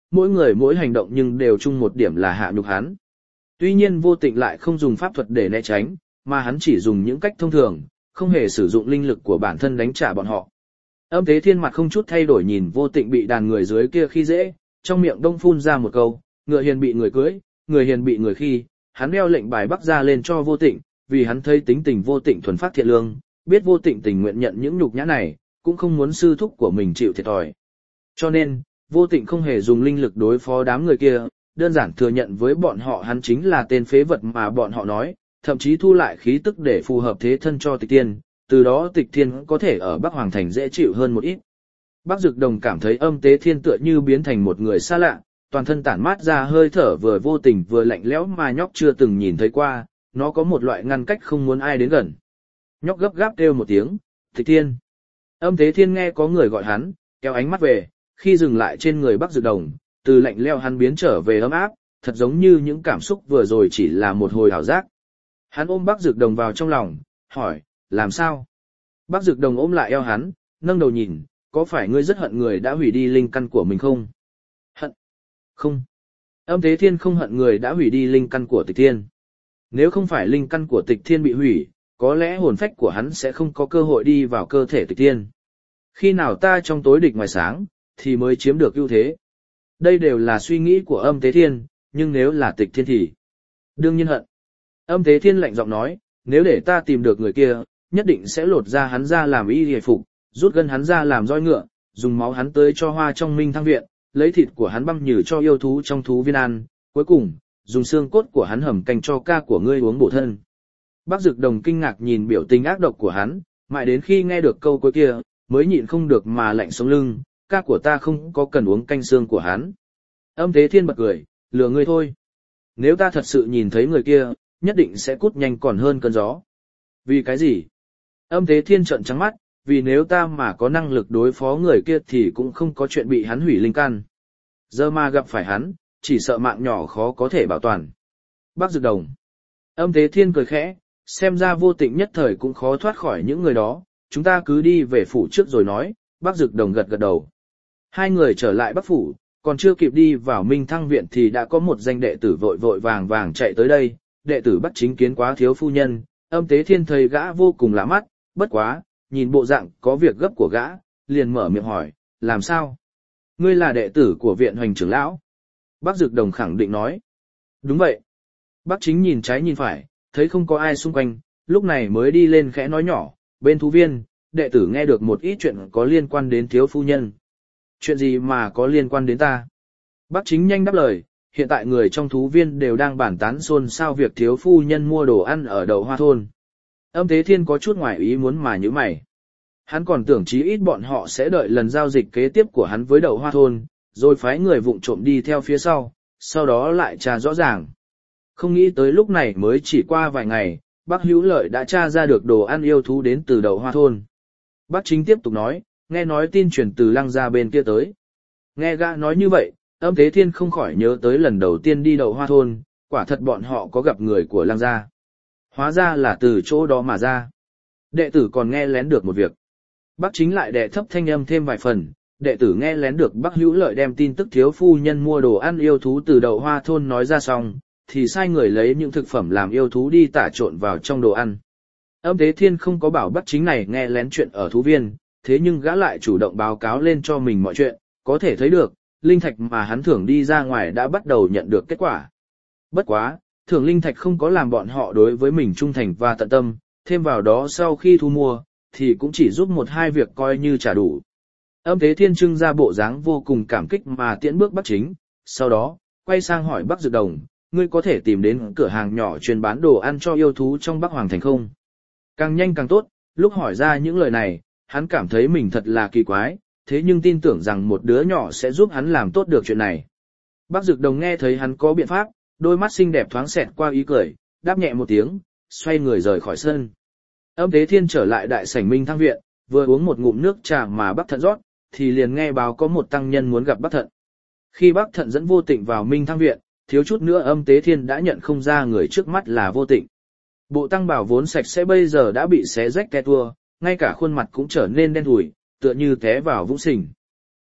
mỗi người mỗi hành động nhưng đều chung một điểm là hạ nhục hắn. Tuy nhiên Vô Tịnh lại không dùng pháp thuật để né tránh, mà hắn chỉ dùng những cách thông thường, không hề sử dụng linh lực của bản thân đánh trả bọn họ. Âm Tế Thiên mặt không chút thay đổi nhìn Vô Tịnh bị đàn người dưới kia khi dễ, trong miệng đông phun ra một câu, ngựa hiền bị người cưới, người hiền bị người khi, hắn đeo lệnh bài bắc ra lên cho Vô Tịnh, vì hắn thấy tính tình Vô Tịnh thuần phát thiện lương, biết Vô Tịnh tình nguyện nhận những nhục nhã này, cũng không muốn sư thúc của mình chịu thiệt thòi. Cho nên, Vô Tịnh không hề dùng linh lực đối phó đám người kia, đơn giản thừa nhận với bọn họ hắn chính là tên phế vật mà bọn họ nói, thậm chí thu lại khí tức để phù hợp thế thân cho Tịch Thiên, từ đó Tịch Thiên có thể ở Bắc Hoàng Thành dễ chịu hơn một ít. Bắc Dực Đồng cảm thấy Âm Tế Thiên tựa như biến thành một người xa lạ, toàn thân tản mát ra hơi thở vừa vô tình vừa lạnh lẽo mà nhóc chưa từng nhìn thấy qua, nó có một loại ngăn cách không muốn ai đến gần. Nhóc gấp gáp kêu một tiếng, Tịch Thiên. Âm Tế Thiên nghe có người gọi hắn, kéo ánh mắt về, khi dừng lại trên người Bắc Dực Đồng, từ lạnh lẽo hắn biến trở về ấm áp, thật giống như những cảm xúc vừa rồi chỉ là một hồi ảo giác. Hắn ôm Bắc Dực Đồng vào trong lòng, hỏi, làm sao? Bắc Dực Đồng ôm lại eo hắn, nâng đầu nhìn, có phải ngươi rất hận người đã hủy đi linh căn của mình không? Hận? Không. Âm Tế Thiên không hận người đã hủy đi linh căn của Tịch Thiên. Nếu không phải linh căn của Tịch Thiên bị hủy, có lẽ hồn phách của hắn sẽ không có cơ hội đi vào cơ thể Tịch Thiên. Khi nào ta trong tối địch ngoài sáng, thì mới chiếm được ưu thế. Đây đều là suy nghĩ của Âm Tế Thiên, nhưng nếu là Tịch Thiên thì đương nhiên hận. Âm Tế Thiên lạnh giọng nói, nếu để ta tìm được người kia, nhất định sẽ lột ra hắn ra làm y hề phục, rút gân hắn ra làm roi ngựa, dùng máu hắn tưới cho hoa trong Minh Thăng viện, lấy thịt của hắn băm nhừ cho yêu thú trong thú viên ăn, cuối cùng, dùng xương cốt của hắn hầm canh cho ca của ngươi uống bổ thân. Bắc Dực Đồng kinh ngạc nhìn biểu tình ác độc của hắn, mãi đến khi nghe được câu cuối kia, mới nhịn không được mà lạnh sống lưng, ca của ta không có cần uống canh xương của hắn. Âm Tế Thiên bật cười, lừa ngươi thôi. Nếu ta thật sự nhìn thấy người kia, nhất định sẽ cút nhanh còn hơn cơn gió. Vì cái gì? Âm Tế Thiên trợn trắng mắt, vì nếu ta mà có năng lực đối phó người kia thì cũng không có chuyện bị hắn hủy linh căn. Giờ mà gặp phải hắn, chỉ sợ mạng nhỏ khó có thể bảo toàn. Bắc Dực Đồng. Âm Tế Thiên cười khẽ, xem ra Vô Tịnh nhất thời cũng khó thoát khỏi những người đó, chúng ta cứ đi về phủ trước rồi nói. Bắc Dực Đồng gật gật đầu. Hai người trở lại Bắc phủ, còn chưa kịp đi vào Minh Thăng viện thì đã có một danh đệ tử vội vội vàng vàng chạy tới đây. Đệ tử bắt chính kiến quá thiếu phu nhân, Âm Tế Thiên thấy gã vô cùng lạ mắt, bất quá, nhìn bộ dạng có việc gấp của gã, liền mở miệng hỏi, làm sao? Ngươi là đệ tử của viện Hoành trưởng lão? Bắc Dực Đồng khẳng định nói. Đúng vậy. Bác chính nhìn trái nhìn phải, thấy không có ai xung quanh, lúc này mới đi lên khẽ nói nhỏ, bên thú viên, đệ tử nghe được một ít chuyện có liên quan đến thiếu phu nhân. Chuyện gì mà có liên quan đến ta? Bác chính nhanh đáp lời, hiện tại người trong thú viên đều đang bàn tán xôn xao việc thiếu phu nhân mua đồ ăn ở Đậu Hoa Thôn. Âm Tế Thiên có chút ngoài ý muốn mà nhíu mày. Hắn còn tưởng chí ít bọn họ sẽ đợi lần giao dịch kế tiếp của hắn với Đậu Hoa Thôn, rồi phái người vụng trộm đi theo phía sau, sau đó lại tra rõ ràng. Không nghĩ tới lúc này mới chỉ qua vài ngày, Bác Hữu Lợi đã tra ra được đồ ăn yêu thú đến từ Đậu Hoa Thôn. Bác Chính tiếp tục nói, nghe nói tin truyền từ Lăng gia bên kia tới. Nghe gã nói như vậy, Âm Tế Thiên không khỏi nhớ tới lần đầu tiên đi Đậu Hoa Thôn, quả thật bọn họ có gặp người của Lăng gia. Hóa ra là từ chỗ đó mà ra. Đệ tử còn nghe lén được một việc. Bác Chính lại đệ thấp thanh âm thêm vài phần, đệ tử nghe lén được Bác Hữu Lợi đem tin tức thiếu phu nhân mua đồ ăn yêu thú từ Đậu Hoa Thôn nói ra xong, thì sai người lấy những thực phẩm làm yêu thú đi tả trộn vào trong đồ ăn. Âm Tế Thiên không có bảo Bác Chính này nghe lén chuyện ở thú viên, thế nhưng gã lại chủ động báo cáo lên cho mình mọi chuyện, có thể thấy được, linh thạch mà hắn thưởng đi ra ngoài đã bắt đầu nhận được kết quả. Bất quá, thưởng linh thạch không có làm bọn họ đối với mình trung thành và tận tâm, thêm vào đó sau khi thu mua, thì cũng chỉ giúp một hai việc coi như trả đủ. Âm Tế Thiên trưng ra bộ dáng vô cùng cảm kích mà tiễn bước Bác Chính, sau đó, quay sang hỏi Bắc Dực Đồng, ngươi có thể tìm đến cửa hàng nhỏ chuyên bán đồ ăn cho yêu thú trong Bắc Hoàng Thành không? Càng nhanh càng tốt, lúc hỏi ra những lời này, hắn cảm thấy mình thật là kỳ quái, thế nhưng tin tưởng rằng một đứa nhỏ sẽ giúp hắn làm tốt được chuyện này. Bắc Dực Đồng nghe thấy hắn có biện pháp, đôi mắt xinh đẹp thoáng xẹt qua ý cười, đáp nhẹ một tiếng, xoay người rời khỏi sân. Âm Tế Thiên trở lại đại sảnh Minh Thăng viện, vừa uống một ngụm nước trà mà Bắc Thận rót, thì liền nghe báo có một tăng nhân muốn gặp Bắc Thận. Khi Bắc Thận dẫn Vô Tịnh vào Minh Thăng viện, thiếu chút nữa Âm Tế Thiên đã nhận không ra người trước mắt là Vô Tịnh. Bộ tăng bào vốn sạch sẽ bây giờ đã bị xé rách te tua, ngay cả khuôn mặt cũng trở nên đen thủi, tựa như té vào vũng sình.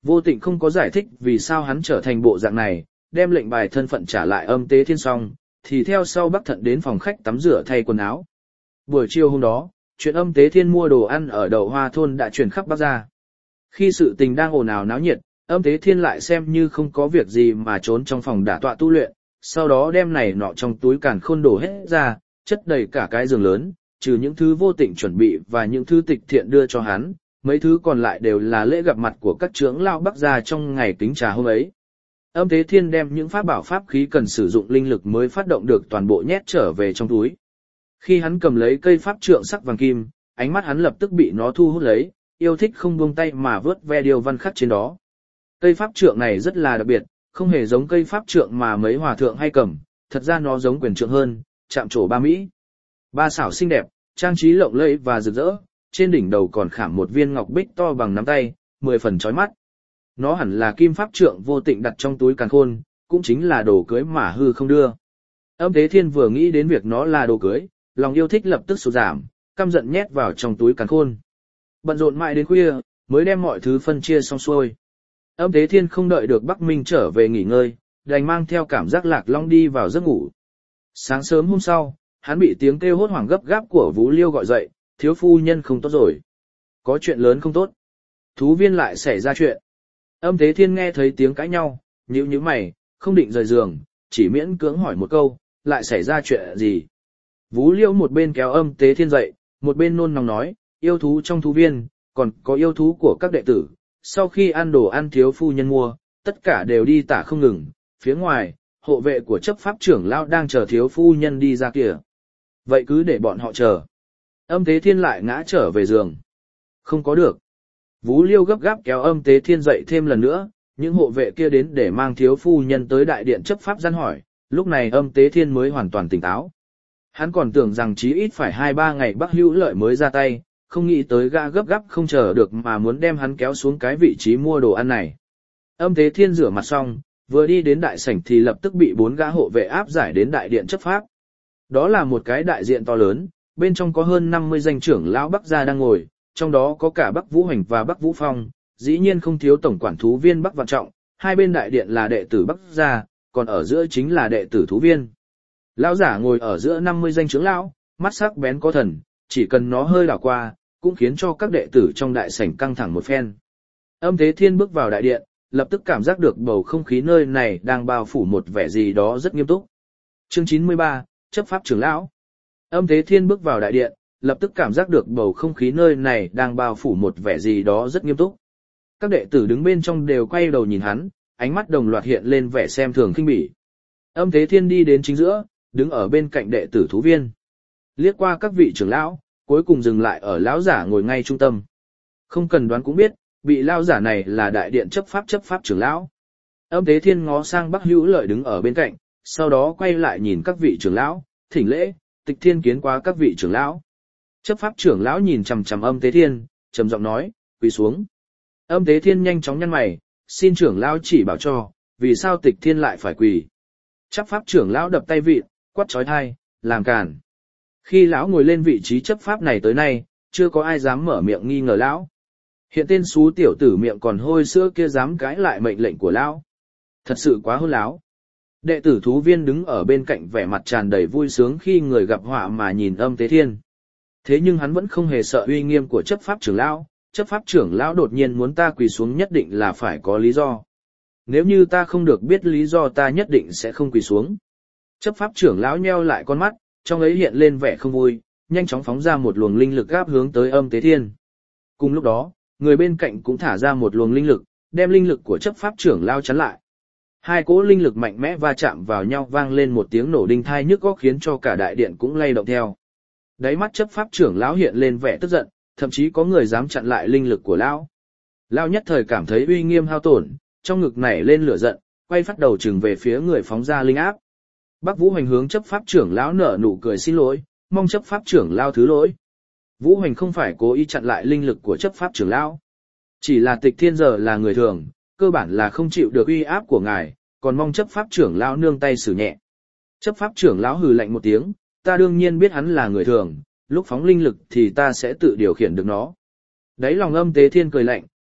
Vô Tịnh không có giải thích vì sao hắn trở thành bộ dạng này, đem lệnh bài thân phận trả lại Âm Tế Thiên xong, thì theo sau Bắc Thận đến phòng khách tắm rửa thay quần áo. Buổi chiều hôm đó, chuyện Âm Tế Thiên mua đồ ăn ở Đậu Hoa thôn đã truyền khắp Bắc gia. Khi sự tình đang ồn ào náo nhiệt, Âm Tế Thiên lại xem như không có việc gì mà trốn trong phòng đả tọa tu luyện, sau đó đem này nọ trong túi càn khôn đổ hết ra, chất đầy cả cái giường lớn, trừ những thứ Vô Tịnh chuẩn bị và những thứ Tịch Thiện đưa cho hắn, mấy thứ còn lại đều là lễ gặp mặt của các trưởng lão Bắc gia trong ngày kính trà hôm ấy. Âm Tế Thiên đem những pháp bảo pháp khí cần sử dụng linh lực mới phát động được toàn bộ nhét trở về trong túi. Khi hắn cầm lấy cây pháp trượng sắc vàng kim, ánh mắt hắn lập tức bị nó thu hút lấy, yêu thích không buông tay mà vớt ve điều văn khắc trên đó. Cây pháp trượng này rất là đặc biệt, không hề giống cây pháp trượng mà mấy hòa thượng hay cầm, thật ra nó giống quyền trượng hơn, chạm trổ ba mỹ. Ba xảo xinh đẹp, trang trí lộng lẫy và rực rỡ, trên đỉnh đầu còn khảm một viên ngọc bích to bằng nắm tay, mười phần chói mắt. Nó hẳn là kim pháp trượng Vô Tịnh đặt trong túi càn khôn, cũng chính là đồ cưới mà hư không đưa. Âm Tế Thiên vừa nghĩ đến việc nó là đồ cưới, lòng yêu thích lập tức sụt giảm, căm giận nhét vào trong túi càn khôn. Bận rộn mãi đến khuya, mới đem mọi thứ phân chia xong xuôi. Âm Tế Thiên không đợi được Bắc Minh trở về nghỉ ngơi, đành mang theo cảm giác lạc long đi vào giấc ngủ. Sáng sớm hôm sau, hắn bị tiếng kêu hốt hoảng gấp gáp của Vũ Liêu gọi dậy, thiếu phu nhân không tốt rồi. Có chuyện lớn không tốt. Thú viên lại xảy ra chuyện. Âm Tế Thiên nghe thấy tiếng cãi nhau, nhíu nhíu mày, không định rời giường, chỉ miễn cưỡng hỏi một câu, lại xảy ra chuyện gì. Vũ Liêu một bên kéo Âm Tế Thiên dậy, một bên nôn nóng nói, yêu thú trong thú viên, còn có yêu thú của các đệ tử. Sau khi ăn đồ ăn thiếu phu nhân mua, tất cả đều đi tả không ngừng, phía ngoài, hộ vệ của chấp pháp trưởng lão đang chờ thiếu phu nhân đi ra kìa. Vậy cứ để bọn họ chờ. Âm Tế Thiên lại ngã trở về giường. Không có được. Vũ Liêu gấp gáp kéo Âm Tế Thiên dậy thêm lần nữa, những hộ vệ kia đến để mang thiếu phu nhân tới đại điện chấp pháp gian hỏi, lúc này Âm Tế Thiên mới hoàn toàn tỉnh táo. Hắn còn tưởng rằng chí ít phải hai ba ngày Bắc Hữu Lợi mới ra tay, không nghĩ tới gã gấp gáp không chờ được mà muốn đem hắn kéo xuống cái vị trí mua đồ ăn này. Âm Tế Thiên rửa mặt xong, vừa đi đến đại sảnh thì lập tức bị bốn gã hộ vệ áp giải đến đại điện chấp pháp. Đó là một cái đại diện to lớn, bên trong có hơn năm mươi danh trưởng lão Bắc gia đang ngồi, trong đó có cả Bắc Vũ Hoành và Bắc Vũ Phong, dĩ nhiên không thiếu tổng quản thú viên Bắc Vạn Trọng, hai bên đại điện là đệ tử Bắc gia, còn ở giữa chính là đệ tử thú viên. Lão giả ngồi ở giữa năm mươi danh trưởng lão, mắt sắc bén có thần, chỉ cần nó hơi đảo qua, cũng khiến cho các đệ tử trong đại sảnh căng thẳng một phen. Âm Tế Thiên bước vào đại điện, lập tức cảm giác được bầu không khí nơi này đang bao phủ một vẻ gì đó rất nghiêm túc. Chương chín mươi ba, chấp pháp trưởng lão. Âm Tế Thiên bước vào đại điện, lập tức cảm giác được bầu không khí nơi này đang bao phủ một vẻ gì đó rất nghiêm túc. Các đệ tử đứng bên trong đều quay đầu nhìn hắn, ánh mắt đồng loạt hiện lên vẻ xem thường khinh bỉ. Âm Tế Thiên đi đến chính giữa, đứng ở bên cạnh đệ tử thú viên. Liếc qua các vị trưởng lão, cuối cùng dừng lại ở lão giả ngồi ngay trung tâm. Không cần đoán cũng biết, vị lão giả này là đại điện chấp pháp chấp pháp trưởng lão. Âm Tế Thiên ngó sang Bắc Hữu Lợi đứng ở bên cạnh, sau đó quay lại nhìn các vị trưởng lão, thỉnh lễ, Tịch Thiên kiến qua các vị trưởng lão. Chấp pháp trưởng lão nhìn chằm chằm Âm Tế Thiên, trầm giọng nói, quỳ xuống. Âm Tế Thiên nhanh chóng nhăn mày, xin trưởng lão chỉ bảo cho, vì sao Tịch Thiên lại phải quỳ. Chấp pháp trưởng lão đập tay vịn, quát chói tai, làm càn. Khi lão ngồi lên vị trí chấp pháp này tới nay, chưa có ai dám mở miệng nghi ngờ lão. Hiện tên xú tiểu tử miệng còn hôi sữa kia dám cãi lại mệnh lệnh của lão. Thật sự quá hôn láo. Đệ tử thú viên đứng ở bên cạnh vẻ mặt tràn đầy vui sướng khi người gặp họa mà nhìn Âm Tế Thiên. Thế nhưng hắn vẫn không hề sợ uy nghiêm của chấp pháp trưởng lão, chấp pháp trưởng lão đột nhiên muốn ta quỳ xuống nhất định là phải có lý do. Nếu như ta không được biết lý do ta nhất định sẽ không quỳ xuống. Chấp pháp trưởng lão nheo lại con mắt, trong ấy hiện lên vẻ không vui, nhanh chóng phóng ra một luồng linh lực gáp hướng tới Âm Tế Thiên. Cùng lúc đó, người bên cạnh cũng thả ra một luồng linh lực, đem linh lực của chấp pháp trưởng lão chắn lại. Hai cỗ linh lực mạnh mẽ va chạm vào nhau vang lên một tiếng nổ đinh thai nhức óc khiến cho cả đại điện cũng lay động theo. Đáy mắt chấp pháp trưởng lão hiện lên vẻ tức giận, thậm chí có người dám chặn lại linh lực của lão. Lão nhất thời cảm thấy uy nghiêm hao tổn, trong ngực nảy lên lửa giận, quay phát đầu trừng về phía người phóng ra linh áp. Bắc Vũ Hoành hướng chấp pháp trưởng lão nở nụ cười xin lỗi, mong chấp pháp trưởng lão thứ lỗi. Vũ Hoành không phải cố ý chặn lại linh lực của chấp pháp trưởng lão, chỉ là Tịch Thiên giờ là người thường, cơ bản là không chịu được uy áp của ngài, còn mong chấp pháp trưởng lão nương tay xử nhẹ. Chấp pháp trưởng lão hừ lạnh một tiếng, ta đương nhiên biết hắn là người thường, lúc phóng linh lực thì ta sẽ tự điều khiển được nó. Đấy lòng Âm Tế Thiên cười lạnh,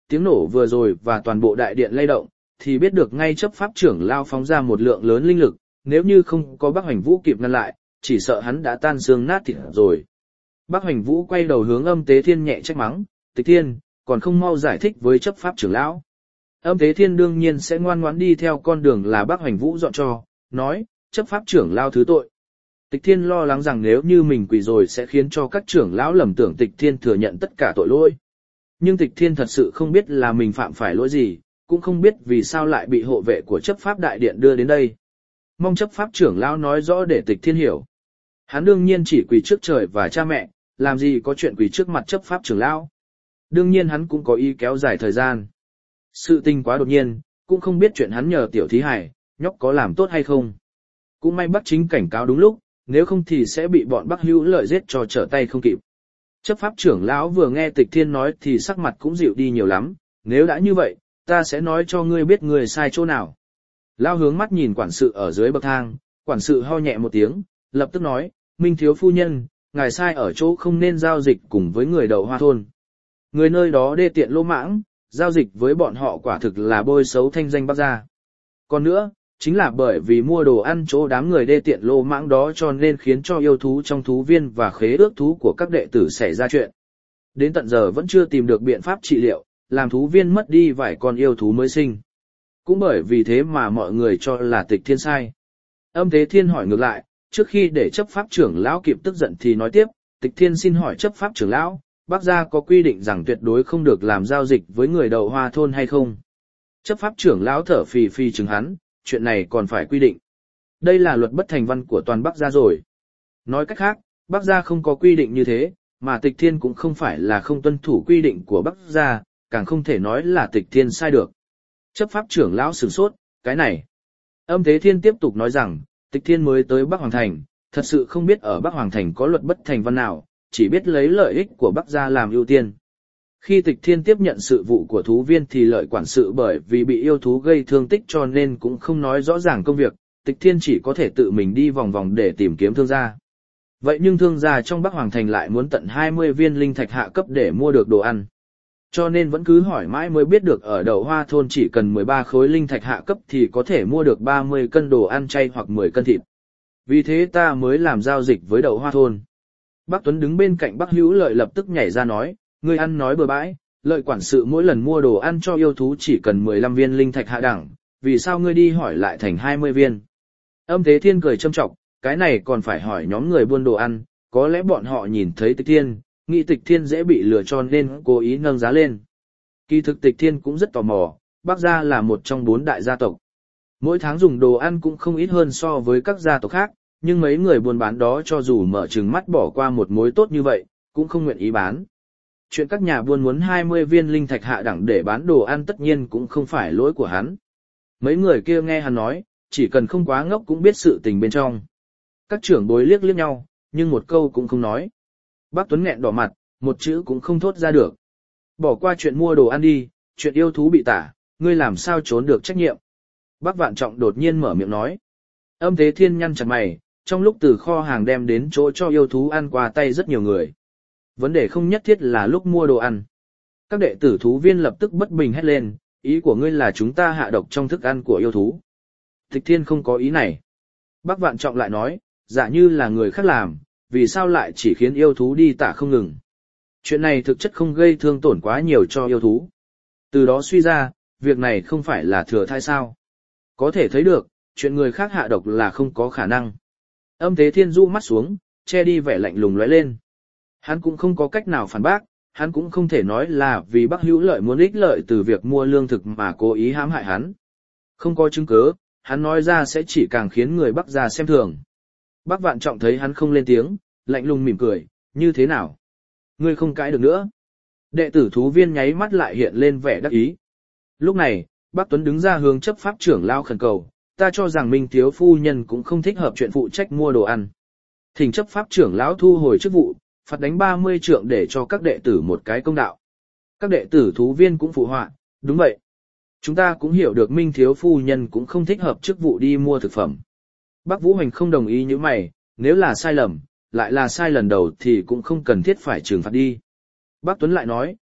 tiếng nổ vừa rồi và toàn bộ đại điện lay động, thì biết được ngay chấp pháp trưởng lao phóng ra một lượng lớn linh lực, nếu như không có Bắc Hoành Vũ kịp ngăn lại, chỉ sợ hắn đã tan xương nát thịt rồi. Bắc Hoành Vũ quay đầu hướng Âm Tế Thiên nhẹ trách mắng, Tịch Thiên, còn không mau giải thích với chấp pháp trưởng lão. Âm Tế Thiên đương nhiên sẽ ngoan ngoãn đi theo con đường là Bắc Hoành Vũ dọn cho, nói, chấp pháp trưởng lão thứ tội. Tịch Thiên lo lắng rằng nếu như mình quỳ rồi sẽ khiến cho các trưởng lão lầm tưởng Tịch Thiên thừa nhận tất cả tội lỗi. Nhưng Tịch Thiên thật sự không biết là mình phạm phải lỗi gì, cũng không biết vì sao lại bị hộ vệ của chấp pháp đại điện đưa đến đây. Mong chấp pháp trưởng lão nói rõ để Tịch Thiên hiểu. Hắn đương nhiên chỉ quỳ trước trời và cha mẹ, làm gì có chuyện quỳ trước mặt chấp pháp trưởng lão. Đương nhiên hắn cũng có ý kéo dài thời gian. Sự tình quá đột nhiên, cũng không biết chuyện hắn nhờ tiểu thí hải, nhóc có làm tốt hay không. Cũng may Bắc Chính cảnh cáo đúng lúc, nếu không thì sẽ bị bọn Bắc Hữu Lợi giết cho trở tay không kịp. Chấp pháp trưởng lão vừa nghe Tịch Thiên nói thì sắc mặt cũng dịu đi nhiều lắm, nếu đã như vậy, ta sẽ nói cho ngươi biết ngươi sai chỗ nào. Lão hướng mắt nhìn quản sự ở dưới bậc thang, quản sự ho nhẹ một tiếng, lập tức nói, Minh thiếu phu nhân, ngài sai ở chỗ không nên giao dịch cùng với người Đậu Hoa thôn. Người nơi đó đê tiện lỗ mãng, giao dịch với bọn họ quả thực là bôi xấu thanh danh Bắc gia. Còn nữa, chính là bởi vì mua đồ ăn chỗ đám người đê tiện lỗ mãng đó cho nên khiến cho yêu thú trong thú viên và khế ước thú của các đệ tử xảy ra chuyện. Đến tận giờ vẫn chưa tìm được biện pháp trị liệu, làm thú viên mất đi vài con yêu thú mới sinh. Cũng bởi vì thế mà mọi người cho là Tịch Thiên sai. Âm Tế Thiên hỏi ngược lại, trước khi để chấp pháp trưởng lão kịp tức giận thì nói tiếp, Tịch Thiên xin hỏi chấp pháp trưởng lão, Bắc gia có quy định rằng tuyệt đối không được làm giao dịch với người Đậu Hoa thôn hay không? Chấp pháp trưởng lão thở phì phì chừng hắn, chuyện này còn phải quy định. Đây là luật bất thành văn của toàn Bắc gia rồi. Nói cách khác, Bắc gia không có quy định như thế, mà Tịch Thiên cũng không phải là không tuân thủ quy định của Bắc gia, càng không thể nói là Tịch Thiên sai được. Chấp pháp trưởng lão sửng sốt, cái này. Âm Tế Thiên tiếp tục nói rằng, Tịch Thiên mới tới Bắc Hoàng Thành, thật sự không biết ở Bắc Hoàng Thành có luật bất thành văn nào, chỉ biết lấy lợi ích của Bắc gia làm ưu tiên. Khi Tịch Thiên tiếp nhận sự vụ của thú viên thì lợi quản sự bởi vì bị yêu thú gây thương tích cho nên cũng không nói rõ ràng công việc, Tịch Thiên chỉ có thể tự mình đi vòng vòng để tìm kiếm thương gia. Vậy nhưng thương gia trong Bắc Hoàng Thành lại muốn tận hai mươi viên linh thạch hạ cấp để mua được đồ ăn. Cho nên vẫn cứ hỏi mãi mới biết được ở Đậu Hoa thôn chỉ cần mười ba khối linh thạch hạ cấp thì có thể mua được ba mươi cân đồ ăn chay hoặc mười cân thịt. Vì thế ta mới làm giao dịch với Đậu Hoa thôn. Bác Tuấn đứng bên cạnh Bác Hữu Lợi lập tức nhảy ra nói, ngươi ăn nói bừa bãi, Lợi quản sự mỗi lần mua đồ ăn cho yêu thú chỉ cần mười lăm viên linh thạch hạ đẳng, vì sao ngươi đi hỏi lại thành hai mươi viên? Âm Tế Thiên cười châm chọc, cái này còn phải hỏi nhóm người buôn đồ ăn, có lẽ bọn họ nhìn thấy Tịch Thiên, nghĩ Tịch Thiên dễ bị lừa cho nên cố ý nâng giá lên. Kỳ thực Tịch Thiên cũng rất tò mò, Bắc gia là một trong bốn đại gia tộc. Mỗi tháng dùng đồ ăn cũng không ít hơn so với các gia tộc khác, nhưng mấy người buôn bán đó cho dù mở trừng mắt bỏ qua một mối tốt như vậy, cũng không nguyện ý bán. Chuyện các nhà buôn muốn hai mươi viên linh thạch hạ đẳng để bán đồ ăn tất nhiên cũng không phải lỗi của hắn. Mấy người kia nghe hắn nói, chỉ cần không quá ngốc cũng biết sự tình bên trong. Các trưởng bối liếc liếc nhau, nhưng một câu cũng không nói. Bác Tuấn nghẹn đỏ mặt, một chữ cũng không thốt ra được. Bỏ qua chuyện mua đồ ăn đi, chuyện yêu thú bị tả, ngươi làm sao trốn được trách nhiệm. Bác Vạn Trọng đột nhiên mở miệng nói. Âm Tế Thiên nhăn chặt mày, trong lúc từ kho hàng đem đến chỗ cho yêu thú ăn qua tay rất nhiều người. Vấn đề không nhất thiết là lúc mua đồ ăn. Các đệ tử thú viên lập tức bất bình hét lên, ý của ngươi là chúng ta hạ độc trong thức ăn của yêu thú. Tịch Thiên không có ý này. Bác Vạn Trọng lại nói, giả như là người khác làm, vì sao lại chỉ khiến yêu thú đi tả không ngừng. Chuyện này thực chất không gây thương tổn quá nhiều cho yêu thú. Từ đó suy ra, việc này không phải là thừa thai sao. Có thể thấy được, chuyện người khác hạ độc là không có khả năng. Âm Tế Thiên du mắt xuống, che đi vẻ lạnh lùng lóe lên. Hắn cũng không có cách nào phản bác, hắn cũng không thể nói là vì Bắc Hữu Lợi muốn ích lợi từ việc mua lương thực mà cố ý hãm hại hắn. Không có chứng cứ, hắn nói ra sẽ chỉ càng khiến người Bắc gia xem thường. Bác Vạn Trọng thấy hắn không lên tiếng, lạnh lùng mỉm cười, như thế nào? Ngươi không cãi được nữa. Đệ tử thú viên nháy mắt lại hiện lên vẻ đắc ý. Lúc này, Bác Tuấn đứng ra hướng chấp pháp trưởng lao khẩn cầu, ta cho rằng Minh thiếu phu nhân cũng không thích hợp chuyện phụ trách mua đồ ăn. Thỉnh chấp pháp trưởng lão thu hồi chức vụ, phạt đánh ba mươi trượng để cho các đệ tử một cái công đạo. Các đệ tử thú viên cũng phụ họa, đúng vậy. Chúng ta cũng hiểu được Minh thiếu phu nhân cũng không thích hợp chức vụ đi mua thực phẩm. Bác Vũ Hoành không đồng ý như mày, nếu là sai lầm, lại là sai lần đầu thì cũng không cần thiết phải trừng phạt đi. Bác Tuấn lại nói,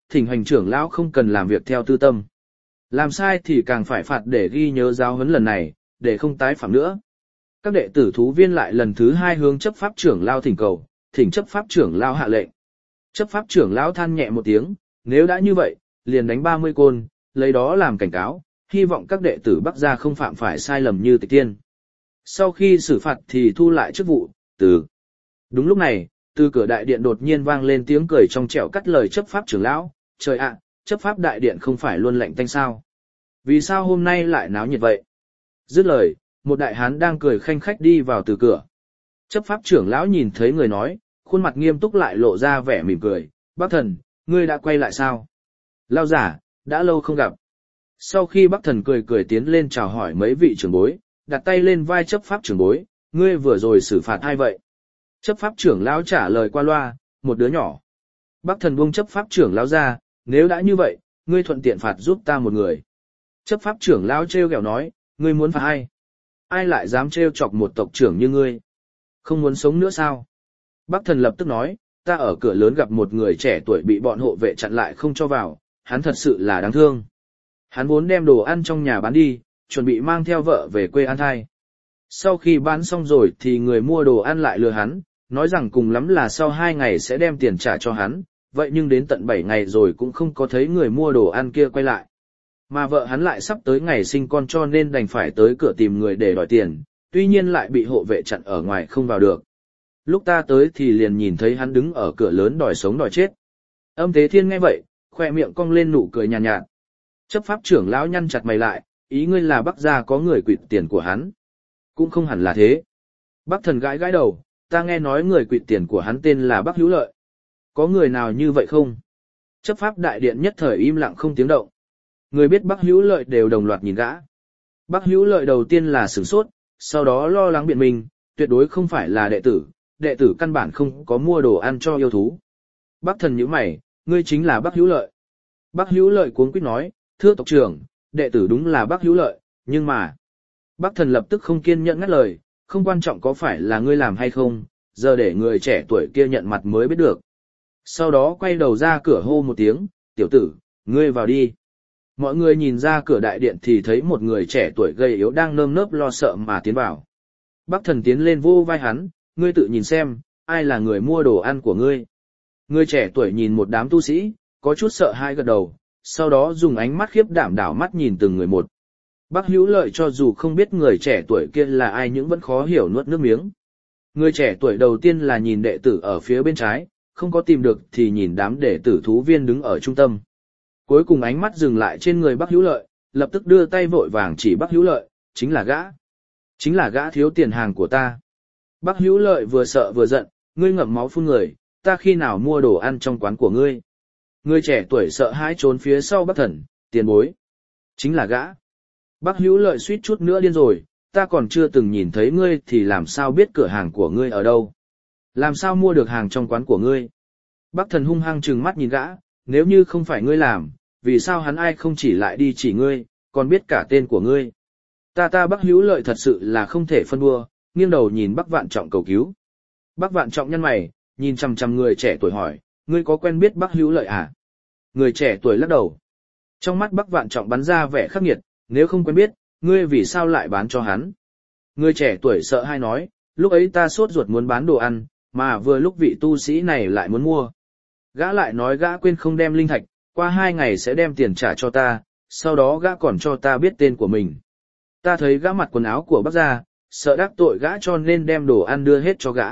thỉnh hành trưởng lão không cần làm việc theo tư tâm. Làm sai thì càng phải phạt để ghi nhớ giáo huấn lần này, để không tái phạm nữa. Các đệ tử thú viên lại lần thứ hai hướng chấp pháp trưởng lão thỉnh cầu, thỉnh chấp pháp trưởng lão hạ lệnh. Chấp pháp trưởng lão than nhẹ một tiếng, nếu đã như vậy, liền đánh ba mươi côn, lấy đó làm cảnh cáo, hy vọng các đệ tử Bắc gia không phạm phải sai lầm như Tịch Tiên. Sau khi xử phạt thì thu lại chức vụ, từ. Đúng lúc này, từ cửa đại điện đột nhiên vang lên tiếng cười trong trẻo cắt lời chấp pháp trưởng lão, trời ạ, chấp pháp đại điện không phải luôn lạnh tanh sao? Vì sao hôm nay lại náo nhiệt vậy? Dứt lời, một đại hán đang cười khanh khách đi vào từ cửa. Chấp pháp trưởng lão nhìn thấy người nói, khuôn mặt nghiêm túc lại lộ ra vẻ mỉm cười, Bắc Thần, ngươi đã quay lại sao? Lao giả, đã lâu không gặp. Sau khi Bắc Thần cười cười tiến lên chào hỏi mấy vị trưởng bối, đặt tay lên vai chấp pháp trưởng bối, ngươi vừa rồi xử phạt ai vậy? Chấp pháp trưởng lão trả lời qua loa, một đứa nhỏ. Bắc Thần buông chấp pháp trưởng lão ra, nếu đã như vậy, ngươi thuận tiện phạt giúp ta một người. Chấp pháp trưởng lão trêu ghẹo nói, ngươi muốn phạt ai? Ai lại dám trêu chọc một tộc trưởng như ngươi? Không muốn sống nữa sao? Bắc Thần lập tức nói, ta ở cửa lớn gặp một người trẻ tuổi bị bọn hộ vệ chặn lại không cho vào, hắn thật sự là đáng thương. Hắn vốn đem đồ ăn trong nhà bán đi, chuẩn bị mang theo vợ về quê ăn thai. Sau khi bán xong rồi thì người mua đồ ăn lại lừa hắn, nói rằng cùng lắm là sau hai ngày sẽ đem tiền trả cho hắn, vậy nhưng đến tận bảy ngày rồi cũng không có thấy người mua đồ ăn kia quay lại. Mà vợ hắn lại sắp tới ngày sinh con cho nên đành phải tới cửa tìm người để đòi tiền, tuy nhiên lại bị hộ vệ chặn ở ngoài không vào được. Lúc ta tới thì liền nhìn thấy hắn đứng ở cửa lớn đòi sống đòi chết. Âm Thế Thiên nghe vậy, khoe miệng cong lên nụ cười nhàn nhạt, nhạt. Chấp pháp trưởng lão nhăn chặt mày lại, ý ngươi là Bắc gia có người quỵt tiền của hắn. Cũng không hẳn là thế. Bắc Thần gãi gãi đầu, ta nghe nói người quỵt tiền của hắn tên là Bắc Hữu Lợi. Có người nào như vậy không? Chấp pháp đại điện nhất thời im lặng không tiếng động. Người biết Bắc Hữu Lợi đều đồng loạt nhìn gã. Bắc Hữu Lợi đầu tiên là sửng sốt, sau đó lo lắng biện minh, tuyệt đối không phải là đệ tử, đệ tử căn bản không có mua đồ ăn cho yêu thú. Bắc Thần nhíu mày, ngươi chính là Bắc Hữu Lợi. Bắc Hữu Lợi cuống quýt nói, thưa tộc trưởng, đệ tử đúng là Bắc Hữu Lợi, nhưng mà... Bắc Thần lập tức không kiên nhẫn ngắt lời, không quan trọng có phải là ngươi làm hay không, giờ để người trẻ tuổi kia nhận mặt mới biết được. Sau đó quay đầu ra cửa hô một tiếng, tiểu tử, ngươi vào đi. Mọi người nhìn ra cửa đại điện thì thấy một người trẻ tuổi gầy yếu đang nơm nớp lo sợ mà tiến vào. Bắc Thần tiến lên vô vai hắn, ngươi tự nhìn xem, ai là người mua đồ ăn của ngươi. Người trẻ tuổi nhìn một đám tu sĩ, có chút sợ hãi gật đầu, sau đó dùng ánh mắt khiếp đảm đảo mắt nhìn từng người một. Bắc Hữu Lợi cho dù không biết người trẻ tuổi kia là ai nhưng vẫn khó hiểu nuốt nước miếng. Người trẻ tuổi đầu tiên là nhìn đệ tử ở phía bên trái, không có tìm được thì nhìn đám đệ tử thú viên đứng ở trung tâm. Cuối cùng ánh mắt dừng lại trên người Bắc Hữu Lợi, lập tức đưa tay vội vàng chỉ Bắc Hữu Lợi, chính là gã. Chính là gã thiếu tiền hàng của ta. Bắc Hữu Lợi vừa sợ vừa giận, ngươi ngậm máu phun người, ta khi nào mua đồ ăn trong quán của ngươi. Người trẻ tuổi sợ hãi trốn phía sau Bắc Thần, tiền bối. Chính là gã. Bắc Hữu Lợi suýt chút nữa điên rồi, ta còn chưa từng nhìn thấy ngươi thì làm sao biết cửa hàng của ngươi ở đâu. Làm sao mua được hàng trong quán của ngươi. Bắc Thần hung hăng trừng mắt nhìn gã, nếu như không phải ngươi làm, vì sao hắn ai không chỉ lại đi chỉ ngươi, còn biết cả tên của ngươi. Ta ta Bắc Hữu Lợi thật sự là không thể phân đua, nghiêng đầu nhìn Bắc Vạn Trọng cầu cứu. Bắc Vạn Trọng nhăn mày, nhìn chằm chằm người trẻ tuổi hỏi, ngươi có quen biết Bắc Hữu Lợi à? Người trẻ tuổi lắc đầu. Trong mắt Bắc Vạn Trọng bắn ra vẻ khắc nghiệt, nếu không quen biết, ngươi vì sao lại bán cho hắn? Người trẻ tuổi sợ hai nói, lúc ấy ta sốt ruột muốn bán đồ ăn, mà vừa lúc vị tu sĩ này lại muốn mua. Gã lại nói gã quên không đem linh thạch, qua hai ngày sẽ đem tiền trả cho ta, sau đó gã còn cho ta biết tên của mình. Ta thấy gã mặc quần áo của Bắc gia, sợ đắc tội gã cho nên đem đồ ăn đưa hết cho gã.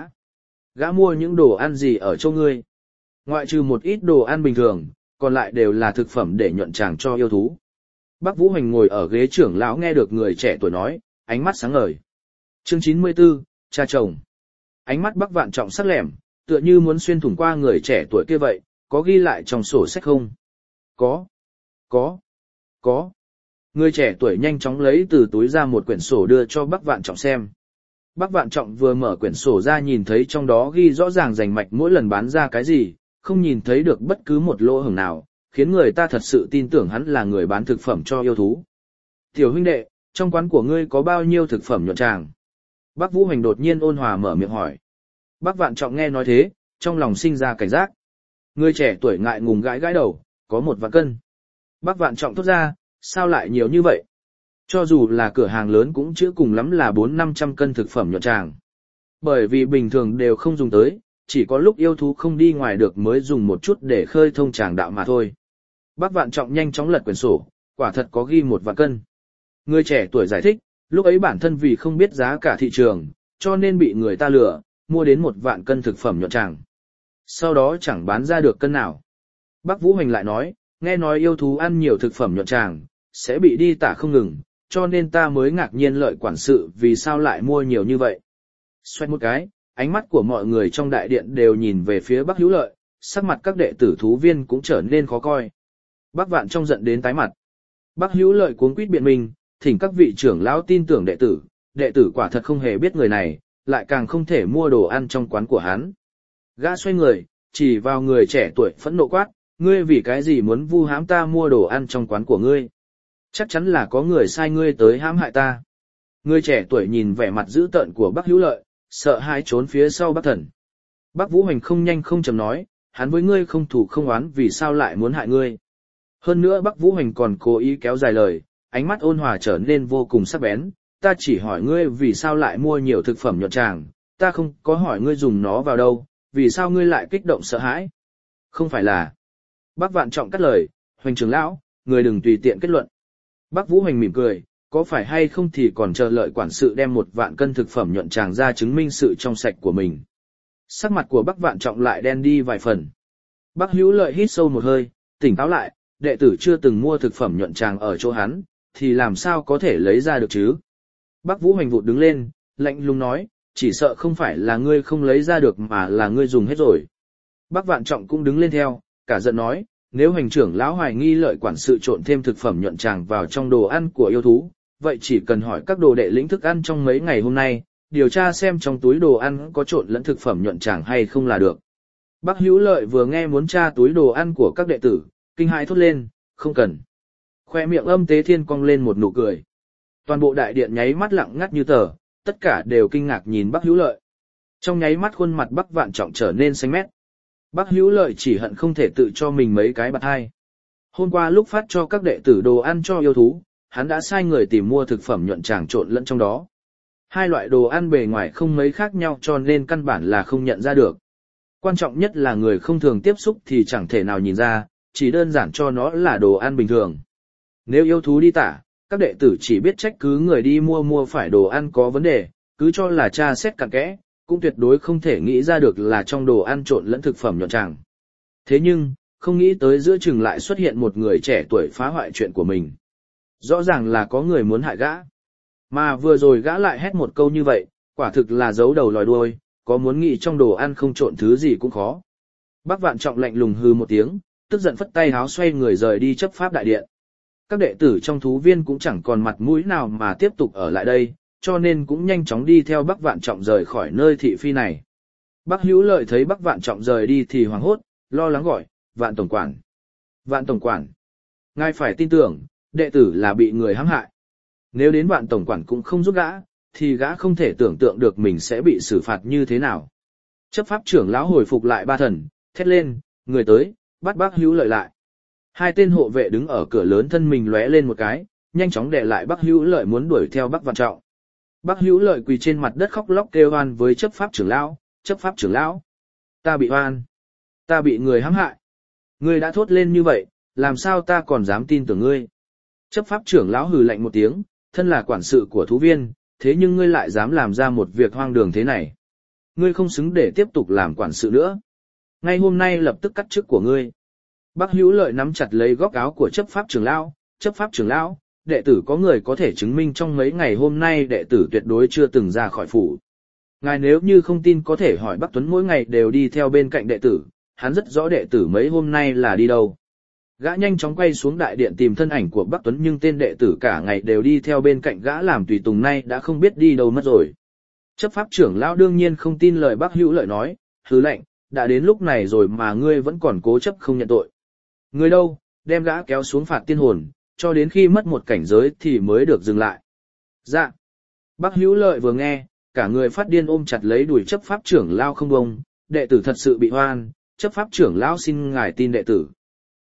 Gã mua những đồ ăn gì ở chỗ ngươi? Ngoại trừ một ít đồ ăn bình thường, còn lại đều là thực phẩm để nhuận tràng cho yêu thú. Bắc Vũ Hành ngồi ở ghế trưởng lão nghe được người trẻ tuổi nói, ánh mắt sáng ngời. Chương chín mươi tư, cha chồng. Ánh mắt Bắc Vạn Trọng sắc lẻm, tựa như muốn xuyên thủng qua người trẻ tuổi kia vậy, có ghi lại trong sổ sách không? Có. Có. Có. Người trẻ tuổi nhanh chóng lấy từ túi ra một quyển sổ đưa cho Bắc Vạn Trọng xem. Bắc Vạn Trọng vừa mở quyển sổ ra nhìn thấy trong đó ghi rõ ràng rành mạch mỗi lần bán ra cái gì, không nhìn thấy được bất cứ một lỗ hổng nào, khiến người ta thật sự tin tưởng hắn là người bán thực phẩm cho yêu thú. Tiểu huynh đệ, trong quán của ngươi có bao nhiêu thực phẩm nhuận tràng? Bắc Vũ Hành đột nhiên ôn hòa mở miệng hỏi. Bắc Vạn Trọng nghe nói thế, trong lòng sinh ra cảnh giác. Người trẻ tuổi ngại ngùng gãi gãi đầu, có một vạn cân. Bác Vạn Trọng thốt ra, sao lại nhiều như vậy? Cho dù là cửa hàng lớn cũng chưa cùng lắm là bốn năm trăm cân thực phẩm nhuận tràng. Bởi vì bình thường đều không dùng tới, chỉ có lúc yêu thú không đi ngoài được mới dùng một chút để khơi thông tràng đạo mà thôi. Bác Vạn Trọng nhanh chóng lật quyển sổ, quả thật có ghi một vạn cân. Người trẻ tuổi giải thích, lúc ấy bản thân vì không biết giá cả thị trường, cho nên bị người ta lừa, mua đến một vạn cân thực phẩm nhuận tràng. Sau đó chẳng bán ra được cân nào. Bác Vũ Hoành lại nói, nghe nói yêu thú ăn nhiều thực phẩm nhuận tràng, sẽ bị đi tả không ngừng, cho nên ta mới ngạc nhiên lợi quản sự vì sao lại mua nhiều như vậy. Xoay một cái, ánh mắt của mọi người trong đại điện đều nhìn về phía Bác Hữu Lợi, sắc mặt các đệ tử thú viên cũng trở nên khó coi. Bác Vạn Trong giận đến tái mặt. Bác Hữu Lợi cuống quýt biện minh, thỉnh các vị trưởng lão tin tưởng đệ tử, đệ tử quả thật không hề biết người này, lại càng không thể mua đồ ăn trong quán của hắn. Gã xoay người, chỉ vào người trẻ tuổi phẫn nộ quát, ngươi vì cái gì muốn vu hãm ta mua đồ ăn trong quán của ngươi? Chắc chắn là có người sai ngươi tới hãm hại ta. Người trẻ tuổi nhìn vẻ mặt dữ tợn của Bác Hữu Lợi, sợ hãi trốn phía sau Bác Thần. Bác Vũ Hoành không nhanh không chậm nói, hắn với ngươi không thủ không oán vì sao lại muốn hại ngươi. Hơn nữa Bác Vũ Hoành còn cố ý kéo dài lời, ánh mắt ôn hòa trở nên vô cùng sắc bén, ta chỉ hỏi ngươi vì sao lại mua nhiều thực phẩm nhuận tràng, ta không có hỏi ngươi dùng nó vào đâu, vì sao ngươi lại kích động sợ hãi. Không phải là. Bác Vạn Trọng cắt lời, Hoành trưởng lão, người đừng tùy tiện kết luận. Bác Vũ Hoành mỉm cười, có phải hay không thì còn chờ lợi quản sự đem một vạn cân thực phẩm nhuận tràng ra chứng minh sự trong sạch của mình. Sắc mặt của Bác Vạn Trọng lại đen đi vài phần. Bác Hữu Lợi hít sâu một hơi, tỉnh táo lại, đệ tử chưa từng mua thực phẩm nhuận tràng ở chỗ hắn, thì làm sao có thể lấy ra được chứ? Bác Vũ Hoành vụt đứng lên, lạnh lùng nói, chỉ sợ không phải là ngươi không lấy ra được mà là ngươi dùng hết rồi. Bác Vạn Trọng cũng đứng lên theo, cả giận nói, nếu hành trưởng lão hoài nghi lợi quản sự trộn thêm thực phẩm nhuận tràng vào trong đồ ăn của yêu thú, vậy chỉ cần hỏi các đồ đệ lĩnh thức ăn trong mấy ngày hôm nay, điều tra xem trong túi đồ ăn có trộn lẫn thực phẩm nhuận tràng hay không là được. Bác Hữu Lợi vừa nghe muốn tra túi đồ ăn của các đệ tử, kinh hãi thốt lên, không cần. Khoe miệng Âm Tế Thiên cong lên một nụ cười. Toàn bộ đại điện nháy mắt lặng ngắt như tờ, tất cả đều kinh ngạc nhìn Bác Hữu Lợi. Trong nháy mắt khuôn mặt Bác Vạn Trọng trở nên xanh mét. Bác Hữu Lợi chỉ hận không thể tự cho mình mấy cái bạt hai. Hôm qua lúc phát cho các đệ tử đồ ăn cho yêu thú, hắn đã sai người tìm mua thực phẩm nhuận tràng trộn lẫn trong đó. Hai loại đồ ăn bề ngoài không mấy khác nhau cho nên căn bản là không nhận ra được. Quan trọng nhất là người không thường tiếp xúc thì chẳng thể nào nhìn ra, chỉ đơn giản cho nó là đồ ăn bình thường. Nếu yêu thú đi tả, các đệ tử chỉ biết trách cứ người đi mua mua phải đồ ăn có vấn đề, cứ cho là tra xét cặn kẽ, cũng tuyệt đối không thể nghĩ ra được là trong đồ ăn trộn lẫn thực phẩm nhuận tràng. Thế nhưng, không nghĩ tới giữa chừng lại xuất hiện một người trẻ tuổi phá hoại chuyện của mình. Rõ ràng là có người muốn hại gã. Mà vừa rồi gã lại hét một câu như vậy, quả thực là giấu đầu lòi đuôi, có muốn nghĩ trong đồ ăn không trộn thứ gì cũng khó. Bác Vạn Trọng lạnh lùng hừ một tiếng, tức giận phất tay háo xoay người rời đi chấp pháp đại điện. Các đệ tử trong thú viên cũng chẳng còn mặt mũi nào mà tiếp tục ở lại đây, cho nên cũng nhanh chóng đi theo Bác Vạn Trọng rời khỏi nơi thị phi này. Bác Hữu Lợi thấy Bác Vạn Trọng rời đi thì hoảng hốt, lo lắng gọi, Vạn Tổng Quản. Vạn Tổng Quản. Ngài phải tin tưởng, đệ tử là bị người hãm hại. Nếu đến Vạn Tổng Quản cũng không giúp gã, thì gã không thể tưởng tượng được mình sẽ bị xử phạt như thế nào. Chấp pháp trưởng lão hồi phục lại ba thần, thét lên, người tới, bắt Bác Hữu Lợi lại. Hai tên hộ vệ đứng ở cửa lớn thân mình lóe lên một cái, nhanh chóng đè lại Bác Hữu Lợi muốn đuổi theo Bác Vạn Trọng. Bác Hữu Lợi quỳ trên mặt đất khóc lóc kêu oan với chấp pháp trưởng lão, chấp pháp trưởng lão. Ta bị oan. Ta bị người hãm hại. Ngươi đã thốt lên như vậy, làm sao ta còn dám tin tưởng ngươi. Chấp pháp trưởng lão hừ lạnh một tiếng, thân là quản sự của thú viên, thế nhưng ngươi lại dám làm ra một việc hoang đường thế này. Ngươi không xứng để tiếp tục làm quản sự nữa. Ngay hôm nay lập tức cắt chức của ngươi. Bác Hữu Lợi nắm chặt lấy góc áo của chấp pháp trưởng lão, chấp pháp trưởng lão, đệ tử có người có thể chứng minh trong mấy ngày hôm nay đệ tử tuyệt đối chưa từng ra khỏi phủ. Ngài nếu như không tin có thể hỏi Bác Tuấn mỗi ngày đều đi theo bên cạnh đệ tử, hắn rất rõ đệ tử mấy hôm nay là đi đâu. Gã nhanh chóng quay xuống đại điện tìm thân ảnh của Bác Tuấn nhưng tên đệ tử cả ngày đều đi theo bên cạnh gã làm tùy tùng nay đã không biết đi đâu mất rồi. Chấp pháp trưởng lão đương nhiên không tin lời Bác Hữu Lợi nói, hứ lệnh, đã đến lúc này rồi mà ngươi vẫn còn cố chấp không nhận tội. Ngươi đâu, đem gã kéo xuống phạt tiên hồn, cho đến khi mất một cảnh giới thì mới được dừng lại. Dạ. Bác Hữu Lợi vừa nghe, cả người phát điên ôm chặt lấy đùi chấp pháp trưởng lão không bông, đệ tử thật sự bị oan, chấp pháp trưởng lão xin ngài tin đệ tử.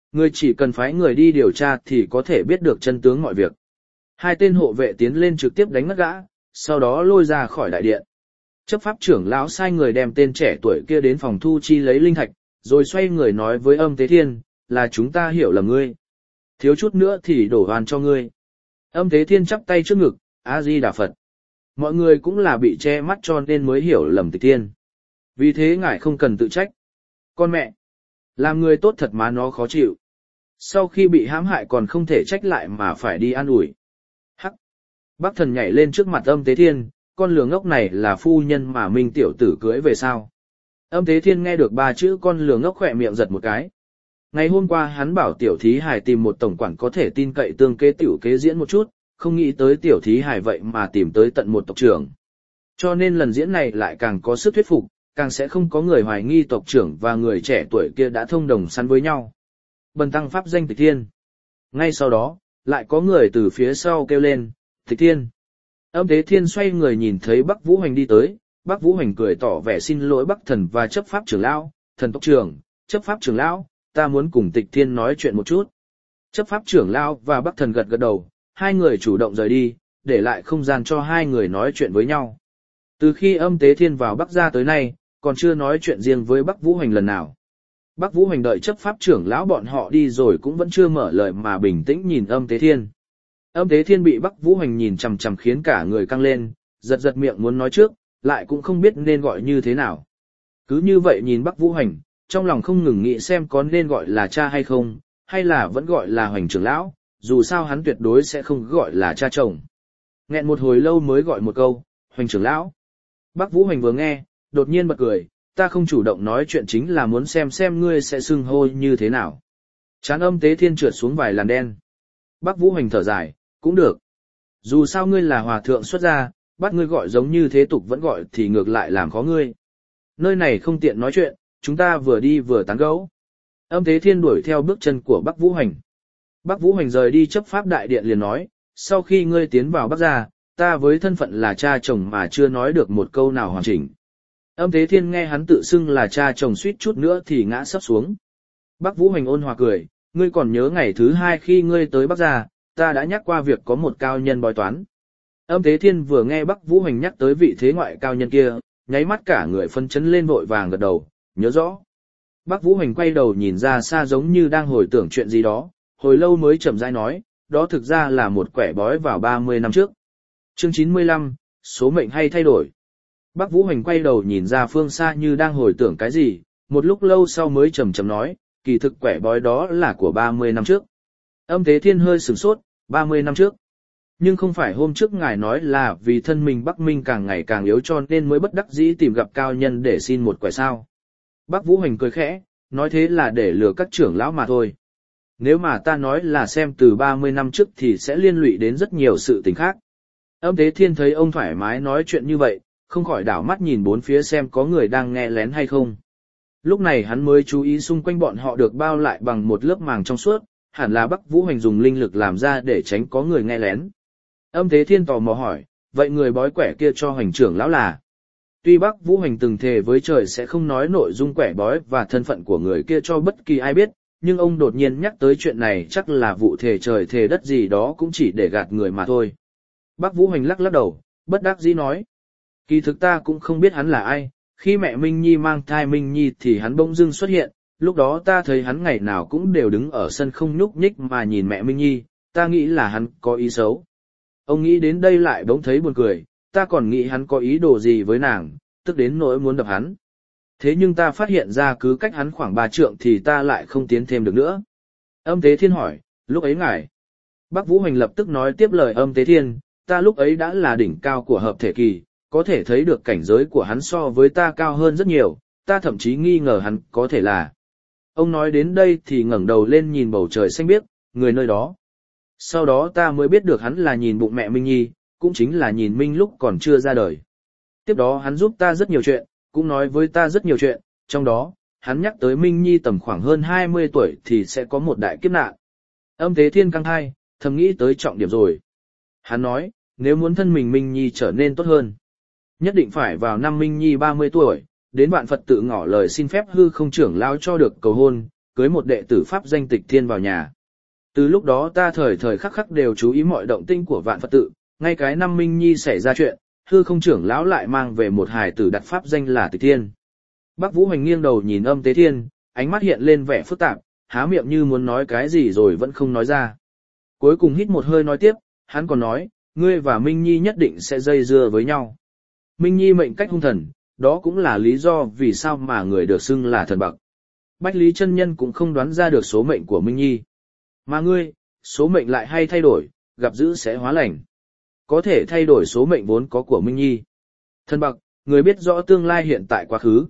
Người chỉ cần phái người đi điều tra thì có thể biết được chân tướng mọi việc. Hai tên hộ vệ tiến lên trực tiếp đánh ngất gã, sau đó lôi ra khỏi đại điện. Chấp pháp trưởng lão sai người đem tên trẻ tuổi kia đến phòng thu chi lấy linh thạch, rồi xoay người nói với Âm Tế Thiên, là chúng ta hiểu lầm ngươi. Thiếu chút nữa thì đổ oan cho ngươi. Âm Tế Thiên chắp tay trước ngực, A-di-đà Phật. Mọi người cũng là bị che mắt cho nên mới hiểu lầm Tịch Thiên. Vì thế ngài không cần tự trách. Con mẹ, làm người tốt thật mà nó khó chịu. Sau khi bị hãm hại còn không thể trách lại mà phải đi an ủi. Hắc. Bắc Thần nhảy lên trước mặt Âm Tế Thiên, con lừa ngốc này là phu nhân mà Minh tiểu tử cưới về sao? Âm Tế Thiên nghe được ba chữ con lừa ngốc khỏe miệng giật một cái. Ngày hôm qua hắn bảo tiểu thí hải tìm một tổng quản có thể tin cậy tương kế tiểu kế diễn một chút, không nghĩ tới tiểu thí hải vậy mà tìm tới tận một tộc trưởng. Cho nên lần diễn này lại càng có sức thuyết phục, càng sẽ không có người hoài nghi tộc trưởng và người trẻ tuổi kia đã thông đồng săn với nhau. Bần tăng pháp danh Tịch Thiên. Ngay sau đó, lại có người từ phía sau kêu lên, Tịch Thiên. Âm Tế Thiên xoay người nhìn thấy Bắc Vũ Hoành đi tới, Bắc Vũ Hoành cười tỏ vẻ xin lỗi Bắc Thần và chấp pháp trưởng lão, thần tộc trưởng, chấp pháp trưởng lão, ta muốn cùng Tịch Thiên nói chuyện một chút. Chấp pháp trưởng lão và Bắc Thần gật gật đầu, hai người chủ động rời đi, để lại không gian cho hai người nói chuyện với nhau. Từ khi Âm Tế Thiên vào Bắc gia tới nay, còn chưa nói chuyện riêng với Bắc Vũ Hoành lần nào. Bắc Vũ Hoành đợi chấp pháp trưởng lão bọn họ đi rồi cũng vẫn chưa mở lời mà bình tĩnh nhìn Âm Tế Thiên. Âm Tế Thiên bị Bắc Vũ Hoành nhìn chằm chằm khiến cả người căng lên, giật giật miệng muốn nói trước, lại cũng không biết nên gọi như thế nào. Cứ như vậy nhìn Bắc Vũ Hoành, trong lòng không ngừng nghĩ xem có nên gọi là cha hay không, hay là vẫn gọi là Hoành trưởng lão, dù sao hắn tuyệt đối sẽ không gọi là cha chồng. Nghẹn một hồi lâu mới gọi một câu, Hoành trưởng lão. Bắc Vũ Hoành vừa nghe, đột nhiên bật cười, ta không chủ động nói chuyện chính là muốn xem xem ngươi sẽ xưng hô như thế nào. Trán Âm Tế Thiên trượt xuống vài làn đen. Bắc Vũ Hoành thở dài, cũng được. Dù sao ngươi là hòa thượng xuất gia, bắt ngươi gọi giống như thế tục vẫn gọi thì ngược lại làm khó ngươi. Nơi này không tiện nói chuyện, chúng ta vừa đi vừa tán gẫu. Âm Tế Thiên đuổi theo bước chân của Bắc Vũ Hoành. Bắc Vũ Hoành rời đi chấp pháp đại điện liền nói, sau khi ngươi tiến vào Bắc gia, ta với thân phận là cha chồng mà chưa nói được một câu nào hoàn chỉnh. Âm Tế Thiên nghe hắn tự xưng là cha chồng suýt chút nữa thì ngã sấp xuống. Bắc Vũ Hoành ôn hòa cười, ngươi còn nhớ ngày thứ hai khi ngươi tới Bắc gia, ta đã nhắc qua việc có một cao nhân bói toán. Âm Tế Thiên vừa nghe Bắc Vũ Hoành nhắc tới vị thế ngoại cao nhân kia, nháy mắt cả người phân chấn lên vội vàng gật đầu, nhớ rõ. Bắc Vũ Hoành quay đầu nhìn ra xa giống như đang hồi tưởng chuyện gì đó, hồi lâu mới chậm rãi nói, đó thực ra là một quẻ bói vào ba mươi năm trước. Chương chín mươi lăm, số mệnh hay thay đổi. Bắc Vũ Hoành quay đầu nhìn ra phương xa như đang hồi tưởng cái gì, một lúc lâu sau mới chậm chậm nói, kỳ thực quẻ bói đó là của ba mươi năm trước. Âm Tế Thiên hơi sửng sốt, ba mươi năm trước. Nhưng không phải hôm trước ngài nói là vì thân mình Bắc Minh càng ngày càng yếu cho nên mới bất đắc dĩ tìm gặp cao nhân để xin một quẻ sao. Bắc Vũ Hoành cười khẽ, nói thế là để lừa các trưởng lão mà thôi. Nếu mà ta nói là xem từ ba mươi năm trước thì sẽ liên lụy đến rất nhiều sự tình khác. Âm Tế Thiên thấy ông thoải mái nói chuyện như vậy, không khỏi đảo mắt nhìn bốn phía xem có người đang nghe lén hay không. Lúc này hắn mới chú ý xung quanh bọn họ được bao lại bằng một lớp màng trong suốt, hẳn là Bắc Vũ Hoành dùng linh lực làm ra để tránh có người nghe lén. Âm Tế Thiên tò mò hỏi, vậy người bói quẻ kia cho Hoành trưởng lão là? Tuy Bắc Vũ Hoành từng thề với trời sẽ không nói nội dung quẻ bói và thân phận của người kia cho bất kỳ ai biết, nhưng ông đột nhiên nhắc tới chuyện này chắc là vụ thề trời thề đất gì đó cũng chỉ để gạt người mà thôi. Bắc Vũ Hoành lắc lắc đầu, bất đắc dĩ nói, kỳ thực ta cũng không biết hắn là ai, khi mẹ Minh Nhi mang thai Minh Nhi thì hắn bỗng dưng xuất hiện, lúc đó ta thấy hắn ngày nào cũng đều đứng ở sân không nhúc nhích mà nhìn mẹ Minh Nhi, ta nghĩ là hắn có ý xấu. Ông nghĩ đến đây lại bỗng thấy buồn cười, ta còn nghĩ hắn có ý đồ gì với nàng, tức đến nỗi muốn đập hắn. Thế nhưng ta phát hiện ra cứ cách hắn khoảng ba trượng thì ta lại không tiến thêm được nữa. Âm Tế Thiên hỏi, lúc ấy ngài? Bắc Vũ Hoành lập tức nói tiếp lời Âm Tế Thiên, ta lúc ấy đã là đỉnh cao của hợp thể kỳ, có thể thấy được cảnh giới của hắn so với ta cao hơn rất nhiều, ta thậm chí nghi ngờ hắn có thể là. Ông nói đến đây thì ngẩng đầu lên nhìn bầu trời xanh biếc, người nơi đó. Sau đó ta mới biết được hắn là nhìn bụng mẹ Minh Nhi, cũng chính là nhìn Minh lúc còn chưa ra đời. Tiếp đó hắn giúp ta rất nhiều chuyện, cũng nói với ta rất nhiều chuyện, trong đó, hắn nhắc tới Minh Nhi tầm khoảng hơn hai mươi tuổi thì sẽ có một đại kiếp nạn. Âm Tế Thiên căng thai, thầm nghĩ tới trọng điểm rồi. Hắn nói, nếu muốn thân mình Minh Nhi trở nên tốt hơn, nhất định phải vào năm Minh Nhi ba mươi tuổi, đến vạn Phật tự ngỏ lời xin phép hư không trưởng lão cho được cầu hôn, cưới một đệ tử Pháp danh Tịch Thiên vào nhà. Từ lúc đó ta thời thời khắc khắc đều chú ý mọi động tĩnh của vạn Phật tự, ngay cái năm Minh Nhi xảy ra chuyện, hư không trưởng lão lại mang về một hài tử đặt Pháp danh là Tịch Thiên. Bắc Vũ Hoành nghiêng đầu nhìn Âm Tế Thiên, ánh mắt hiện lên vẻ phức tạp, há miệng như muốn nói cái gì rồi vẫn không nói ra. Cuối cùng hít một hơi nói tiếp, hắn còn nói, ngươi và Minh Nhi nhất định sẽ dây dưa với nhau. Minh Nhi mệnh cách hung thần, đó cũng là lý do vì sao mà người được xưng là thần bậc. Bách Lý chân nhân cũng không đoán ra được số mệnh của Minh Nhi. Mà ngươi, số mệnh lại hay thay đổi, gặp dữ sẽ hóa lành. Có thể thay đổi số mệnh vốn có của Minh Nhi. Thần bậc, người biết rõ tương lai hiện tại quá khứ.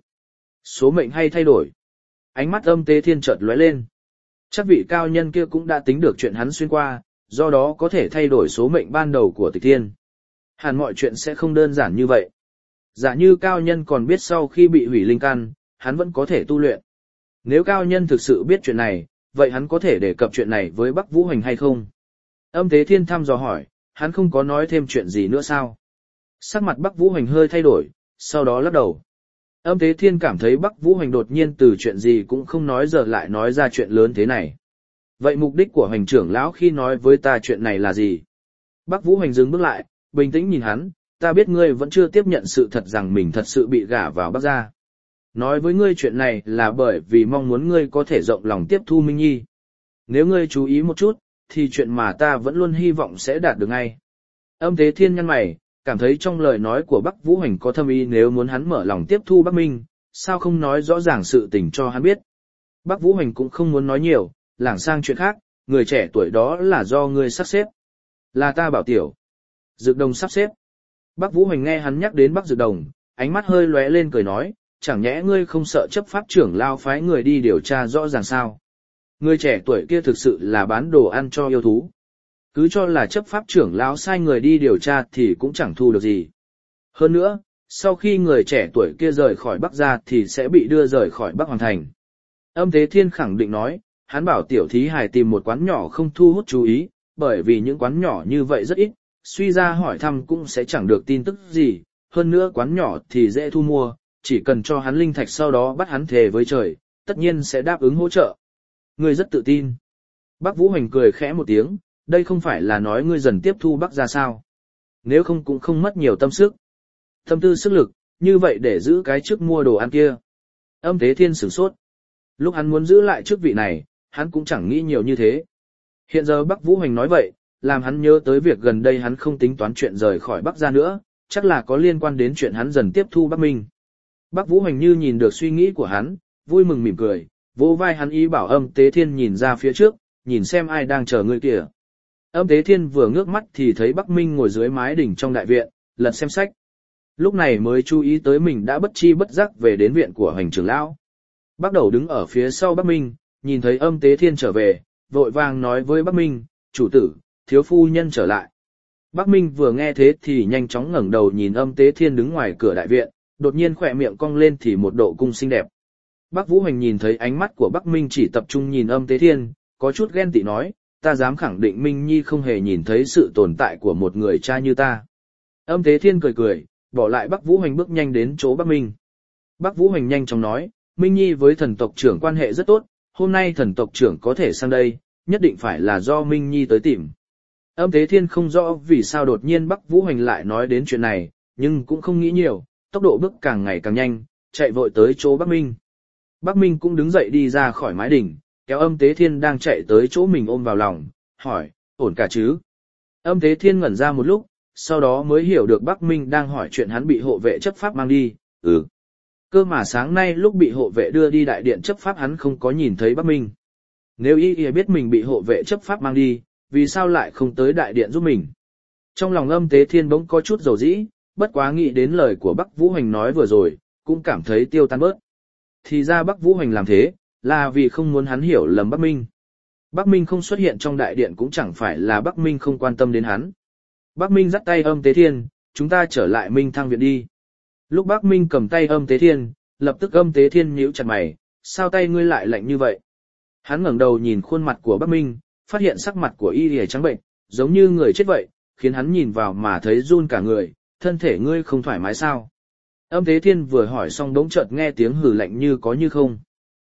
Số mệnh hay thay đổi. Ánh mắt Âm Tế Thiên chợt lóe lên. Chắc vị cao nhân kia cũng đã tính được chuyện hắn xuyên qua, do đó có thể thay đổi số mệnh ban đầu của Tịch Thiên. Hẳn mọi chuyện sẽ không đơn giản như vậy. Giả như cao nhân còn biết sau khi bị hủy linh căn, hắn vẫn có thể tu luyện. Nếu cao nhân thực sự biết chuyện này, vậy hắn có thể đề cập chuyện này với Bắc Vũ Hoành hay không? Âm Tế Thiên thăm dò hỏi, hắn không có nói thêm chuyện gì nữa sao? Sắc mặt Bắc Vũ Hoành hơi thay đổi, sau đó lắc đầu. Âm Tế Thiên cảm thấy Bắc Vũ Hoành đột nhiên từ chuyện gì cũng không nói giờ lại nói ra chuyện lớn thế này. Vậy mục đích của Hoành trưởng lão khi nói với ta chuyện này là gì? Bắc Vũ Hoành dừng bước lại, bình tĩnh nhìn hắn, ta biết ngươi vẫn chưa tiếp nhận sự thật rằng mình thật sự bị gả vào Bắc gia. Nói với ngươi chuyện này là bởi vì mong muốn ngươi có thể rộng lòng tiếp thu Minh Nhi. Nếu ngươi chú ý một chút, thì chuyện mà ta vẫn luôn hy vọng sẽ đạt được ngay. Âm Tế Thiên nhăn mày, cảm thấy trong lời nói của Bắc Vũ Hoành có thâm ý, nếu muốn hắn mở lòng tiếp thu Bắc Minh, sao không nói rõ ràng sự tình cho hắn biết. Bắc Vũ Hoành cũng không muốn nói nhiều, lảng sang chuyện khác, người trẻ tuổi đó là do ngươi sắp xếp. Là ta bảo tiểu. Dược Đồng sắp xếp. Bắc Vũ Hoành nghe hắn nhắc đến Bắc Dược Đồng, ánh mắt hơi lóe lên cười nói, chẳng nhẽ ngươi không sợ chấp pháp trưởng lao phái người đi điều tra rõ ràng sao? Người trẻ tuổi kia thực sự là bán đồ ăn cho yêu thú. Cứ cho là chấp pháp trưởng lão sai người đi điều tra thì cũng chẳng thu được gì. Hơn nữa, sau khi người trẻ tuổi kia rời khỏi Bắc gia thì sẽ bị đưa rời khỏi Bắc Hoàng Thành. Âm Tế Thiên khẳng định nói, hắn bảo tiểu thí hài tìm một quán nhỏ không thu hút chú ý, bởi vì những quán nhỏ như vậy rất ít, suy ra hỏi thăm cũng sẽ chẳng được tin tức gì, hơn nữa quán nhỏ thì dễ thu mua, chỉ cần cho hắn linh thạch sau đó bắt hắn thề với trời, tất nhiên sẽ đáp ứng hỗ trợ. Ngươi rất tự tin. Bắc Vũ Hoành cười khẽ một tiếng, đây không phải là nói ngươi dần tiếp thu Bắc gia sao? Nếu không cũng không mất nhiều tâm sức. Tâm tư sức lực, như vậy để giữ cái chức mua đồ ăn kia. Âm Tế Thiên sửng sốt. Lúc hắn muốn giữ lại chức vị này, hắn cũng chẳng nghĩ nhiều như thế. Hiện giờ Bắc Vũ Hoành nói vậy, làm hắn nhớ tới việc gần đây hắn không tính toán chuyện rời khỏi Bắc gia nữa, chắc là có liên quan đến chuyện hắn dần tiếp thu Bắc Minh. Bắc Vũ Hoành như nhìn được suy nghĩ của hắn, vui mừng mỉm cười, vỗ vai hắn ý bảo Âm Tế Thiên nhìn ra phía trước, nhìn xem ai đang chờ ngươi kìa. Âm Tế Thiên vừa ngước mắt thì thấy Bắc Minh ngồi dưới mái đỉnh trong đại viện, lật xem sách. Lúc này mới chú ý tới mình đã bất chi bất giác về đến viện của Hoành trưởng lão. Bắc Đầu đứng ở phía sau Bắc Minh, nhìn thấy Âm Tế Thiên trở về, vội vàng nói với Bắc Minh, chủ tử, thiếu phu nhân trở lại. Bắc Minh vừa nghe thế thì nhanh chóng ngẩng đầu nhìn Âm Tế Thiên đứng ngoài cửa đại viện, đột nhiên khỏe miệng cong lên thì một độ cung xinh đẹp. Bắc Vũ Hoành nhìn thấy ánh mắt của Bắc Minh chỉ tập trung nhìn Âm Tế Thiên, có chút ghen tị nói, ta dám khẳng định Minh Nhi không hề nhìn thấy sự tồn tại của một người cha như ta. Âm Tế Thiên cười cười, bỏ lại Bắc Vũ Hoành bước nhanh đến chỗ Bắc Minh. Bắc Vũ Hoành nhanh chóng nói, Minh Nhi với thần tộc trưởng quan hệ rất tốt, hôm nay thần tộc trưởng có thể sang đây, nhất định phải là do Minh Nhi tới tìm. Âm Tế Thiên không rõ vì sao đột nhiên Bắc Vũ Hoành lại nói đến chuyện này, nhưng cũng không nghĩ nhiều, tốc độ bước càng ngày càng nhanh, chạy vội tới chỗ Bắc Minh. Bắc Minh cũng đứng dậy đi ra khỏi mái đỉnh, kéo Âm Tế Thiên đang chạy tới chỗ mình ôm vào lòng, hỏi, ổn cả chứ? Âm Tế Thiên ngẩn ra một lúc, sau đó mới hiểu được Bắc Minh đang hỏi chuyện hắn bị hộ vệ chấp pháp mang đi, ừ. Cơ mà sáng nay lúc bị hộ vệ đưa đi đại điện chấp pháp hắn không có nhìn thấy Bắc Minh. Nếu y y biết mình bị hộ vệ chấp pháp mang đi, vì sao lại không tới đại điện giúp mình? Trong lòng Âm Tế Thiên bỗng có chút dầu dĩ, bất quá nghĩ đến lời của Bắc Vũ Hoành nói vừa rồi, cũng cảm thấy tiêu tan bớt. Thì ra Bắc Vũ Hoành làm thế, là vì không muốn hắn hiểu lầm Bắc Minh. Bắc Minh không xuất hiện trong đại điện cũng chẳng phải là Bắc Minh không quan tâm đến hắn. Bắc Minh dắt tay Âm Tế Thiên, chúng ta trở lại Minh Thăng viện đi. Lúc Bắc Minh cầm tay Âm Tế Thiên, lập tức Âm Tế Thiên nhíu chặt mày, sao tay ngươi lại lạnh như vậy? Hắn ngẩng đầu nhìn khuôn mặt của Bắc Minh, phát hiện sắc mặt của y lìa trắng bệnh, giống như người chết vậy, khiến hắn nhìn vào mà thấy run cả người, thân thể ngươi không thoải mái sao? Âm Tế Thiên vừa hỏi xong đống chợt nghe tiếng hừ lạnh như có như không.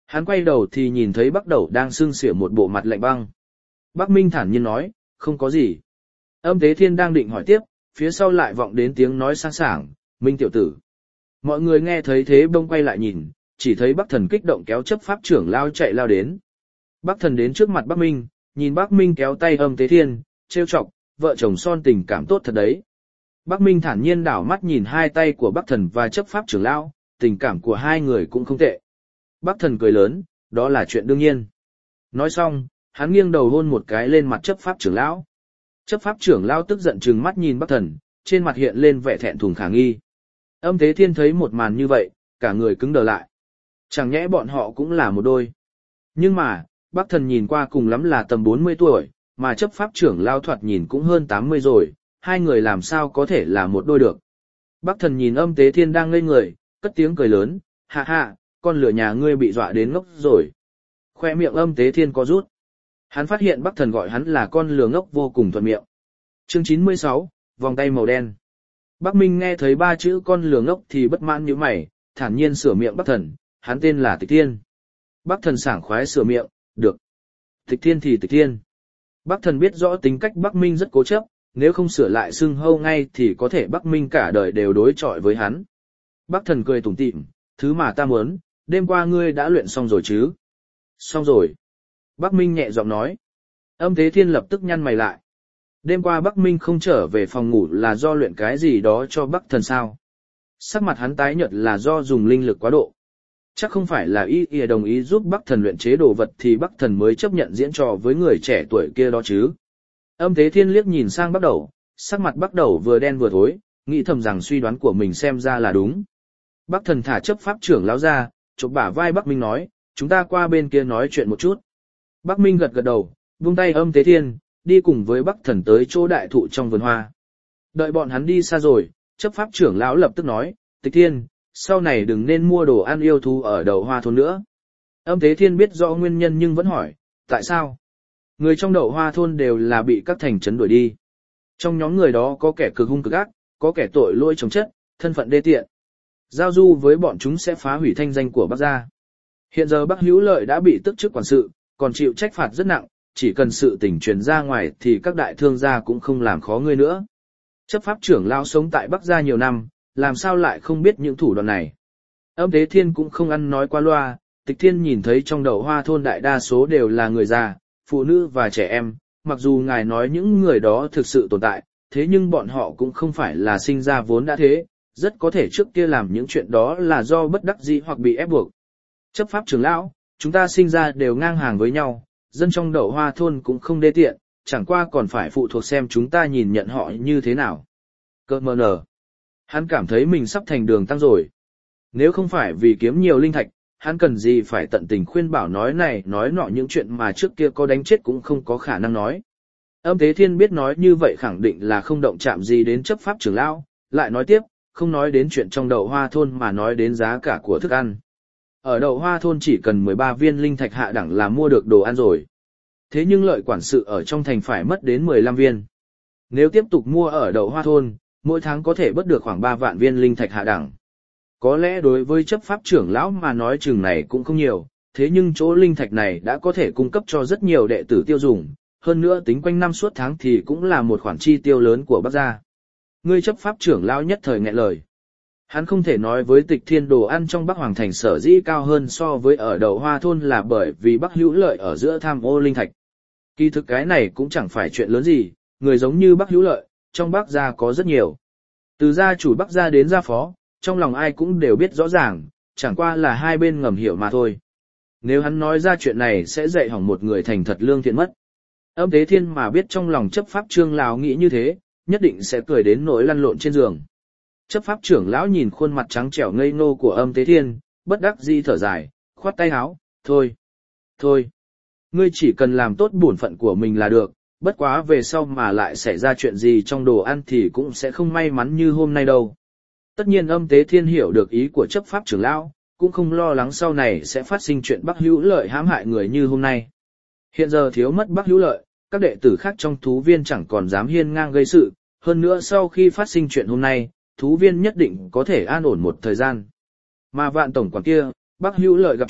Hắn quay đầu thì nhìn thấy Bắc Đẩu đang sưng sỉa một bộ mặt lạnh băng. Bắc Minh thản nhiên nói, không có gì. Âm Tế Thiên đang định hỏi tiếp, phía sau lại vọng đến tiếng nói sang sảng, Minh tiểu tử. Mọi người nghe thấy thế bông quay lại nhìn, chỉ thấy Bắc Thần kích động kéo chấp pháp trưởng lao chạy lao đến. Bắc Thần đến trước mặt Bắc Minh, nhìn Bắc Minh kéo tay Âm Tế Thiên, trêu chọc, vợ chồng son tình cảm tốt thật đấy. Bắc Minh thản nhiên đảo mắt nhìn hai tay của Bắc Thần và chấp pháp trưởng lão, tình cảm của hai người cũng không tệ. Bắc Thần cười lớn, đó là chuyện đương nhiên. Nói xong, hắn nghiêng đầu hôn một cái lên mặt chấp pháp trưởng lão. Chấp pháp trưởng lão tức giận trừng mắt nhìn Bắc Thần, trên mặt hiện lên vẻ thẹn thùng khả nghi. Âm Tế Thiên thấy một màn như vậy, cả người cứng đờ lại. Chẳng nhẽ bọn họ cũng là một đôi. Nhưng mà, Bắc Thần nhìn qua cùng lắm là tầm bốn mươi tuổi, mà chấp pháp trưởng lão thoạt nhìn cũng hơn tám mươi rồi, hai người làm sao có thể là một đôi được. Bắc Thần nhìn Âm Tế Thiên đang ngây người, cất tiếng cười lớn, hạ hạ, con lửa nhà ngươi bị dọa đến ngốc rồi. Khoe miệng Âm Tế Thiên có rút. Hắn phát hiện Bắc Thần gọi hắn là con lừa ngốc vô cùng thuận miệng. Chương chín mươi sáu, vòng tay màu đen. Bắc Minh nghe thấy ba chữ con lừa ngốc thì bất mãn như mày, thản nhiên sửa miệng Bắc Thần, hắn tên là Tịch Thiên. Bắc Thần sảng khoái sửa miệng, được. Tịch Thiên thì Tịch Thiên. Bắc Thần biết rõ tính cách Bắc Minh rất cố chấp, nếu không sửa lại xưng hâu ngay thì có thể Bắc Minh cả đời đều đối chọi với hắn. Bắc Thần cười tủm tỉm, thứ mà ta muốn, đêm qua ngươi đã luyện xong rồi chứ? Xong rồi. Bắc Minh nhẹ giọng nói. Âm Tế Thiên lập tức nhăn mày lại. Đêm qua Bắc Minh không trở về phòng ngủ là do luyện cái gì đó cho Bắc Thần sao? Sắc mặt hắn tái nhợt là do dùng linh lực quá độ. Chắc không phải là y y đồng ý giúp Bắc Thần luyện chế đồ vật thì Bắc Thần mới chấp nhận diễn trò với người trẻ tuổi kia đó chứ. Âm Tế Thiên liếc nhìn sang Bắc Đẩu, sắc mặt Bắc Đẩu vừa đen vừa thối, nghĩ thầm rằng suy đoán của mình xem ra là đúng. Bắc Thần thả chấp pháp trưởng lão ra, chụp bả vai Bắc Minh nói, chúng ta qua bên kia nói chuyện một chút. Bắc Minh gật gật đầu, vung tay Âm Tế Thiên, đi cùng với Bắc Thần tới chỗ đại thụ trong vườn hoa. Đợi bọn hắn đi xa rồi, chấp pháp trưởng lão lập tức nói, Tịch Thiên, sau này đừng nên mua đồ ăn yêu thú ở Đậu Hoa thôn nữa. Âm Tế Thiên biết rõ nguyên nhân nhưng vẫn hỏi, tại sao? Người trong Đậu Hoa thôn đều là bị các thành trấn đuổi đi. Trong nhóm người đó có kẻ cực hung cực ác, có kẻ tội lỗi chống chất, thân phận đê tiện. Giao du với bọn chúng sẽ phá hủy thanh danh của Bắc gia. Hiện giờ Bắc Hữu Lợi đã bị tước chức quản sự, còn chịu trách phạt rất nặng, chỉ cần sự tình truyền ra ngoài thì các đại thương gia cũng không làm khó ngươi nữa. Chấp pháp trưởng lão sống tại Bắc gia nhiều năm, làm sao lại không biết những thủ đoạn này. Âm Tế Thiên cũng không ăn nói qua loa, Tịch Thiên nhìn thấy trong Đậu Hoa thôn đại đa số đều là người già, phụ nữ và trẻ em, mặc dù ngài nói những người đó thực sự tồn tại, thế nhưng bọn họ cũng không phải là sinh ra vốn đã thế, rất có thể trước kia làm những chuyện đó là do bất đắc dĩ hoặc bị ép buộc. Chấp pháp trưởng lão, chúng ta sinh ra đều ngang hàng với nhau, dân trong Đậu Hoa thôn cũng không đê tiện, chẳng qua còn phải phụ thuộc xem chúng ta nhìn nhận họ như thế nào. Cơ mờ nở. Hắn cảm thấy mình sắp thành đường tăng rồi. Nếu không phải vì kiếm nhiều linh thạch, hắn cần gì phải tận tình khuyên bảo nói này nói nọ những chuyện mà trước kia có đánh chết cũng không có khả năng nói. Âm Tế Thiên biết nói như vậy khẳng định là không động chạm gì đến chấp pháp trưởng lão, lại nói tiếp, không nói đến chuyện trong Đậu Hoa thôn mà nói đến giá cả của thức ăn. Ở Đậu Hoa thôn chỉ cần mười ba viên linh thạch hạ đẳng là mua được đồ ăn rồi. Thế nhưng lợi quản sự ở trong thành phải mất đến mười lăm viên. Nếu tiếp tục mua ở Đậu Hoa thôn, mỗi tháng có thể bớt được khoảng ba vạn viên linh thạch hạ đẳng. Có lẽ đối với chấp pháp trưởng lão mà nói chừng này cũng không nhiều, thế nhưng chỗ linh thạch này đã có thể cung cấp cho rất nhiều đệ tử tiêu dùng, hơn nữa tính quanh năm suốt tháng thì cũng là một khoản chi tiêu lớn của Bắc gia. Ngươi chấp pháp trưởng lão nhất thời nghẹn lời. Hắn không thể nói với Tịch Thiên đồ ăn trong Bắc Hoàng thành sở dĩ cao hơn so với ở Đậu Hoa thôn là bởi vì Bắc Hữu Lợi ở giữa tham ô linh thạch. Kỳ thực cái này cũng chẳng phải chuyện lớn gì, người giống như Bắc Hữu Lợi, trong Bắc gia có rất nhiều. Từ gia chủ Bắc gia đến gia phó, trong lòng ai cũng đều biết rõ ràng, chẳng qua là hai bên ngầm hiểu mà thôi. Nếu hắn nói ra chuyện này sẽ dạy hỏng một người thành thật lương thiện mất. Âm Tế Thiên mà biết trong lòng chấp pháp trương lão nghĩ như thế, nhất định sẽ cười đến nỗi lăn lộn trên giường. Chấp pháp trưởng lão nhìn khuôn mặt trắng trẻo ngây ngô của Âm Tế Thiên, bất đắc dĩ thở dài, khoát tay áo, thôi, thôi, ngươi chỉ cần làm tốt bổn phận của mình là được, bất quá về sau mà lại xảy ra chuyện gì trong đồ ăn thì cũng sẽ không may mắn như hôm nay đâu. Tất nhiên Âm Tế Thiên hiểu được ý của chấp pháp trưởng lão, cũng không lo lắng sau này sẽ phát sinh chuyện Bắc Hữu Lợi hãm hại người như hôm nay. Hiện giờ thiếu mất Bắc Hữu Lợi, các đệ tử khác trong thú viên chẳng còn dám hiên ngang gây sự, hơn nữa sau khi phát sinh chuyện hôm nay, thú viên nhất định có thể an ổn một thời gian. Mà Vạn tổng quản kia, Bắc Hữu Lợi gặp chuyện,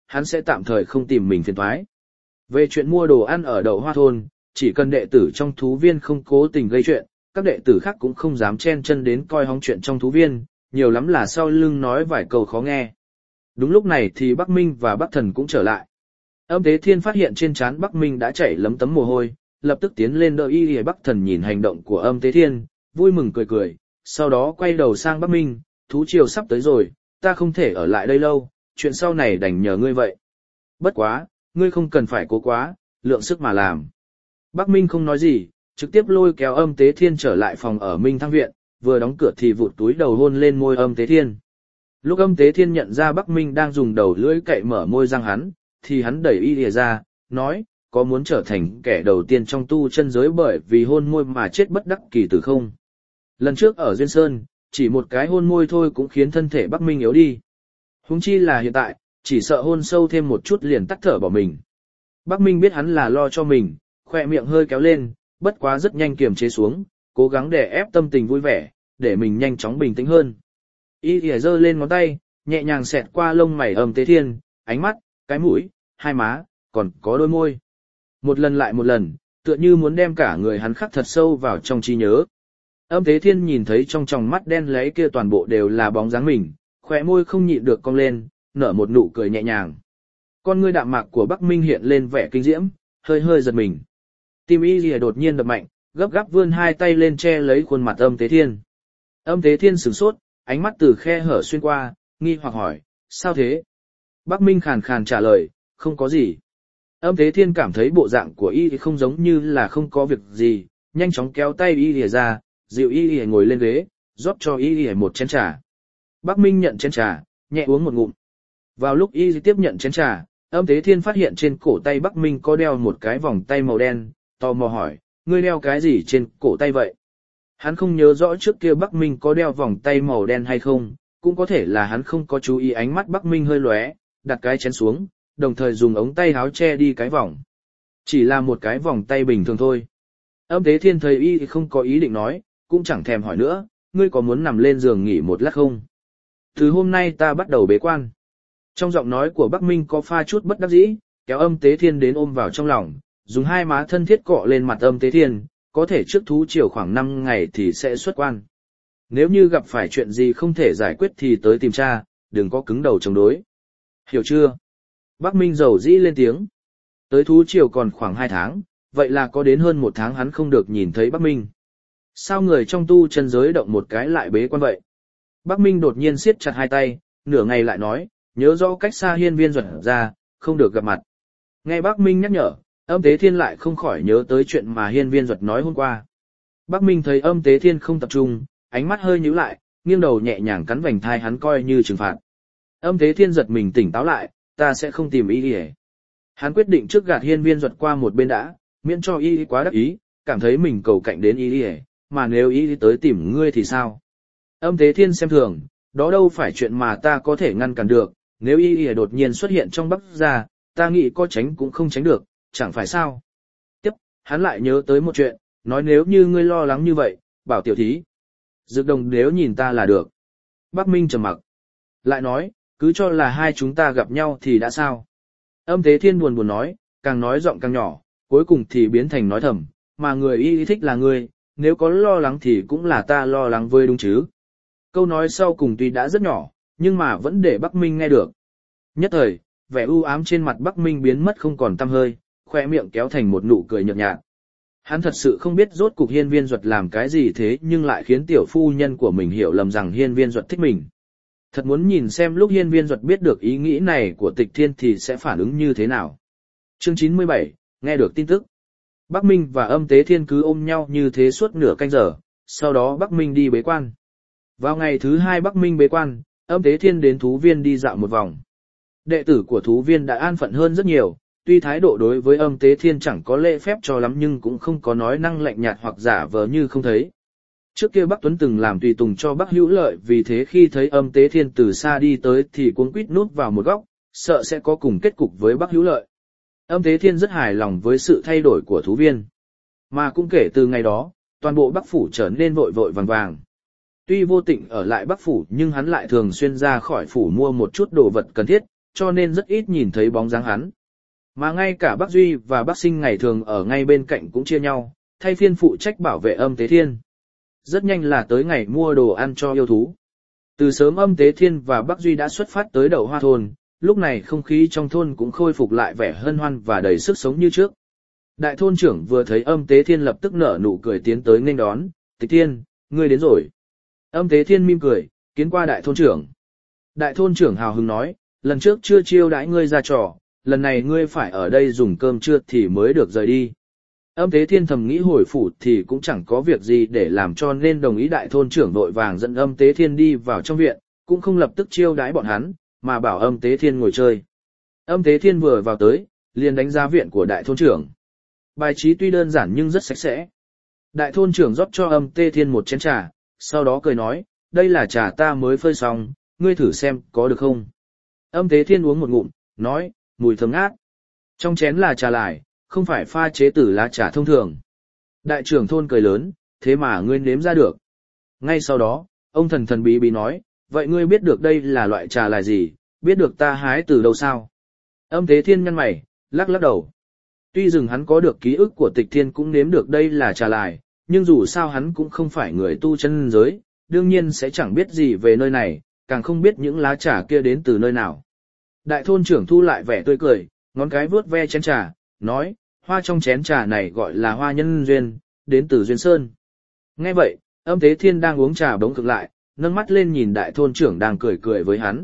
hắn sẽ tạm thời không tìm mình phiền toái. Về chuyện mua đồ ăn ở Đậu Hoa thôn, chỉ cần đệ tử trong thú viên không cố tình gây chuyện, các đệ tử khác cũng không dám chen chân đến coi hóng chuyện trong thú viên, nhiều lắm là sau lưng nói vài câu khó nghe. Đúng lúc này thì Bắc Minh và Bắc Thần cũng trở lại. Âm Tế Thiên phát hiện trên trán Bắc Minh đã chảy lấm tấm mồ hôi, lập tức tiến lên đỡ y y. Bắc Thần nhìn hành động của Âm Tế Thiên, vui mừng cười cười, sau đó quay đầu sang Bắc Minh, thú triều sắp tới rồi, ta không thể ở lại đây lâu, chuyện sau này đành nhờ ngươi vậy. Bất quá, ngươi không cần phải cố quá, lượng sức mà làm. Bắc Minh không nói gì, trực tiếp lôi kéo Âm Tế Thiên trở lại phòng ở Minh Thăng Viện, vừa đóng cửa thì vụt túi đầu hôn lên môi Âm Tế Thiên. Lúc Âm Tế Thiên nhận ra Bắc Minh đang dùng đầu lưỡi cậy mở môi răng hắn, thì hắn đẩy y lìa ra, nói, có muốn trở thành kẻ đầu tiên trong tu chân giới bởi vì hôn môi mà chết bất đắc kỳ tử không? Lần trước ở Duyên Sơn, chỉ một cái hôn môi thôi cũng khiến thân thể Bắc Minh yếu đi. Huống chi là hiện tại, chỉ sợ hôn sâu thêm một chút liền tắt thở bỏ mình. Bắc Minh biết hắn là lo cho mình, khỏe miệng hơi kéo lên, bất quá rất nhanh kiềm chế xuống, cố gắng để ép tâm tình vui vẻ, để mình nhanh chóng bình tĩnh hơn. Y lìa giơ lên ngón tay, nhẹ nhàng xẹt qua lông mày Âm Tế Thiên, ánh mắt, cái mũi, hai má, còn có đôi môi. Một lần lại một lần, tựa như muốn đem cả người hắn khắc thật sâu vào trong trí nhớ. Âm Tế Thiên nhìn thấy trong tròng mắt đen lấy kia toàn bộ đều là bóng dáng mình, khóe môi không nhịn được cong lên, nở một nụ cười nhẹ nhàng. Con ngươi đạm mạc của Bắc Minh hiện lên vẻ kinh diễm, hơi hơi giật mình. Tim y lìa đột nhiên đập mạnh, gấp gáp vươn hai tay lên che lấy khuôn mặt Âm Tế Thiên. Âm Tế Thiên sửng sốt, ánh mắt từ khe hở xuyên qua, nghi hoặc hỏi, sao thế? Bắc Minh khàn khàn trả lời, không có gì. Âm Tế Thiên cảm thấy bộ dạng của y thì không giống như là không có việc gì, nhanh chóng kéo tay y lìa ra, dịu y lìa ngồi lên ghế, rót cho y lìa một chén trà. Bắc Minh nhận chén trà, nhẹ uống một ngụm. Vào lúc y tiếp nhận chén trà, Âm Tế Thiên phát hiện trên cổ tay Bắc Minh có đeo một cái vòng tay màu đen, tò mò hỏi, ngươi đeo cái gì trên cổ tay vậy? Hắn không nhớ rõ trước kia Bắc Minh có đeo vòng tay màu đen hay không, cũng có thể là hắn không có chú ý. Ánh mắt Bắc Minh hơi lóe, đặt cái chén xuống, đồng thời dùng ống tay áo che đi cái vòng. Chỉ là một cái vòng tay bình thường thôi. Âm Tế Thiên thấy y không có ý định nói, cũng chẳng thèm hỏi nữa, ngươi có muốn nằm lên giường nghỉ một lát không? Từ hôm nay ta bắt đầu bế quan. Trong giọng nói của Bắc Minh có pha chút bất đắc dĩ, kéo Âm Tế Thiên đến ôm vào trong lòng, dùng hai má thân thiết cọ lên mặt Âm Tế Thiên, có thể trước thú chiều khoảng năm ngày thì sẽ xuất quan. Nếu như gặp phải chuyện gì không thể giải quyết thì tới tìm cha, đừng có cứng đầu chống đối. Hiểu chưa? Bắc Minh dầu dĩ lên tiếng. Tới thú chiều còn khoảng hai tháng, vậy là có đến hơn một tháng hắn không được nhìn thấy Bắc Minh. Sao người trong tu chân giới động một cái lại bế quan vậy? Bắc Minh đột nhiên siết chặt hai tay, nửa ngày lại nói, nhớ rõ cách xa Hiên Viên Duật ra, không được gặp mặt. Nghe Bắc Minh nhắc nhở, Âm Tế Thiên lại không khỏi nhớ tới chuyện mà Hiên Viên Duật nói hôm qua. Bắc Minh thấy Âm Tế Thiên không tập trung, ánh mắt hơi nhíu lại, nghiêng đầu nhẹ nhàng cắn vành thai hắn coi như trừng phạt. Âm Tế Thiên giật mình tỉnh táo lại, ta sẽ không tìm y đi. Hắn quyết định trước gạt Hiên Viên Duật qua một bên đã, miễn cho y quá đắc ý, cảm thấy mình cầu cạnh đến y đi, mà nếu y tới tìm ngươi thì sao? Âm Tế Thiên xem thường, đó đâu phải chuyện mà ta có thể ngăn cản được, nếu y y đột nhiên xuất hiện trong Bắc gia, ta nghĩ có tránh cũng không tránh được, chẳng phải sao? Tiếp, hắn lại nhớ tới một chuyện, nói nếu như ngươi lo lắng như vậy, bảo tiểu thí. Dược Đồng nếu nhìn ta là được. Bắc Minh trầm mặc. Lại nói, cứ cho là hai chúng ta gặp nhau thì đã sao? Âm Tế Thiên buồn buồn nói, càng nói giọng càng nhỏ, cuối cùng thì biến thành nói thầm, mà người y thích là ngươi, nếu có lo lắng thì cũng là ta lo lắng với đúng chứ. Câu nói sau cùng tuy đã rất nhỏ, nhưng mà vẫn để Bắc Minh nghe được. Nhất thời, vẻ u ám trên mặt Bắc Minh biến mất không còn tăm hơi, khoe miệng kéo thành một nụ cười nhợt nhạt. Hắn thật sự không biết rốt cục Hiên Viên Duật làm cái gì thế nhưng lại khiến tiểu phu nhân của mình hiểu lầm rằng Hiên Viên Duật thích mình. Thật muốn nhìn xem lúc Hiên Viên Duật biết được ý nghĩ này của Tịch Thiên thì sẽ phản ứng như thế nào. Chương chín mươi bảy, nghe được tin tức. Bắc Minh và Âm Tế Thiên cứ ôm nhau như thế suốt nửa canh giờ, sau đó Bắc Minh đi bế quan. Vào ngày thứ hai Bắc Minh bế quan, Âm Tế Thiên đến thú viên đi dạo một vòng. Đệ tử của thú viên đã an phận hơn rất nhiều, tuy thái độ đối với Âm Tế Thiên chẳng có lễ phép cho lắm nhưng cũng không có nói năng lạnh nhạt hoặc giả vờ như không thấy. Trước kia Bắc Tuấn từng làm tùy tùng cho Bắc Hữu Lợi, vì thế khi thấy Âm Tế Thiên từ xa đi tới thì cuống quýt núp vào một góc, sợ sẽ có cùng kết cục với Bắc Hữu Lợi. Âm Tế Thiên rất hài lòng với sự thay đổi của thú viên. Mà cũng kể từ ngày đó, toàn bộ Bắc Phủ trở nên vội vội vàng vàng. Tuy vô tình ở lại Bắc Phủ nhưng hắn lại thường xuyên ra khỏi Phủ mua một chút đồ vật cần thiết, cho nên rất ít nhìn thấy bóng dáng hắn. Mà ngay cả bác Duy và bác Sinh ngày thường ở ngay bên cạnh cũng chia nhau, thay phiên phụ trách bảo vệ Âm Tế Thiên. Rất nhanh là tới ngày mua đồ ăn cho yêu thú. Từ sớm Âm Tế Thiên và bác Duy đã xuất phát tới Đậu Hoa thôn, lúc này không khí trong thôn cũng khôi phục lại vẻ hân hoan và đầy sức sống như trước. Đại thôn trưởng vừa thấy Âm Tế Thiên lập tức nở nụ cười tiến tới nghênh đón, Tịch Thiên, ngươi đến rồi. Âm Tế Thiên mỉm cười, kiến qua đại thôn trưởng. Đại thôn trưởng hào hứng nói, lần trước chưa chiêu đãi ngươi ra trò, lần này ngươi phải ở đây dùng cơm trưa thì mới được rời đi. Âm Tế Thiên thầm nghĩ hồi phủ thì cũng chẳng có việc gì để làm cho nên đồng ý đại thôn trưởng vội vàng dẫn Âm Tế Thiên đi vào trong viện, cũng không lập tức chiêu đãi bọn hắn, mà bảo Âm Tế Thiên ngồi chơi. Âm Tế Thiên vừa vào tới, liền đánh giá viện của đại thôn trưởng. Bài trí tuy đơn giản nhưng rất sạch sẽ. Đại thôn trưởng rót cho Âm Tế Thiên một chén trà, sau đó cười nói, đây là trà ta mới phơi xong, ngươi thử xem có được không. Âm Tế Thiên uống một ngụm, nói, mùi thơm ngát. Trong chén là trà lải, không phải pha chế từ lá trà thông thường. Đại trưởng thôn cười lớn, thế mà ngươi nếm ra được. Ngay sau đó, ông thần thần bí bí nói, vậy ngươi biết được đây là loại trà lải gì, biết được ta hái từ đâu sao? Âm Tế Thiên nhăn mày, lắc lắc đầu. Tuy rằng hắn có được ký ức của Tịch Thiên cũng nếm được đây là trà lải, nhưng dù sao hắn cũng không phải người tu chân giới, đương nhiên sẽ chẳng biết gì về nơi này, càng không biết những lá trà kia đến từ nơi nào. Đại thôn trưởng thu lại vẻ tươi cười, ngón cái vuốt ve chén trà, nói, hoa trong chén trà này gọi là hoa nhân duyên, đến từ Duyên Sơn. Nghe vậy, Âm Tế Thiên đang uống trà bỗng cực lại, nâng mắt lên nhìn đại thôn trưởng đang cười cười với hắn.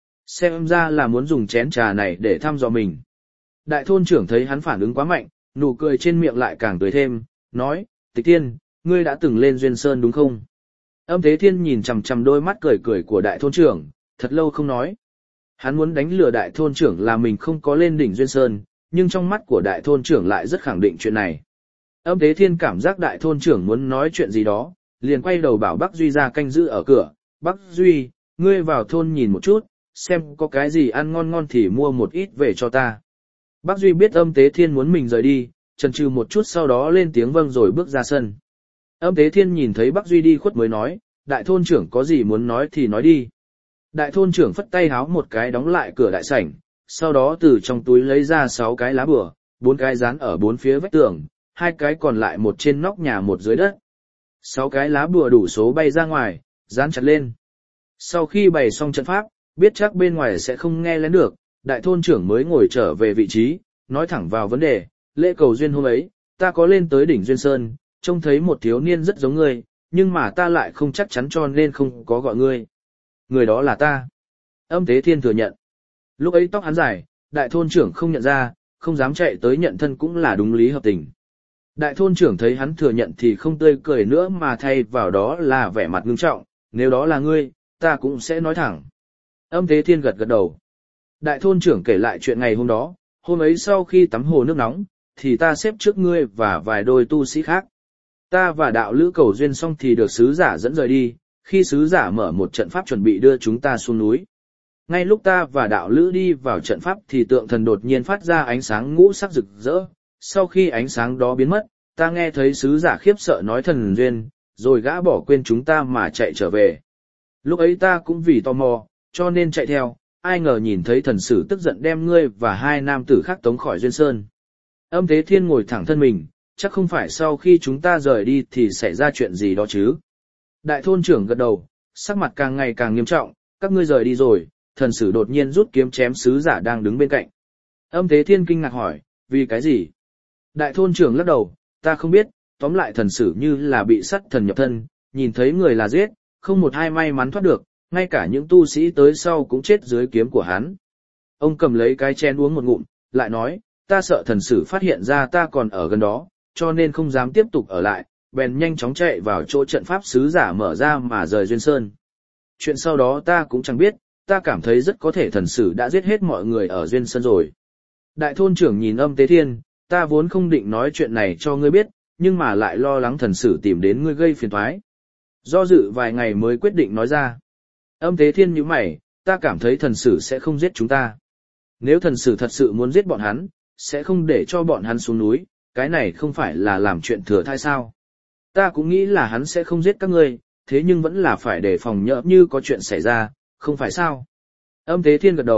Xem ra là muốn dùng chén trà này để thăm dò mình. Đại thôn trưởng thấy hắn phản ứng quá mạnh, nụ cười trên miệng lại càng tươi thêm, nói, Tịch Thiên, ngươi đã từng lên Duyên Sơn đúng không? Âm Tế Thiên nhìn chằm chằm đôi mắt cười cười của đại thôn trưởng, thật lâu không nói. Hắn muốn đánh lừa đại thôn trưởng là mình không có lên đỉnh Duyên Sơn, nhưng trong mắt của đại thôn trưởng lại rất khẳng định chuyện này. Âm Tế Thiên cảm giác đại thôn trưởng muốn nói chuyện gì đó, liền quay đầu bảo Bắc Duy ra canh giữ ở cửa. Bắc Duy, ngươi vào thôn nhìn một chút, xem có cái gì ăn ngon ngon thì mua một ít về cho ta. Bắc Duy biết Âm Tế Thiên muốn mình rời đi, chần chừ một chút sau đó lên tiếng vâng rồi bước ra sân. Âm Tế Thiên nhìn thấy Bắc Duy đi khuất mới nói, đại thôn trưởng có gì muốn nói thì nói đi. Đại thôn trưởng phất tay háo một cái đóng lại cửa đại sảnh, sau đó từ trong túi lấy ra sáu cái lá bùa, bốn cái dán ở bốn phía vách tường, hai cái còn lại một trên nóc nhà một dưới đất. Sáu cái lá bùa đủ số bay ra ngoài, dán chặt lên. Sau khi bày xong trận pháp, biết chắc bên ngoài sẽ không nghe lén được, đại thôn trưởng mới ngồi trở về vị trí, nói thẳng vào vấn đề, lễ cầu duyên hôm ấy, ta có lên tới đỉnh Duyên Sơn, trông thấy một thiếu niên rất giống ngươi, nhưng mà ta lại không chắc chắn cho nên không có gọi ngươi. Người đó là ta. Âm Tế Thiên thừa nhận. Lúc ấy tóc hắn dài, đại thôn trưởng không nhận ra, không dám chạy tới nhận thân cũng là đúng lý hợp tình. Đại thôn trưởng thấy hắn thừa nhận thì không tươi cười nữa mà thay vào đó là vẻ mặt ngưng trọng, nếu đó là ngươi, ta cũng sẽ nói thẳng. Âm Tế Thiên gật gật đầu. Đại thôn trưởng kể lại chuyện ngày hôm đó, hôm ấy sau khi tắm hồ nước nóng, thì ta xếp trước ngươi và vài đôi tu sĩ khác. Ta và đạo lữ cầu duyên xong thì được sứ giả dẫn rời đi, khi sứ giả mở một trận pháp chuẩn bị đưa chúng ta xuống núi. Ngay lúc ta và đạo lữ đi vào trận pháp thì tượng thần đột nhiên phát ra ánh sáng ngũ sắc rực rỡ, sau khi ánh sáng đó biến mất, ta nghe thấy sứ giả khiếp sợ nói thần duyên, rồi gã bỏ quên chúng ta mà chạy trở về. Lúc ấy ta cũng vì tò mò, cho nên chạy theo, ai ngờ nhìn thấy thần sử tức giận đem ngươi và hai nam tử khác tống khỏi Duyên Sơn. Âm Tế Thiên ngồi thẳng thân mình, chắc không phải sau khi chúng ta rời đi thì xảy ra chuyện gì đó chứ. Đại thôn trưởng gật đầu, sắc mặt càng ngày càng nghiêm trọng, các ngươi rời đi rồi, thần sử đột nhiên rút kiếm chém sứ giả đang đứng bên cạnh. Âm Tế Thiên kinh ngạc hỏi, vì cái gì? Đại thôn trưởng lắc đầu, ta không biết, tóm lại thần sử như là bị sắt thần nhập thân, nhìn thấy người là giết, không một ai may mắn thoát được, ngay cả những tu sĩ tới sau cũng chết dưới kiếm của hắn. Ông cầm lấy cái chén uống một ngụm, lại nói, ta sợ thần sử phát hiện ra ta còn ở gần đó, cho nên không dám tiếp tục ở lại, bèn nhanh chóng chạy vào chỗ trận pháp sứ giả mở ra mà rời Duyên Sơn. Chuyện sau đó ta cũng chẳng biết, ta cảm thấy rất có thể thần sử đã giết hết mọi người ở Duyên Sơn rồi. Đại thôn trưởng nhìn Âm Tế Thiên, ta vốn không định nói chuyện này cho ngươi biết, nhưng mà lại lo lắng thần sử tìm đến ngươi gây phiền toái. Do dự vài ngày mới quyết định nói ra. Âm Tế Thiên nhíu mày, ta cảm thấy thần sử sẽ không giết chúng ta. Nếu thần sử thật sự muốn giết bọn hắn, sẽ không để cho bọn hắn xuống núi, cái này không phải là làm chuyện thừa thai sao. Ta cũng nghĩ là hắn sẽ không giết các ngươi, thế nhưng vẫn là phải đề phòng nhỡ như có chuyện xảy ra, không phải sao. Âm Tế Thiên gật đầu,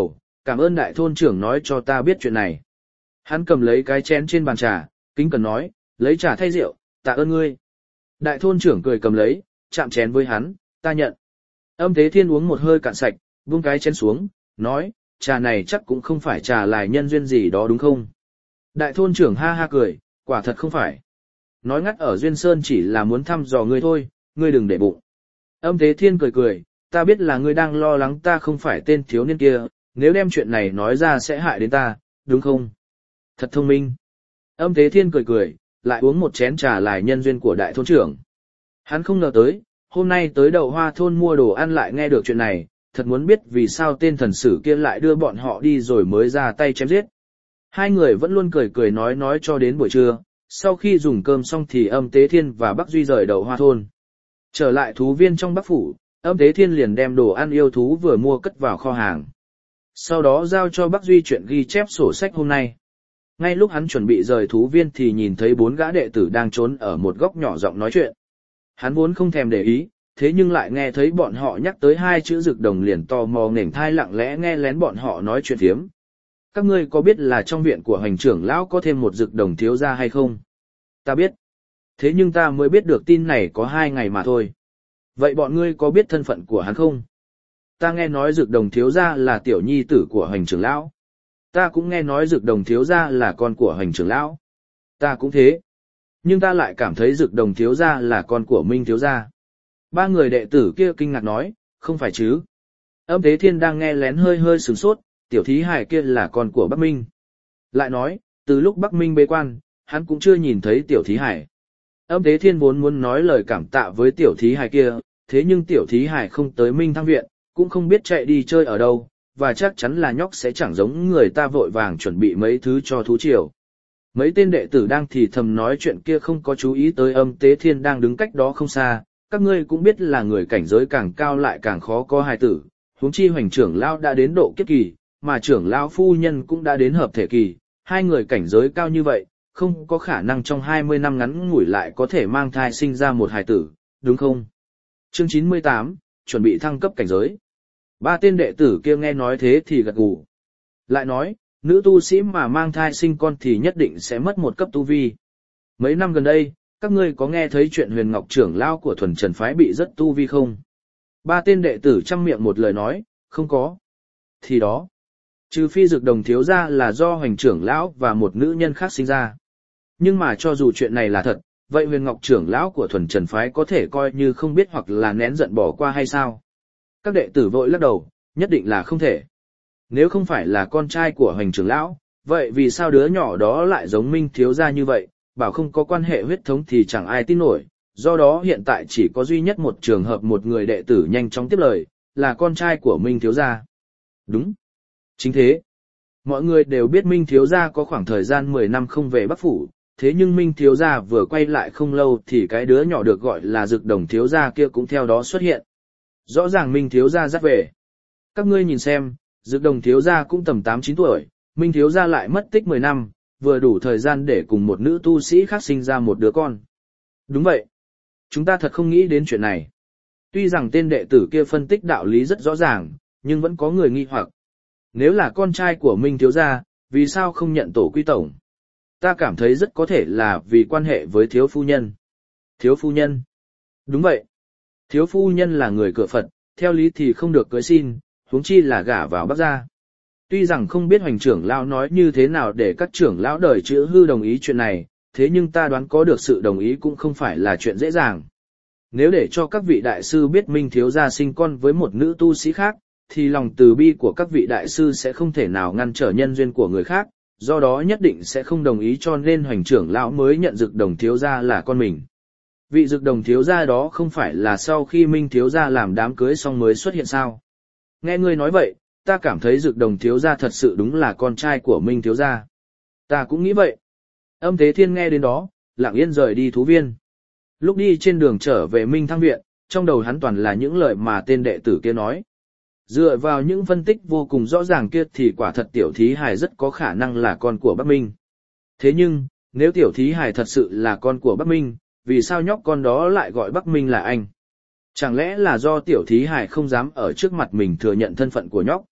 Cảm ơn đại thôn trưởng nói cho ta biết chuyện này. Hắn cầm lấy cái chén trên bàn trà, kính cần nói, lấy trà thay rượu, tạ ơn ngươi. Đại thôn trưởng cười cầm lấy, chạm chén với hắn, ta nhận. Âm Thế Thiên uống một hơi cạn sạch, buông cái chén xuống, nói, trà này chắc cũng không phải trà lại nhân duyên gì đó đúng không? Đại thôn trưởng ha ha cười, quả thật không phải. Nói ngắt ở Duyên Sơn chỉ là muốn thăm dò ngươi thôi, ngươi đừng để bụng. Âm Thế Thiên cười cười, ta biết là ngươi đang lo lắng ta không phải tên thiếu niên kia, nếu đem chuyện này nói ra sẽ hại đến ta, đúng không? Thật thông minh. Âm Thế Thiên cười cười, lại uống một chén trà lại nhân duyên của đại thôn trưởng. Hắn không ngờ tới, hôm nay tới Đậu Hoa thôn mua đồ ăn lại nghe được chuyện này, thật muốn biết vì sao tên thần sử kia lại đưa bọn họ đi rồi mới ra tay chém giết. Hai người vẫn luôn cười cười nói nói cho đến buổi trưa, sau khi dùng cơm xong thì Âm Tế Thiên và Bắc Duy rời Đậu Hoa thôn. Trở lại thú viên trong Bắc phủ, Âm Tế Thiên liền đem đồ ăn yêu thú vừa mua cất vào kho hàng. Sau đó giao cho Bắc Duy chuyện ghi chép sổ sách hôm nay. Ngay lúc hắn chuẩn bị rời thú viên thì nhìn thấy bốn gã đệ tử đang trốn ở một góc nhỏ giọng nói chuyện. Hắn vốn không thèm để ý, thế nhưng lại nghe thấy bọn họ nhắc tới hai chữ Dực Đồng liền tò mò nghển thai lặng lẽ nghe lén bọn họ nói chuyện phiếm. Các ngươi có biết là trong viện của Hoành trưởng lão có thêm một Dực Đồng thiếu gia hay không? Ta biết. Thế nhưng ta mới biết được tin này có hai ngày mà thôi. Vậy bọn ngươi có biết thân phận của hắn không? Ta nghe nói Dực Đồng thiếu gia là tiểu nhi tử của Hoành trưởng lão. Ta cũng nghe nói Dực Đồng thiếu gia là con của Hoành trưởng lão. Ta cũng thế. Nhưng ta lại cảm thấy Dực Đồng thiếu gia là con của Minh thiếu gia. Ba người đệ tử kia kinh ngạc nói, không phải chứ. Âm Thế Thiên đang nghe lén hơi hơi sửng sốt, tiểu thí hài kia là con của Bắc Minh. Lại nói, từ lúc Bắc Minh bế quan, hắn cũng chưa nhìn thấy tiểu thí hài. Âm Thế Thiên vốn muốn nói lời cảm tạ với tiểu thí hài kia, thế nhưng tiểu thí hài không tới Minh Thăng viện, cũng không biết chạy đi chơi ở đâu, và chắc chắn là nhóc sẽ chẳng giống người ta vội vàng chuẩn bị mấy thứ cho thú triều. Mấy tên đệ tử đang thì thầm nói chuyện kia không có chú ý tới Âm Tế Thiên đang đứng cách đó không xa, các ngươi cũng biết là người cảnh giới càng cao lại càng khó có hài tử, huống chi Hoành trưởng lão đã đến độ kiếp kỳ, mà trưởng lão phu nhân cũng đã đến hợp thể kỳ, hai người cảnh giới cao như vậy, không có khả năng trong hai mươi năm ngắn ngủi lại có thể mang thai sinh ra một hài tử, đúng không? Chương chín mươi tám, chuẩn bị thăng cấp cảnh giới. Ba tên đệ tử kia nghe nói thế thì gật gù. Lại nói, nữ tu sĩ mà mang thai sinh con thì nhất định sẽ mất một cấp tu vi. Mấy năm gần đây, các ngươi có nghe thấy chuyện Huyền Ngọc trưởng lão của Thuần Trần phái bị rất tu vi không? Ba tên đệ tử chăm miệng một lời nói, không có. Thì đó, trừ phi Dực Đồng thiếu gia là do Hoành trưởng lão và một nữ nhân khác sinh ra. Nhưng mà cho dù chuyện này là thật, vậy Huyền Ngọc trưởng lão của Thuần Trần phái có thể coi như không biết hoặc là nén giận bỏ qua hay sao? Các đệ tử vội lắc đầu, nhất định là không thể. Nếu không phải là con trai của Hoành trưởng lão, vậy vì sao đứa nhỏ đó lại giống Minh thiếu gia như vậy, bảo không có quan hệ huyết thống thì chẳng ai tin nổi, do đó hiện tại chỉ có duy nhất một trường hợp một người đệ tử nhanh chóng tiếp lời, là con trai của Minh thiếu gia. Đúng. Chính thế. Mọi người đều biết Minh thiếu gia có khoảng thời gian mười năm không về Bắc phủ, thế nhưng Minh thiếu gia vừa quay lại không lâu thì cái đứa nhỏ được gọi là Dực Đồng thiếu gia kia cũng theo đó xuất hiện. Rõ ràng Minh thiếu gia dắt về. Các ngươi nhìn xem, Dực Đồng thiếu gia cũng tầm tám chín tuổi, Minh thiếu gia lại mất tích mười năm, vừa đủ thời gian để cùng một nữ tu sĩ khác sinh ra một đứa con. Đúng vậy. Chúng ta thật không nghĩ đến chuyện này. Tuy rằng tên đệ tử kia phân tích đạo lý rất rõ ràng, nhưng vẫn có người nghi hoặc. Nếu là con trai của Minh thiếu gia, vì sao không nhận tổ quy tổng? Ta cảm thấy rất có thể là vì quan hệ với thiếu phu nhân. Thiếu phu nhân? Đúng vậy. Thiếu phu nhân là người cửa Phật, theo lý thì không được cưới xin, huống chi là gả vào Bắc gia. Tuy rằng không biết Hoành trưởng lão nói như thế nào để các trưởng lão đời chữ hư đồng ý chuyện này, thế nhưng ta đoán có được sự đồng ý cũng không phải là chuyện dễ dàng. Nếu để cho các vị đại sư biết Minh thiếu gia sinh con với một nữ tu sĩ khác, thì lòng từ bi của các vị đại sư sẽ không thể nào ngăn trở nhân duyên của người khác, do đó nhất định sẽ không đồng ý, cho nên Hoành trưởng lão mới nhận Dực Đồng thiếu gia là con mình. Vị Dực Đồng thiếu gia đó không phải là sau khi Minh thiếu gia làm đám cưới xong mới xuất hiện sao? Nghe ngươi nói vậy, ta cảm thấy Dực Đồng thiếu gia thật sự đúng là con trai của Minh thiếu gia. Ta cũng nghĩ vậy. Âm Thế Thiên nghe đến đó, lặng yên rời đi thú viên. Lúc đi trên đường trở về Minh Thăng viện, trong đầu hắn toàn là những lời mà tên đệ tử kia nói. Dựa vào những phân tích vô cùng rõ ràng kia thì quả thật tiểu thí hài rất có khả năng là con của Bắc Minh. Thế nhưng, nếu tiểu thí hài thật sự là con của Bắc Minh, vì sao nhóc con đó lại gọi Bắc Minh là anh? Chẳng lẽ là do tiểu thí hài không dám ở trước mặt mình thừa nhận thân phận của nhóc?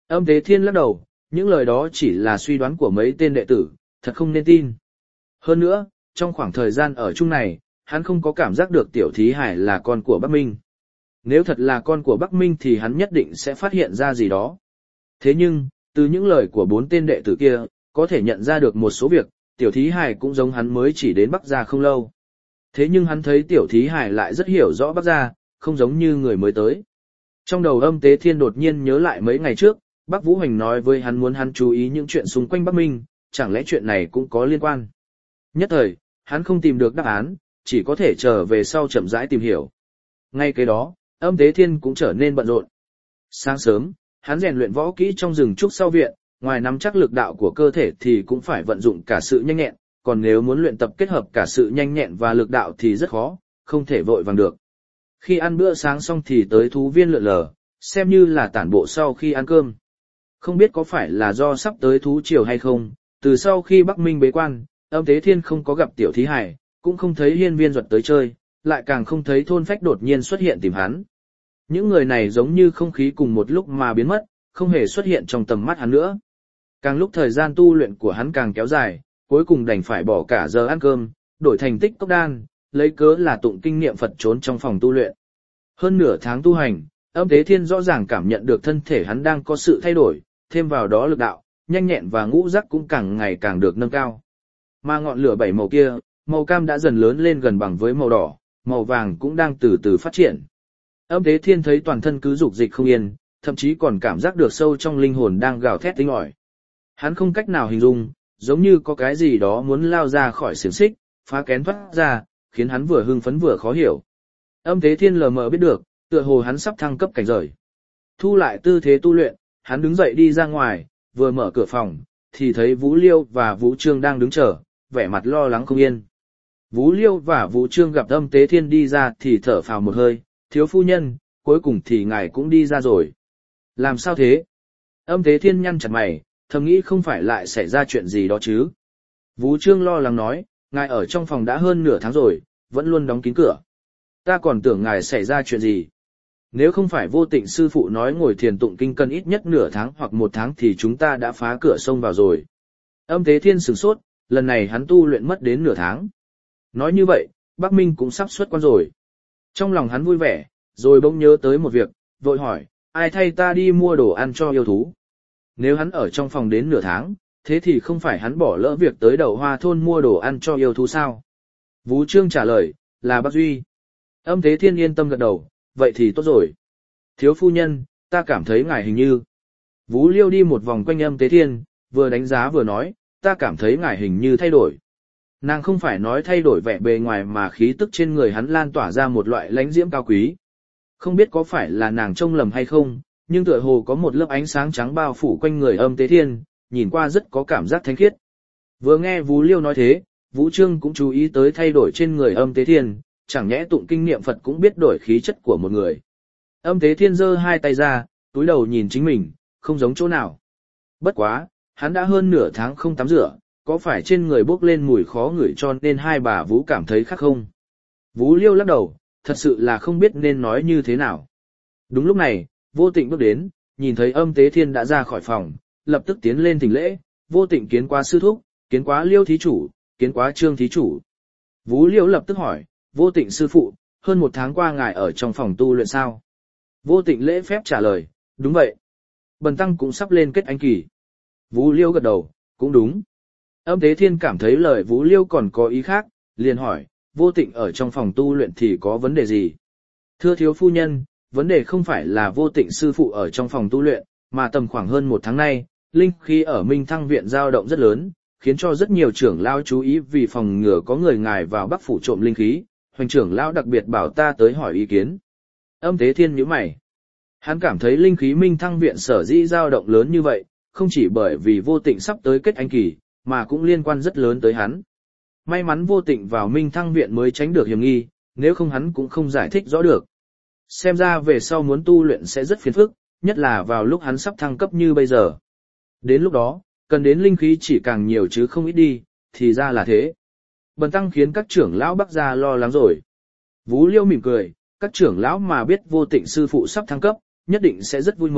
Âm Tế Thiên lắc đầu, những lời đó chỉ là suy đoán của mấy tên đệ tử, thật không nên tin. Hơn nữa, trong khoảng thời gian ở chung này, hắn không có cảm giác được Tiểu Thí Hải là con của Bắc Minh. Nếu thật là con của Bắc Minh thì hắn nhất định sẽ phát hiện ra gì đó. Thế nhưng, từ những lời của bốn tên đệ tử kia, có thể nhận ra được một số việc, Tiểu Thí Hải cũng giống hắn mới chỉ đến Bắc Gia không lâu. Thế nhưng hắn thấy Tiểu Thí Hải lại rất hiểu rõ Bắc Gia, không giống như người mới tới. Trong đầu Âm Tế Thiên đột nhiên nhớ lại mấy ngày trước, Bắc Vũ Hoành nói với hắn muốn hắn chú ý những chuyện xung quanh Bắc Minh, chẳng lẽ chuyện này cũng có liên quan. Nhất thời, hắn không tìm được đáp án, chỉ có thể trở về sau chậm rãi tìm hiểu. Ngay kế đó, Âm Tế Thiên cũng trở nên bận rộn. Sáng sớm, hắn rèn luyện võ kỹ trong rừng trúc sau viện, ngoài nắm chắc lực đạo của cơ thể thì cũng phải vận dụng cả sự nhanh nhẹn, còn nếu muốn luyện tập kết hợp cả sự nhanh nhẹn và lực đạo thì rất khó, không thể vội vàng được. Khi ăn bữa sáng xong thì tới thú viên lượn lờ, xem như là tản bộ sau khi ăn cơm. Không biết có phải là do sắp tới thú triều hay không, từ sau khi Bắc Minh bế quan, Âm Tế Thiên không có gặp Tiểu Thí Hải, cũng không thấy Hiên Viên Duật tới chơi, lại càng không thấy Thôn Phách đột nhiên xuất hiện tìm hắn. Những người này giống như không khí cùng một lúc mà biến mất, không hề xuất hiện trong tầm mắt hắn nữa. Càng lúc thời gian tu luyện của hắn càng kéo dài, cuối cùng đành phải bỏ cả giờ ăn cơm, đổi thành tích cốc đan, lấy cớ là tụng kinh niệm Phật trốn trong phòng tu luyện. Hơn nửa tháng tu hành, Âm Tế Thiên rõ ràng cảm nhận được thân thể hắn đang có sự thay đổi, thêm vào đó lực đạo, nhanh nhẹn và ngũ giác cũng càng ngày càng được nâng cao. Mà ngọn lửa bảy màu kia, màu cam đã dần lớn lên gần bằng với màu đỏ, màu vàng cũng đang từ từ phát triển. Âm Tế Thiên thấy toàn thân cứ dục dịch không yên, thậm chí còn cảm giác được sâu trong linh hồn đang gào thét tinh ỏi. Hắn không cách nào hình dung, giống như có cái gì đó muốn lao ra khỏi xiềng xích, phá kén thoát ra, khiến hắn vừa hưng phấn vừa khó hiểu. Âm Tế Thiên lờ mờ biết được, tựa hồ hắn sắp thăng cấp cảnh giới. Thu lại tư thế tu luyện, hắn đứng dậy đi ra ngoài, vừa mở cửa phòng, thì thấy Vũ Liêu và Vũ Trương đang đứng chờ, vẻ mặt lo lắng không yên. Vũ Liêu và Vũ Trương gặp Âm Tế Thiên đi ra thì thở phào một hơi, thiếu phu nhân, cuối cùng thì ngài cũng đi ra rồi. Làm sao thế? Âm Tế Thiên nhăn chặt mày, thầm nghĩ không phải lại xảy ra chuyện gì đó chứ. Vũ Trương lo lắng nói, ngài ở trong phòng đã hơn nửa tháng rồi, vẫn luôn đóng kín cửa. Ta còn tưởng ngài xảy ra chuyện gì. Nếu không phải Vô Tịnh sư phụ nói ngồi thiền tụng kinh cần ít nhất nửa tháng hoặc một tháng thì chúng ta đã phá cửa xông vào rồi. Âm Tế Thiên sửng sốt, lần này hắn tu luyện mất đến nửa tháng. Nói như vậy, Bắc Minh cũng sắp xuất quan rồi. Trong lòng hắn vui vẻ, rồi bỗng nhớ tới một việc, vội hỏi, ai thay ta đi mua đồ ăn cho yêu thú? Nếu hắn ở trong phòng đến nửa tháng, thế thì không phải hắn bỏ lỡ việc tới Đậu Hoa thôn mua đồ ăn cho yêu thú sao? Vũ Trương trả lời, là Bắc Duy. Âm Tế Thiên yên tâm gật đầu, vậy thì tốt rồi. Thiếu phu nhân, ta cảm thấy ngài hình như. Vũ Liêu đi một vòng quanh Âm Tế Thiên, vừa đánh giá vừa nói, ta cảm thấy ngài hình như thay đổi. Nàng không phải nói thay đổi vẻ bề ngoài mà khí tức trên người hắn lan tỏa ra một loại lãnh diễm cao quý. Không biết có phải là nàng trông lầm hay không, nhưng tựa hồ có một lớp ánh sáng trắng bao phủ quanh người Âm Tế Thiên, nhìn qua rất có cảm giác thánh khiết. Vừa nghe Vũ Liêu nói thế, Vũ Trương cũng chú ý tới thay đổi trên người Âm Tế Thiên, chẳng nhẽ tụng kinh niệm Phật cũng biết đổi khí chất của một người. Âm Tế Thiên giơ hai tay ra, túi đầu nhìn chính mình, không giống chỗ nào. Bất quá, hắn đã hơn nửa tháng không tắm rửa, có phải trên người bốc lên mùi khó ngửi cho nên hai bà Vũ cảm thấy khác không? Vũ Liêu lắc đầu, thật sự là không biết nên nói như thế nào. Đúng lúc này, Vô Tịnh bước đến, nhìn thấy Âm Tế Thiên đã ra khỏi phòng, lập tức tiến lên thỉnh lễ, Vô Tịnh kiến quá sư thúc, kiến quá Liêu thí chủ, kiến quá Trương thí chủ. Vũ Liêu lập tức hỏi, Vô Tịnh sư phụ, hơn một tháng qua ngài ở trong phòng tu luyện sao? Vô Tịnh lễ phép trả lời, đúng vậy. Bần tăng cũng sắp lên kết anh kỳ. Vũ Liêu gật đầu, cũng đúng. Âm Tế Thiên cảm thấy lời Vũ Liêu còn có ý khác, liền hỏi, Vô Tịnh ở trong phòng tu luyện thì có vấn đề gì? Thưa thiếu phu nhân, vấn đề không phải là Vô Tịnh sư phụ ở trong phòng tu luyện, mà tầm khoảng hơn một tháng nay, linh khí ở Minh Thăng viện dao động rất lớn, khiến cho rất nhiều trưởng lao chú ý vì phòng ngừa có người ngài vào Bắc phủ trộm linh khí, Hoành trưởng lão đặc biệt bảo ta tới hỏi ý kiến. Âm Tế Thiên nhíu mày. Hắn cảm thấy linh khí Minh Thăng viện sở dĩ dao động lớn như vậy, không chỉ bởi vì Vô Tịnh sắp tới kết anh kỳ, mà cũng liên quan rất lớn tới hắn. May mắn Vô Tịnh vào Minh Thăng viện mới tránh được hiểm nghi, nếu không hắn cũng không giải thích rõ được. Xem ra về sau muốn tu luyện sẽ rất phiền phức, nhất là vào lúc hắn sắp thăng cấp như bây giờ. Đến lúc đó, cần đến linh khí chỉ càng nhiều chứ không ít đi, thì ra là thế. Bần tăng khiến các trưởng lão Bắc gia lo lắng rồi. Vũ Liêu mỉm cười, các trưởng lão mà biết Vô Tịnh sư phụ sắp thăng cấp, nhất định sẽ rất vui mừng,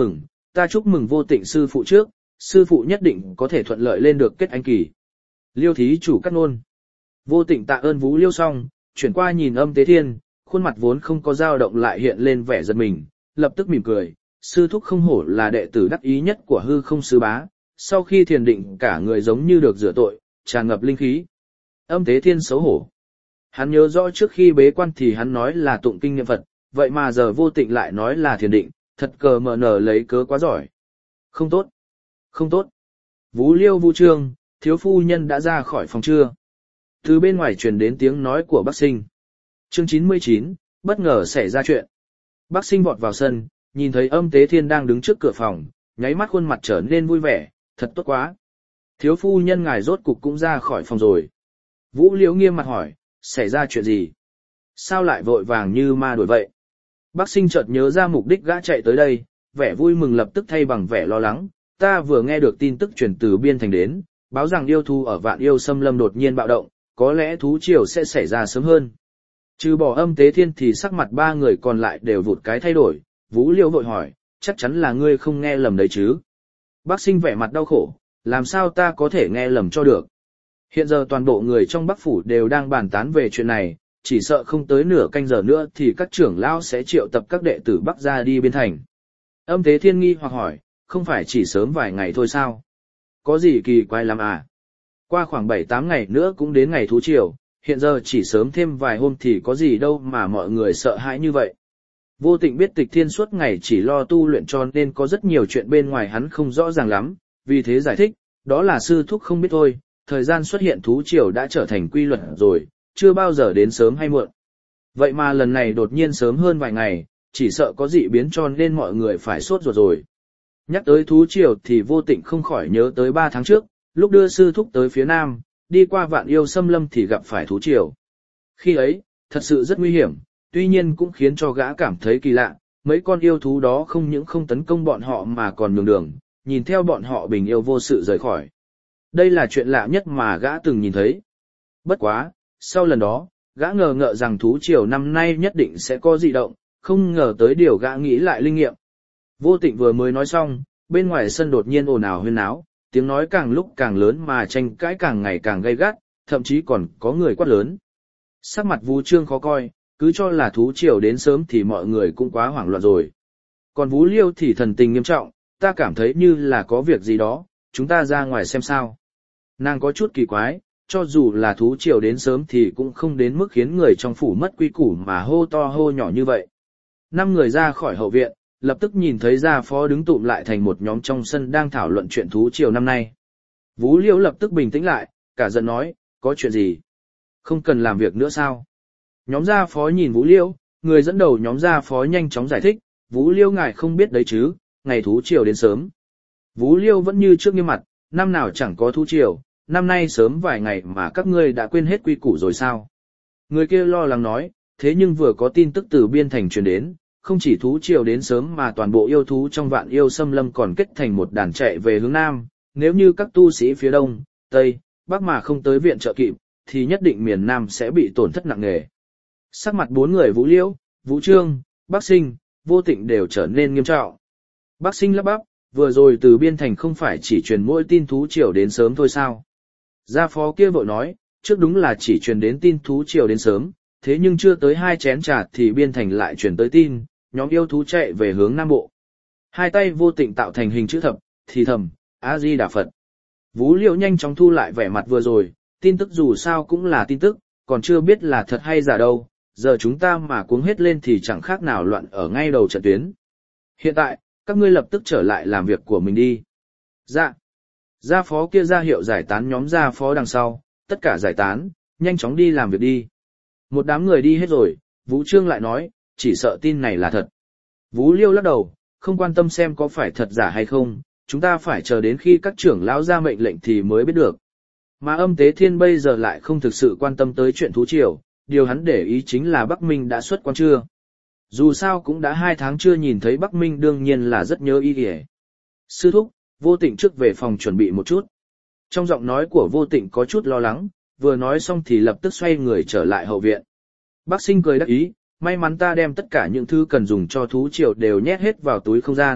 ta chúc mừng Vô Tịnh sư phụ trước, sư phụ nhất định có thể thuận lợi lên được kết anh kỳ. Liêu thí chủ cắt ngôn. Vô Tịnh tạ ơn Vũ Liêu xong, chuyển qua nhìn Âm Tế Thiên, khuôn mặt vốn không có dao động lại hiện lên vẻ giật mình, lập tức mỉm cười, sư thúc không hổ là đệ tử đắc ý nhất của hư không sư bá, sau khi thiền định cả người giống như được rửa tội, tràn ngập linh khí. Âm Tế Thiên xấu hổ. Hắn nhớ rõ trước khi bế quan thì hắn nói là tụng kinh niệm Phật, vậy mà giờ Vô Tịnh lại nói là thiền định, thật cờ mờ nở lấy cớ quá giỏi. Không tốt, không tốt. Vũ Liêu Vũ Trương, thiếu phu nhân đã ra khỏi phòng chưa? Từ bên ngoài truyền đến tiếng nói của Bắc Sinh. Chương chín mươi chín, bất ngờ xảy ra chuyện. Bắc Sinh vọt vào sân, nhìn thấy Âm Tế Thiên đang đứng trước cửa phòng, nháy mắt khuôn mặt trở nên vui vẻ, thật tốt quá. Thiếu phu nhân ngài rốt cục cũng ra khỏi phòng rồi. Vũ Liễu nghiêm mặt hỏi, xảy ra chuyện gì? Sao lại vội vàng như ma đuổi vậy? Bắc Sinh chợt nhớ ra mục đích gã chạy tới đây, vẻ vui mừng lập tức thay bằng vẻ lo lắng. Ta vừa nghe được tin tức truyền từ biên thành đến, báo rằng yêu thú ở Vạn Yêu Xâm Lâm đột nhiên bạo động, có lẽ thú triều sẽ xảy ra sớm hơn. Trừ bỏ Âm Tế Thiên thì sắc mặt ba người còn lại đều vụt cái thay đổi. Vũ Liễu vội hỏi, chắc chắn là ngươi không nghe lầm đấy chứ? Bắc Sinh vẻ mặt đau khổ, làm sao ta có thể nghe lầm cho được? Hiện giờ toàn bộ người trong Bắc Phủ đều đang bàn tán về chuyện này, chỉ sợ không tới nửa canh giờ nữa thì các trưởng lão sẽ triệu tập các đệ tử Bắc ra đi biên thành. Âm Tế Thiên nghi hoặc hỏi, không phải chỉ sớm vài ngày thôi sao? Có gì kỳ quái lắm à? Qua khoảng bảy tám ngày nữa cũng đến ngày thú triều, hiện giờ chỉ sớm thêm vài hôm thì có gì đâu mà mọi người sợ hãi như vậy. Vô Tịnh biết Tịch Thiên suốt ngày chỉ lo tu luyện cho nên có rất nhiều chuyện bên ngoài hắn không rõ ràng lắm, vì thế giải thích, đó là sư thúc không biết thôi, thời gian xuất hiện thú triều đã trở thành quy luật rồi, chưa bao giờ đến sớm hay muộn. Vậy mà lần này đột nhiên sớm hơn vài ngày, chỉ sợ có dị biến cho nên mọi người phải sốt ruột rồi. Nhắc tới thú triều thì Vô Tịnh không khỏi nhớ tới ba tháng trước, lúc đưa sư thúc tới phía nam, đi qua Vạn Yêu Xâm Lâm thì gặp phải thú triều. Khi ấy, thật sự rất nguy hiểm, tuy nhiên cũng khiến cho gã cảm thấy kỳ lạ, mấy con yêu thú đó không những không tấn công bọn họ mà còn nhường đường, nhìn theo bọn họ bình yêu vô sự rời khỏi. Đây là chuyện lạ nhất mà gã từng nhìn thấy. Bất quá, sau lần đó, gã ngờ ngợ rằng thú triều năm nay nhất định sẽ có dị động, không ngờ tới điều gã nghĩ lại linh nghiệm. Vô Tịnh vừa mới nói xong, bên ngoài sân đột nhiên ồn ào huyên náo, tiếng nói càng lúc càng lớn mà tranh cãi càng ngày càng gay gắt, thậm chí còn có người quát lớn. Sắc mặt Vũ Trương khó coi, cứ cho là thú triều đến sớm thì mọi người cũng quá hoảng loạn rồi. Còn Vũ Liêu thì thần tình nghiêm trọng, ta cảm thấy như là có việc gì đó, chúng ta ra ngoài xem sao. Nàng có chút kỳ quái, cho dù là thú triều đến sớm thì cũng không đến mức khiến người trong phủ mất quy củ mà hô to hô nhỏ như vậy. Năm người ra khỏi hậu viện, lập tức nhìn thấy gia phó đứng tụm lại thành một nhóm trong sân đang thảo luận chuyện thú triều năm nay. Vũ Liễu lập tức bình tĩnh lại, cả giận nói, có chuyện gì? Không cần làm việc nữa sao? Nhóm gia phó nhìn Vũ Liễu, người dẫn đầu nhóm gia phó nhanh chóng giải thích, Vũ Liễu ngài không biết đấy chứ, ngày thú triều đến sớm. Vũ Liễu vẫn như trước nghiêm mặt, năm nào chẳng có thú triều, năm nay sớm vài ngày mà các ngươi đã quên hết quy củ rồi sao? Người kia lo lắng nói, thế nhưng vừa có tin tức từ biên thành truyền đến, không chỉ thú triều đến sớm mà toàn bộ yêu thú trong Vạn Yêu Xâm Lâm còn kết thành một đàn chạy về hướng nam, nếu như các tu sĩ phía đông, tây, bắc mà không tới viện trợ kịp, thì nhất định miền nam sẽ bị tổn thất nặng nề. Sắc mặt bốn người Vũ Liễu, Vũ Trương, Bắc Sinh, Vô Tịnh đều trở nên nghiêm trọng. Bắc Sinh lắp bắp, vừa rồi từ biên thành không phải chỉ truyền mỗi tin thú triều đến sớm thôi sao? Gia phó kia vội nói, trước đúng là chỉ truyền đến tin thú triều đến sớm, thế nhưng chưa tới hai chén trà thì biên thành lại truyền tới tin, nhóm yêu thú chạy về hướng Nam Bộ. Hai tay Vô Tịnh tạo thành hình chữ thập, thì thầm, A-di-đà Phật. Vũ Liễu nhanh chóng thu lại vẻ mặt vừa rồi, tin tức dù sao cũng là tin tức, còn chưa biết là thật hay giả đâu, giờ chúng ta mà cuống hết lên thì chẳng khác nào loạn ở ngay đầu trận tuyến. Hiện tại, các ngươi lập tức trở lại làm việc của mình đi. Dạ. Gia phó kia ra hiệu giải tán nhóm gia phó đằng sau, tất cả giải tán, nhanh chóng đi làm việc đi. Một đám người đi hết rồi, Vũ Trương lại nói, chỉ sợ tin này là thật. Vũ Liêu lắc đầu, không quan tâm xem có phải thật giả hay không, chúng ta phải chờ đến khi các trưởng lão ra mệnh lệnh thì mới biết được. Mà Âm Tế Thiên bây giờ lại không thực sự quan tâm tới chuyện thú triều, điều hắn để ý chính là Bắc Minh đã xuất quan chưa. Dù sao cũng đã hai tháng chưa nhìn thấy Bắc Minh đương nhiên là rất nhớ ý kìa. Sư thúc, Vô Tịnh trước về phòng chuẩn bị một chút. Trong giọng nói của Vô Tịnh có chút lo lắng, vừa nói xong thì lập tức xoay người trở lại hậu viện. Bắc Sinh cười đắc ý, may mắn ta đem tất cả những thứ cần dùng cho thú triều đều nhét hết vào túi không gian,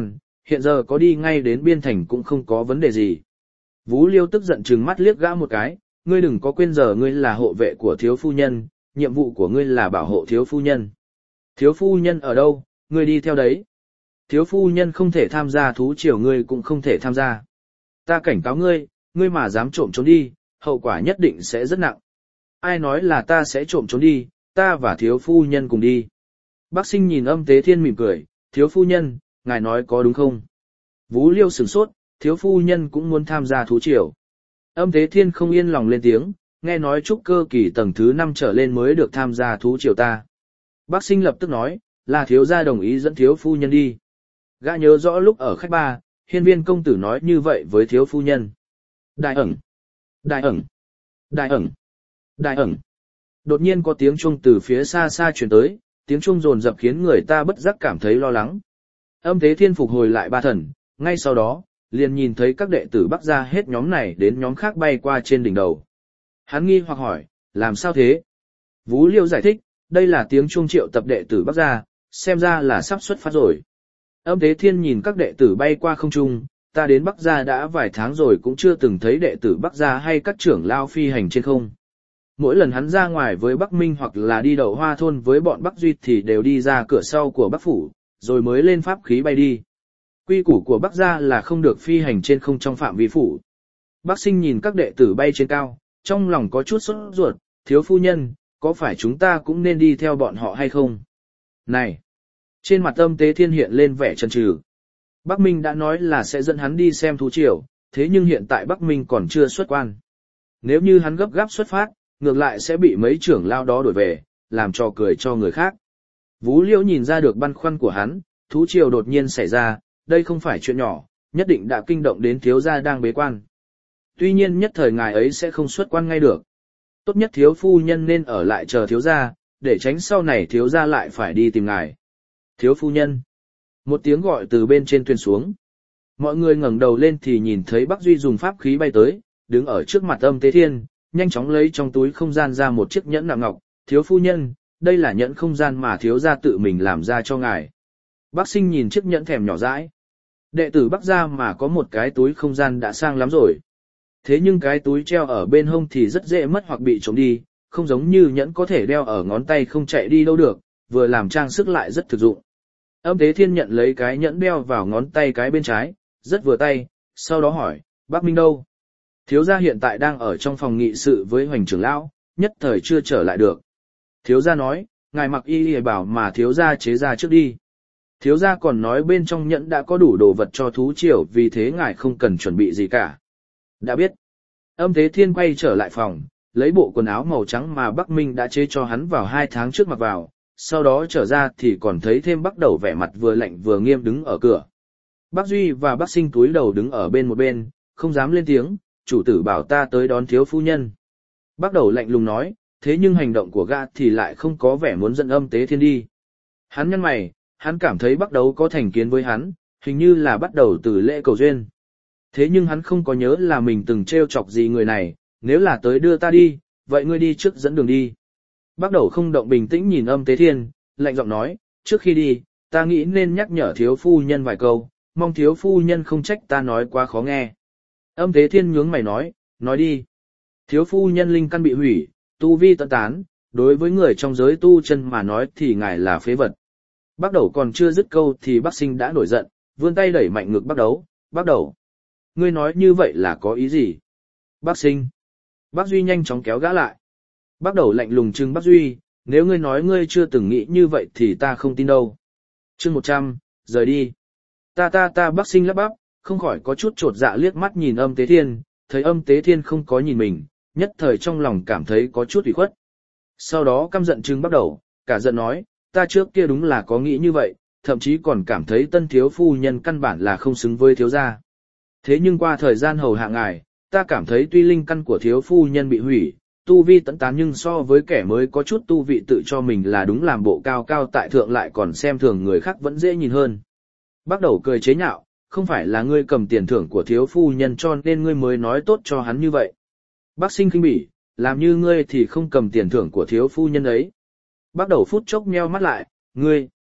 hiện giờ có đi ngay đến biên thành cũng không có vấn đề gì. Vũ Liêu tức giận trừng mắt liếc gã một cái, ngươi đừng có quên giờ ngươi là hộ vệ của thiếu phu nhân, nhiệm vụ của ngươi là bảo hộ thiếu phu nhân. Thiếu phu nhân ở đâu, ngươi đi theo đấy. Thiếu phu nhân không thể tham gia thú triều, ngươi cũng không thể tham gia. Ta cảnh cáo ngươi, ngươi mà dám trộm trốn đi, hậu quả nhất định sẽ rất nặng. Ai nói là ta sẽ trộm trốn đi, ta và thiếu phu nhân cùng đi. Bác Sinh nhìn Âm Tế Thiên mỉm cười, thiếu phu nhân, ngài nói có đúng không? Vũ Liêu sửng sốt, thiếu phu nhân cũng muốn tham gia thú triều. Âm Tế Thiên không yên lòng lên tiếng, nghe nói trúc cơ kỳ tầng thứ năm trở lên mới được tham gia thú triều ta. Bác Sinh lập tức nói, là thiếu gia đồng ý dẫn thiếu phu nhân đi. Gã nhớ rõ lúc ở khách ba, Hiên Viên công tử nói như vậy với thiếu phu nhân. Đại ẩn, đại ẩn, đại ẩn, đại ẩn. Đột nhiên có tiếng chuông từ phía xa xa truyền tới, tiếng chuông rồn rập khiến người ta bất giác cảm thấy lo lắng. Âm Tế Thiên phục hồi lại ba thần, ngay sau đó, liền nhìn thấy các đệ tử Bắc gia hết nhóm này đến nhóm khác bay qua trên đỉnh đầu. Hắn nghi hoặc hỏi, làm sao thế? Vũ Liêu giải thích, đây là tiếng chuông triệu tập đệ tử Bắc gia, xem ra là sắp xuất phát rồi. Âm Tế Thiên nhìn các đệ tử bay qua không trung, ta đến Bắc gia đã vài tháng rồi cũng chưa từng thấy đệ tử Bắc gia hay các trưởng lao phi hành trên không. Mỗi lần hắn ra ngoài với Bắc Minh hoặc là đi đậu hoa thôn với bọn Bắc Duy thì đều đi ra cửa sau của Bắc Phủ, rồi mới lên pháp khí bay đi. Quy củ của Bắc gia là không được phi hành trên không trong phạm vi phủ. Bác Sinh nhìn các đệ tử bay trên cao, trong lòng có chút sốt ruột, thiếu phu nhân, có phải chúng ta cũng nên đi theo bọn họ hay không? Này! Trên mặt Âm Tế Thiên hiện lên vẻ chần chừ. Bắc Minh đã nói là sẽ dẫn hắn đi xem thú triều, thế nhưng hiện tại Bắc Minh còn chưa xuất quan. Nếu như hắn gấp gáp xuất phát, ngược lại sẽ bị mấy trưởng lao đó đuổi về, làm trò cười cho người khác. Vũ Liễu nhìn ra được băn khoăn của hắn, thú triều đột nhiên xảy ra, đây không phải chuyện nhỏ, nhất định đã kinh động đến thiếu gia đang bế quan. Tuy nhiên nhất thời ngài ấy sẽ không xuất quan ngay được. Tốt nhất thiếu phu nhân nên ở lại chờ thiếu gia, để tránh sau này thiếu gia lại phải đi tìm ngài. Thiếu phu nhân. Một tiếng gọi từ bên trên truyền xuống. Mọi người ngẩng đầu lên thì nhìn thấy Bắc Duy dùng pháp khí bay tới, đứng ở trước mặt Âm Tế Thiên, nhanh chóng lấy trong túi không gian ra một chiếc nhẫn nạm ngọc. Thiếu phu nhân, đây là nhẫn không gian mà thiếu gia tự mình làm ra cho ngài. Bác Sinh nhìn chiếc nhẫn thèm nhỏ dãi. Đệ tử Bắc gia mà có một cái túi không gian đã sang lắm rồi. Thế nhưng cái túi treo ở bên hông thì rất dễ mất hoặc bị trộm đi, không giống như nhẫn có thể đeo ở ngón tay không chạy đi đâu được, vừa làm trang sức lại rất thực dụng. Âm Tế Thiên nhận lấy cái nhẫn đeo vào ngón tay cái bên trái, rất vừa tay, sau đó hỏi, Bác Minh đâu? Thiếu gia hiện tại đang ở trong phòng nghị sự với Hoành trưởng lão, nhất thời chưa trở lại được. Thiếu gia nói, ngài mặc y y bảo mà thiếu gia chế ra trước đi. Thiếu gia còn nói bên trong nhẫn đã có đủ đồ vật cho thú triều, vì thế ngài không cần chuẩn bị gì cả. Đã biết. Âm Tế Thiên quay trở lại phòng, lấy bộ quần áo màu trắng mà Bắc Minh đã chế cho hắn vào hai tháng trước mặc vào, sau đó trở ra thì còn thấy thêm Bắc Đầu vẻ mặt vừa lạnh vừa nghiêm đứng ở cửa. Bác Duy và Bác Sinh túi đầu đứng ở bên một bên, không dám lên tiếng, chủ tử bảo ta tới đón thiếu phu nhân. Bắc Đầu lạnh lùng nói, thế nhưng hành động của gã thì lại không có vẻ muốn dẫn Âm Tế Thiên đi. Hắn nhăn mày, hắn cảm thấy Bắc Đấu có thành kiến với hắn, hình như là bắt đầu từ lễ cầu duyên. Thế nhưng hắn không có nhớ là mình từng trêu chọc gì người này, nếu là tới đưa ta đi, vậy ngươi đi trước dẫn đường đi. Bắc Đầu không động bình tĩnh nhìn Âm Tế Thiên, lạnh giọng nói, trước khi đi, ta nghĩ nên nhắc nhở thiếu phu nhân vài câu, mong thiếu phu nhân không trách ta nói quá khó nghe. Âm Tế Thiên nhướng mày nói, nói đi. Thiếu phu nhân linh căn bị hủy, tu vi tận tán, đối với người trong giới tu chân mà nói thì ngài là phế vật. Bắc Đầu còn chưa dứt câu thì Bắc Sinh đã nổi giận, vươn tay đẩy mạnh ngực Bắc Đấu, Bắc Đầu. Ngươi nói như vậy là có ý gì? Bắc Sinh. Bắc Duy nhanh chóng kéo gã lại. Bắc Đầu lạnh lùng trừng Bắc Duy, nếu ngươi nói ngươi chưa từng nghĩ như vậy thì ta không tin đâu. Chương một trăm, rời đi. Ta ta ta Bắc Sinh lắp bắp, không khỏi có chút trột dạ liếc mắt nhìn Âm Tế Thiên, thấy Âm Tế Thiên không có nhìn mình, nhất thời trong lòng cảm thấy có chút ủy khuất. Sau đó căm giận trừng Bắc Đầu, cả giận nói, ta trước kia đúng là có nghĩ như vậy, thậm chí còn cảm thấy tân thiếu phu nhân căn bản là không xứng với thiếu gia. Thế nhưng qua thời gian hầu hạ ngài, ta cảm thấy tuy linh căn của thiếu phu nhân bị hủy, tu vi tận tán nhưng so với kẻ mới có chút tu vị tự cho mình là đúng làm bộ cao cao tại thượng lại còn xem thường người khác vẫn dễ nhìn hơn. Bắc Đầu cười chế nhạo, không phải là ngươi cầm tiền thưởng của thiếu phu nhân cho nên ngươi mới nói tốt cho hắn như vậy. Bắc Sinh khinh bỉ, làm như ngươi thì không cầm tiền thưởng của thiếu phu nhân ấy. Bắc Đầu phút chốc nheo mắt lại, ngươi,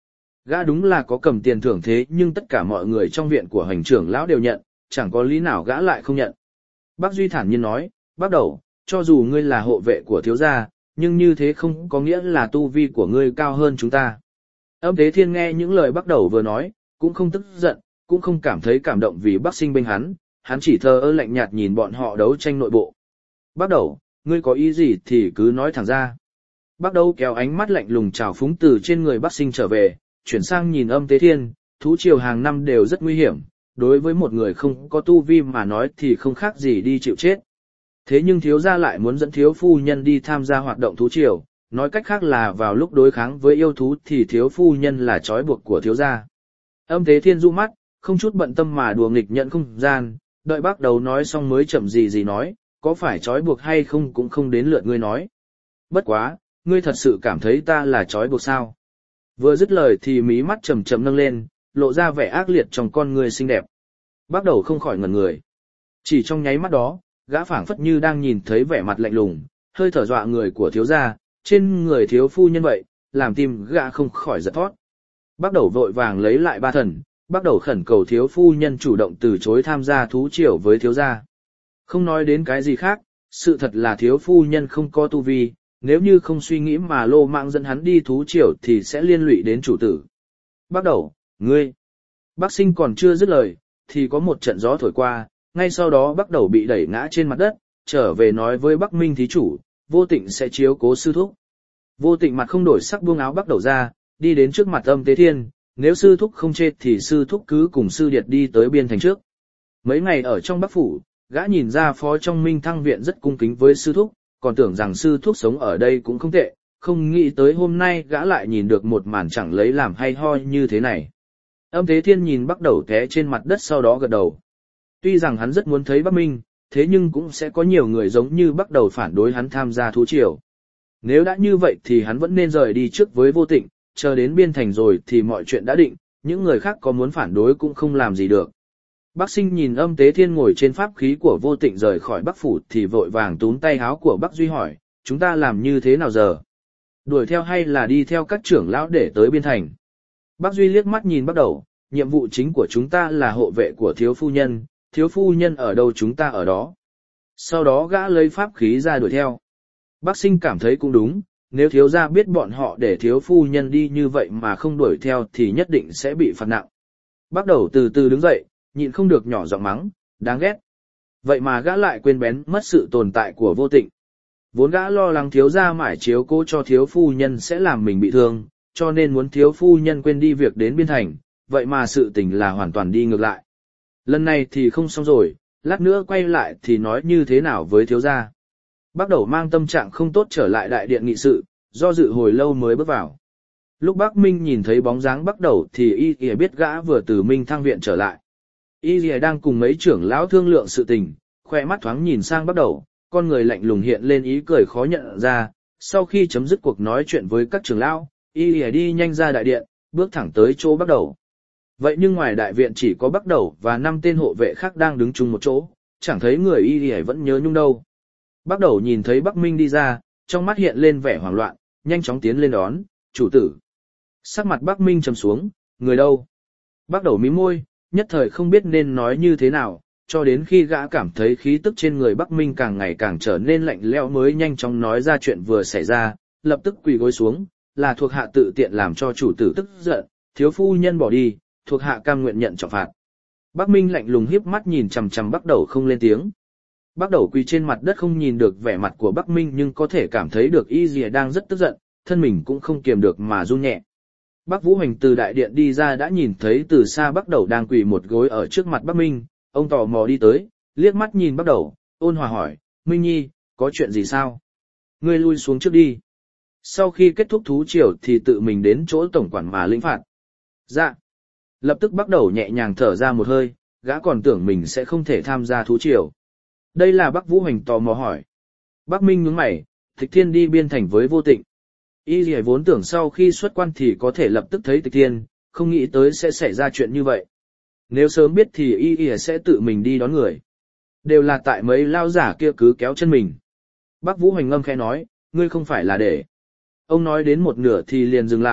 Gã đúng là có cầm tiền thưởng thế nhưng tất cả mọi người trong viện của hành trưởng lão đều nhận, chẳng có lý nào gã lại không nhận. Bác Duy thản nhiên nói, bác đầu, cho dù ngươi là hộ vệ của thiếu gia, nhưng như thế không có nghĩa là tu vi của ngươi cao hơn chúng ta. Âm Thế Thiên nghe những lời bác đầu vừa nói, cũng không tức giận, cũng không cảm thấy cảm động vì bác sinh bên hắn, hắn chỉ thờ ơ lạnh nhạt nhìn bọn họ đấu tranh nội bộ. Bác đầu, ngươi có ý gì thì cứ nói thẳng ra. Bác đầu kéo ánh mắt lạnh lùng trào phúng từ trên người bác sinh trở về, chuyển sang nhìn Âm Thế Thiên, thú triều hàng năm đều rất nguy hiểm, đối với một người không có tu vi mà nói thì không khác gì đi chịu chết. Thế nhưng thiếu gia lại muốn dẫn thiếu phu nhân đi tham gia hoạt động thú triều, nói cách khác là vào lúc đối kháng với yêu thú thì thiếu phu nhân là trói buộc của thiếu gia. Âm Thế Thiên du mắt, không chút bận tâm mà đùa nghịch nhận không gian, đợi bác đầu nói xong mới chậm gì gì nói, có phải trói buộc hay không cũng không đến lượt ngươi nói. Bất quá, ngươi thật sự cảm thấy ta là trói buộc sao? Vừa dứt lời thì mí mắt chầm chậm nâng lên, lộ ra vẻ ác liệt trong con người xinh đẹp. Bác đầu không khỏi ngẩn người. Chỉ trong nháy mắt đó, gã phảng phất như đang nhìn thấy vẻ mặt lạnh lùng, hơi thở dọa người của thiếu gia, trên người thiếu phu nhân vậy, làm tim gã không khỏi giật thót. Bác đầu vội vàng lấy lại ba thần, bác đầu khẩn cầu thiếu phu nhân chủ động từ chối tham gia thú triều với thiếu gia. Không nói đến cái gì khác, sự thật là thiếu phu nhân không có tu vi, nếu như không suy nghĩ mà lô mạng dẫn hắn đi thú triều thì sẽ liên lụy đến chủ tử. Bác đầu, ngươi. Bác sinh còn chưa dứt lời, thì có một trận gió thổi qua, ngay sau đó bác đầu bị đẩy ngã trên mặt đất, trở về nói với Bắc Minh thí chủ, Vô Tịnh sẽ chiếu cố sư thúc. Vô Tịnh mặt không đổi sắc buông áo bác đầu ra, đi đến trước mặt Âm Tế Thiên, nếu sư thúc không chê thì sư thúc cứ cùng sư điệt đi tới biên thành trước. Mấy ngày ở trong Bắc phủ, gã nhìn ra phó trong Minh Thăng viện rất cung kính với sư thúc, còn tưởng rằng sư thúc sống ở đây cũng không tệ, không nghĩ tới hôm nay gã lại nhìn được một màn chẳng lấy làm hay ho như thế này. Âm Thế Thiên nhìn Bắc đầu té trên mặt đất sau đó gật đầu. Tuy rằng hắn rất muốn thấy Bắc Minh, thế nhưng cũng sẽ có nhiều người giống như Bắc đầu phản đối hắn tham gia thú triều. Nếu đã như vậy thì hắn vẫn nên rời đi trước với Vô Tịnh, chờ đến biên thành rồi thì mọi chuyện đã định, những người khác có muốn phản đối cũng không làm gì được. Bác Sinh nhìn Âm Tế Thiên ngồi trên pháp khí của Vô Tịnh rời khỏi Bắc phủ thì vội vàng túm tay áo của Bắc Duy hỏi, chúng ta làm như thế nào giờ? Đuổi theo hay là đi theo các trưởng lão để tới biên thành? Bác Duy liếc mắt nhìn Bắc đầu, nhiệm vụ chính của chúng ta là hộ vệ của thiếu phu nhân, thiếu phu nhân ở đâu chúng ta ở đó. Sau đó gã lấy pháp khí ra đuổi theo. Bác Sinh cảm thấy cũng đúng, nếu thiếu gia biết bọn họ để thiếu phu nhân đi như vậy mà không đuổi theo thì nhất định sẽ bị phạt nặng. Bác đầu từ từ đứng dậy, nhịn không được nhỏ giọng mắng, đáng ghét. Vậy mà gã lại quên bén mất sự tồn tại của Vô Tịnh. Vốn gã lo lắng thiếu gia mải chiếu cố cho thiếu phu nhân sẽ làm mình bị thương, cho nên muốn thiếu phu nhân quên đi việc đến biên thành, vậy mà sự tình là hoàn toàn đi ngược lại. Lần này thì không xong rồi, lát nữa quay lại thì nói như thế nào với thiếu gia. Bác đầu mang tâm trạng không tốt trở lại đại điện nghị sự, do dự hồi lâu mới bước vào. Lúc Bác Minh nhìn thấy bóng dáng Bác đầu thì y y biết gã vừa từ Minh Thăng viện trở lại. Y y đang cùng mấy trưởng lão thương lượng sự tình, khoe mắt thoáng nhìn sang Bác đầu, con người lạnh lùng hiện lên ý cười khó nhận ra. Sau khi chấm dứt cuộc nói chuyện với các trưởng lão, y y đi nhanh ra đại điện, bước thẳng tới chỗ Bác đầu. Vậy nhưng ngoài đại viện chỉ có Bác đầu và năm tên hộ vệ khác đang đứng chung một chỗ, chẳng thấy người y y vẫn nhớ nhung đâu. Bác đầu nhìn thấy Bắc Minh đi ra, trong mắt hiện lên vẻ hoảng loạn, nhanh chóng tiến lên đón, chủ tử. Sắc mặt Bắc Minh trầm xuống, người đâu? Bác đầu mím môi, nhất thời không biết nên nói như thế nào, cho đến khi gã cảm thấy khí tức trên người Bắc Minh càng ngày càng trở nên lạnh lẽo mới nhanh chóng nói ra chuyện vừa xảy ra, lập tức quỳ gối xuống, là thuộc hạ tự tiện làm cho chủ tử tức giận, thiếu phu nhân bỏ đi, thuộc hạ cam nguyện nhận trọng phạt. Bắc Minh lạnh lùng híp mắt nhìn chằm chằm Bác đầu không lên tiếng. Bác đầu quỳ trên mặt đất không nhìn được vẻ mặt của Bắc Minh nhưng có thể cảm thấy được y dìa đang rất tức giận, thân mình cũng không kiềm được mà run nhẹ. Bác Vũ Hoành từ đại điện đi ra đã nhìn thấy từ xa Bác đầu đang quỳ một gối ở trước mặt Bắc Minh, ông tò mò đi tới, liếc mắt nhìn Bác đầu, ôn hòa hỏi, Minh Nhi, có chuyện gì sao? Ngươi lui xuống trước đi. Sau khi kết thúc thú triều thì tự mình đến chỗ tổng quản mà lĩnh phạt. Dạ. Lập tức Bác đầu nhẹ nhàng thở ra một hơi, gã còn tưởng mình sẽ không thể tham gia thú triều. Đây là Bác Vũ Hoành tò mò hỏi. Bác Minh nhướng mày, Tịch Thiên đi biên thành với Vô Tịnh. Y Lì vốn tưởng sau khi xuất quan thì có thể lập tức thấy Tịch Thiên, không nghĩ tới sẽ xảy ra chuyện như vậy. Nếu sớm biết thì Y Lì sẽ tự mình đi đón người. Đều là tại mấy lao giả kia cứ kéo chân mình. Bác Vũ Hoành ngâm khẽ nói, ngươi không phải là để. Ông nói đến một nửa thì liền dừng lại,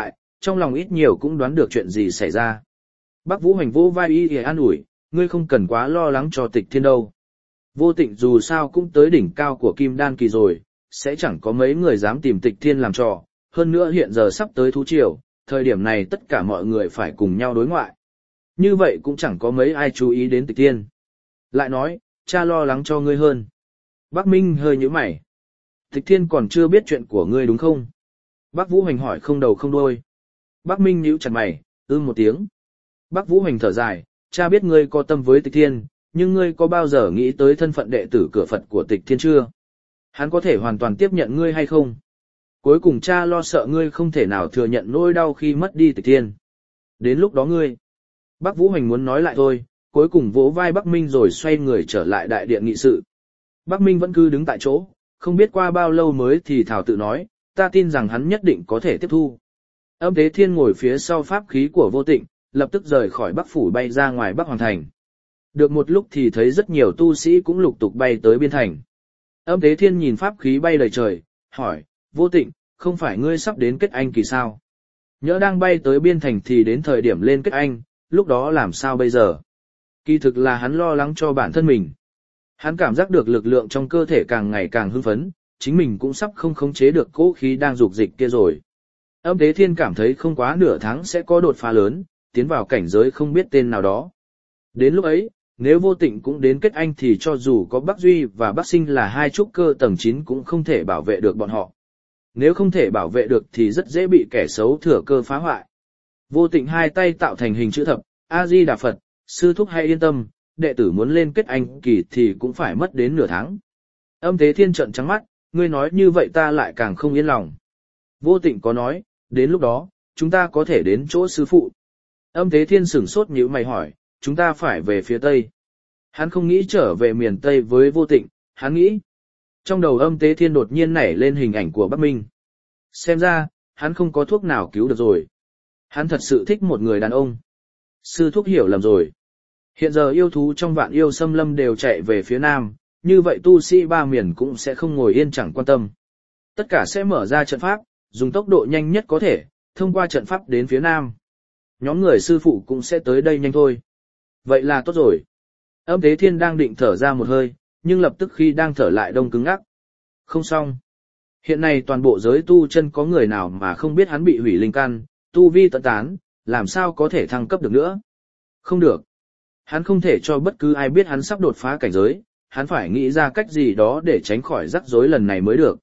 trong lòng ít nhiều cũng đoán được chuyện gì xảy ra. Bác Vũ Hoành vỗ vai y an ủi, ngươi không cần quá lo lắng cho Tịch Thiên đâu. Vô Tịnh dù sao cũng tới đỉnh cao của Kim Đan kỳ rồi, sẽ chẳng có mấy người dám tìm Tịch Thiên làm trò, hơn nữa hiện giờ sắp tới thú triều, thời điểm này tất cả mọi người phải cùng nhau đối ngoại. Như vậy cũng chẳng có mấy ai chú ý đến Tịch Thiên. Lại nói, cha lo lắng cho ngươi hơn. Bác Minh hơi nhíu mày. Tịch Thiên còn chưa biết chuyện của ngươi đúng không? Bác Vũ Hoành hỏi không đầu không đuôi. Bác Minh nhíu chặt mày, ư một tiếng. Bác Vũ Hoành thở dài, cha biết ngươi có tâm với Tịch Thiên, nhưng ngươi có bao giờ nghĩ tới thân phận đệ tử cửa Phật của Tịch Thiên chưa? Hắn có thể hoàn toàn tiếp nhận ngươi hay không? Cuối cùng cha lo sợ ngươi không thể nào thừa nhận nỗi đau khi mất đi Tịch Thiên. Đến lúc đó ngươi... Bác Vũ Hoành muốn nói lại thôi, cuối cùng vỗ vai Bác Minh rồi xoay người trở lại đại điện nghị sự. Bác Minh vẫn cứ đứng tại chỗ, không biết qua bao lâu mới thì thảo tự nói, ta tin rằng hắn nhất định có thể tiếp thu. Âm Thế Thiên ngồi phía sau pháp khí của Vô Tịnh, lập tức rời khỏi Bắc Phủ bay ra ngoài Bắc Hoàng Thành. Được một lúc thì thấy rất nhiều tu sĩ cũng lục tục bay tới biên thành. Âm Thế Thiên nhìn pháp khí bay đầy trời, hỏi, Vô Tịnh, không phải ngươi sắp đến kết anh kỳ sao? Nhỡ đang bay tới biên thành thì đến thời điểm lên kết anh, lúc đó làm sao bây giờ? Kỳ thực là hắn lo lắng cho bản thân mình. Hắn cảm giác được lực lượng trong cơ thể càng ngày càng hưng phấn, chính mình cũng sắp không khống chế được cỗ khí đang dục dịch kia rồi. Âm Thế Thiên cảm thấy không quá nửa tháng sẽ có đột phá lớn, tiến vào cảnh giới không biết tên nào đó. Đến lúc ấy, nếu Vô Tịnh cũng đến kết anh thì cho dù có Bắc Duy và Bắc Sinh là hai trúc cơ tầng chín cũng không thể bảo vệ được bọn họ. Nếu không thể bảo vệ được thì rất dễ bị kẻ xấu thừa cơ phá hoại. Vô Tịnh hai tay tạo thành hình chữ thập, A-di Đà Phật, sư thúc hãy yên tâm, đệ tử muốn lên kết anh kỳ thì cũng phải mất đến nửa tháng. Âm Thế Thiên trợn trắng mắt, ngươi nói như vậy ta lại càng không yên lòng. Vô Tịnh có nói, đến lúc đó, chúng ta có thể đến chỗ sư phụ. Âm Thế Thiên sửng sốt nhíu mày hỏi, chúng ta phải về phía Tây. Hắn không nghĩ trở về miền Tây với Vô Tịnh, hắn nghĩ. Trong đầu Âm Thế Thiên đột nhiên nảy lên hình ảnh của Bắc Minh. Xem ra, hắn không có thuốc nào cứu được rồi. Hắn thật sự thích một người đàn ông. Sư thúc hiểu lầm rồi. Hiện giờ yêu thú trong vạn yêu xâm lâm đều chạy về phía Nam, như vậy tu sĩ ba miền cũng sẽ không ngồi yên chẳng quan tâm. Tất cả sẽ mở ra trận pháp, dùng tốc độ nhanh nhất có thể, thông qua trận pháp đến phía Nam. Nhóm người sư phụ cũng sẽ tới đây nhanh thôi. Vậy là tốt rồi. Âm Thế Thiên đang định thở ra một hơi, nhưng lập tức khi đang thở lại đông cứng ngắc. Không xong. Hiện nay toàn bộ giới tu chân có người nào mà không biết hắn bị hủy linh căn, tu vi tận tán, làm sao có thể thăng cấp được nữa. Không được. Hắn không thể cho bất cứ ai biết hắn sắp đột phá cảnh giới, hắn phải nghĩ ra cách gì đó để tránh khỏi rắc rối lần này mới được.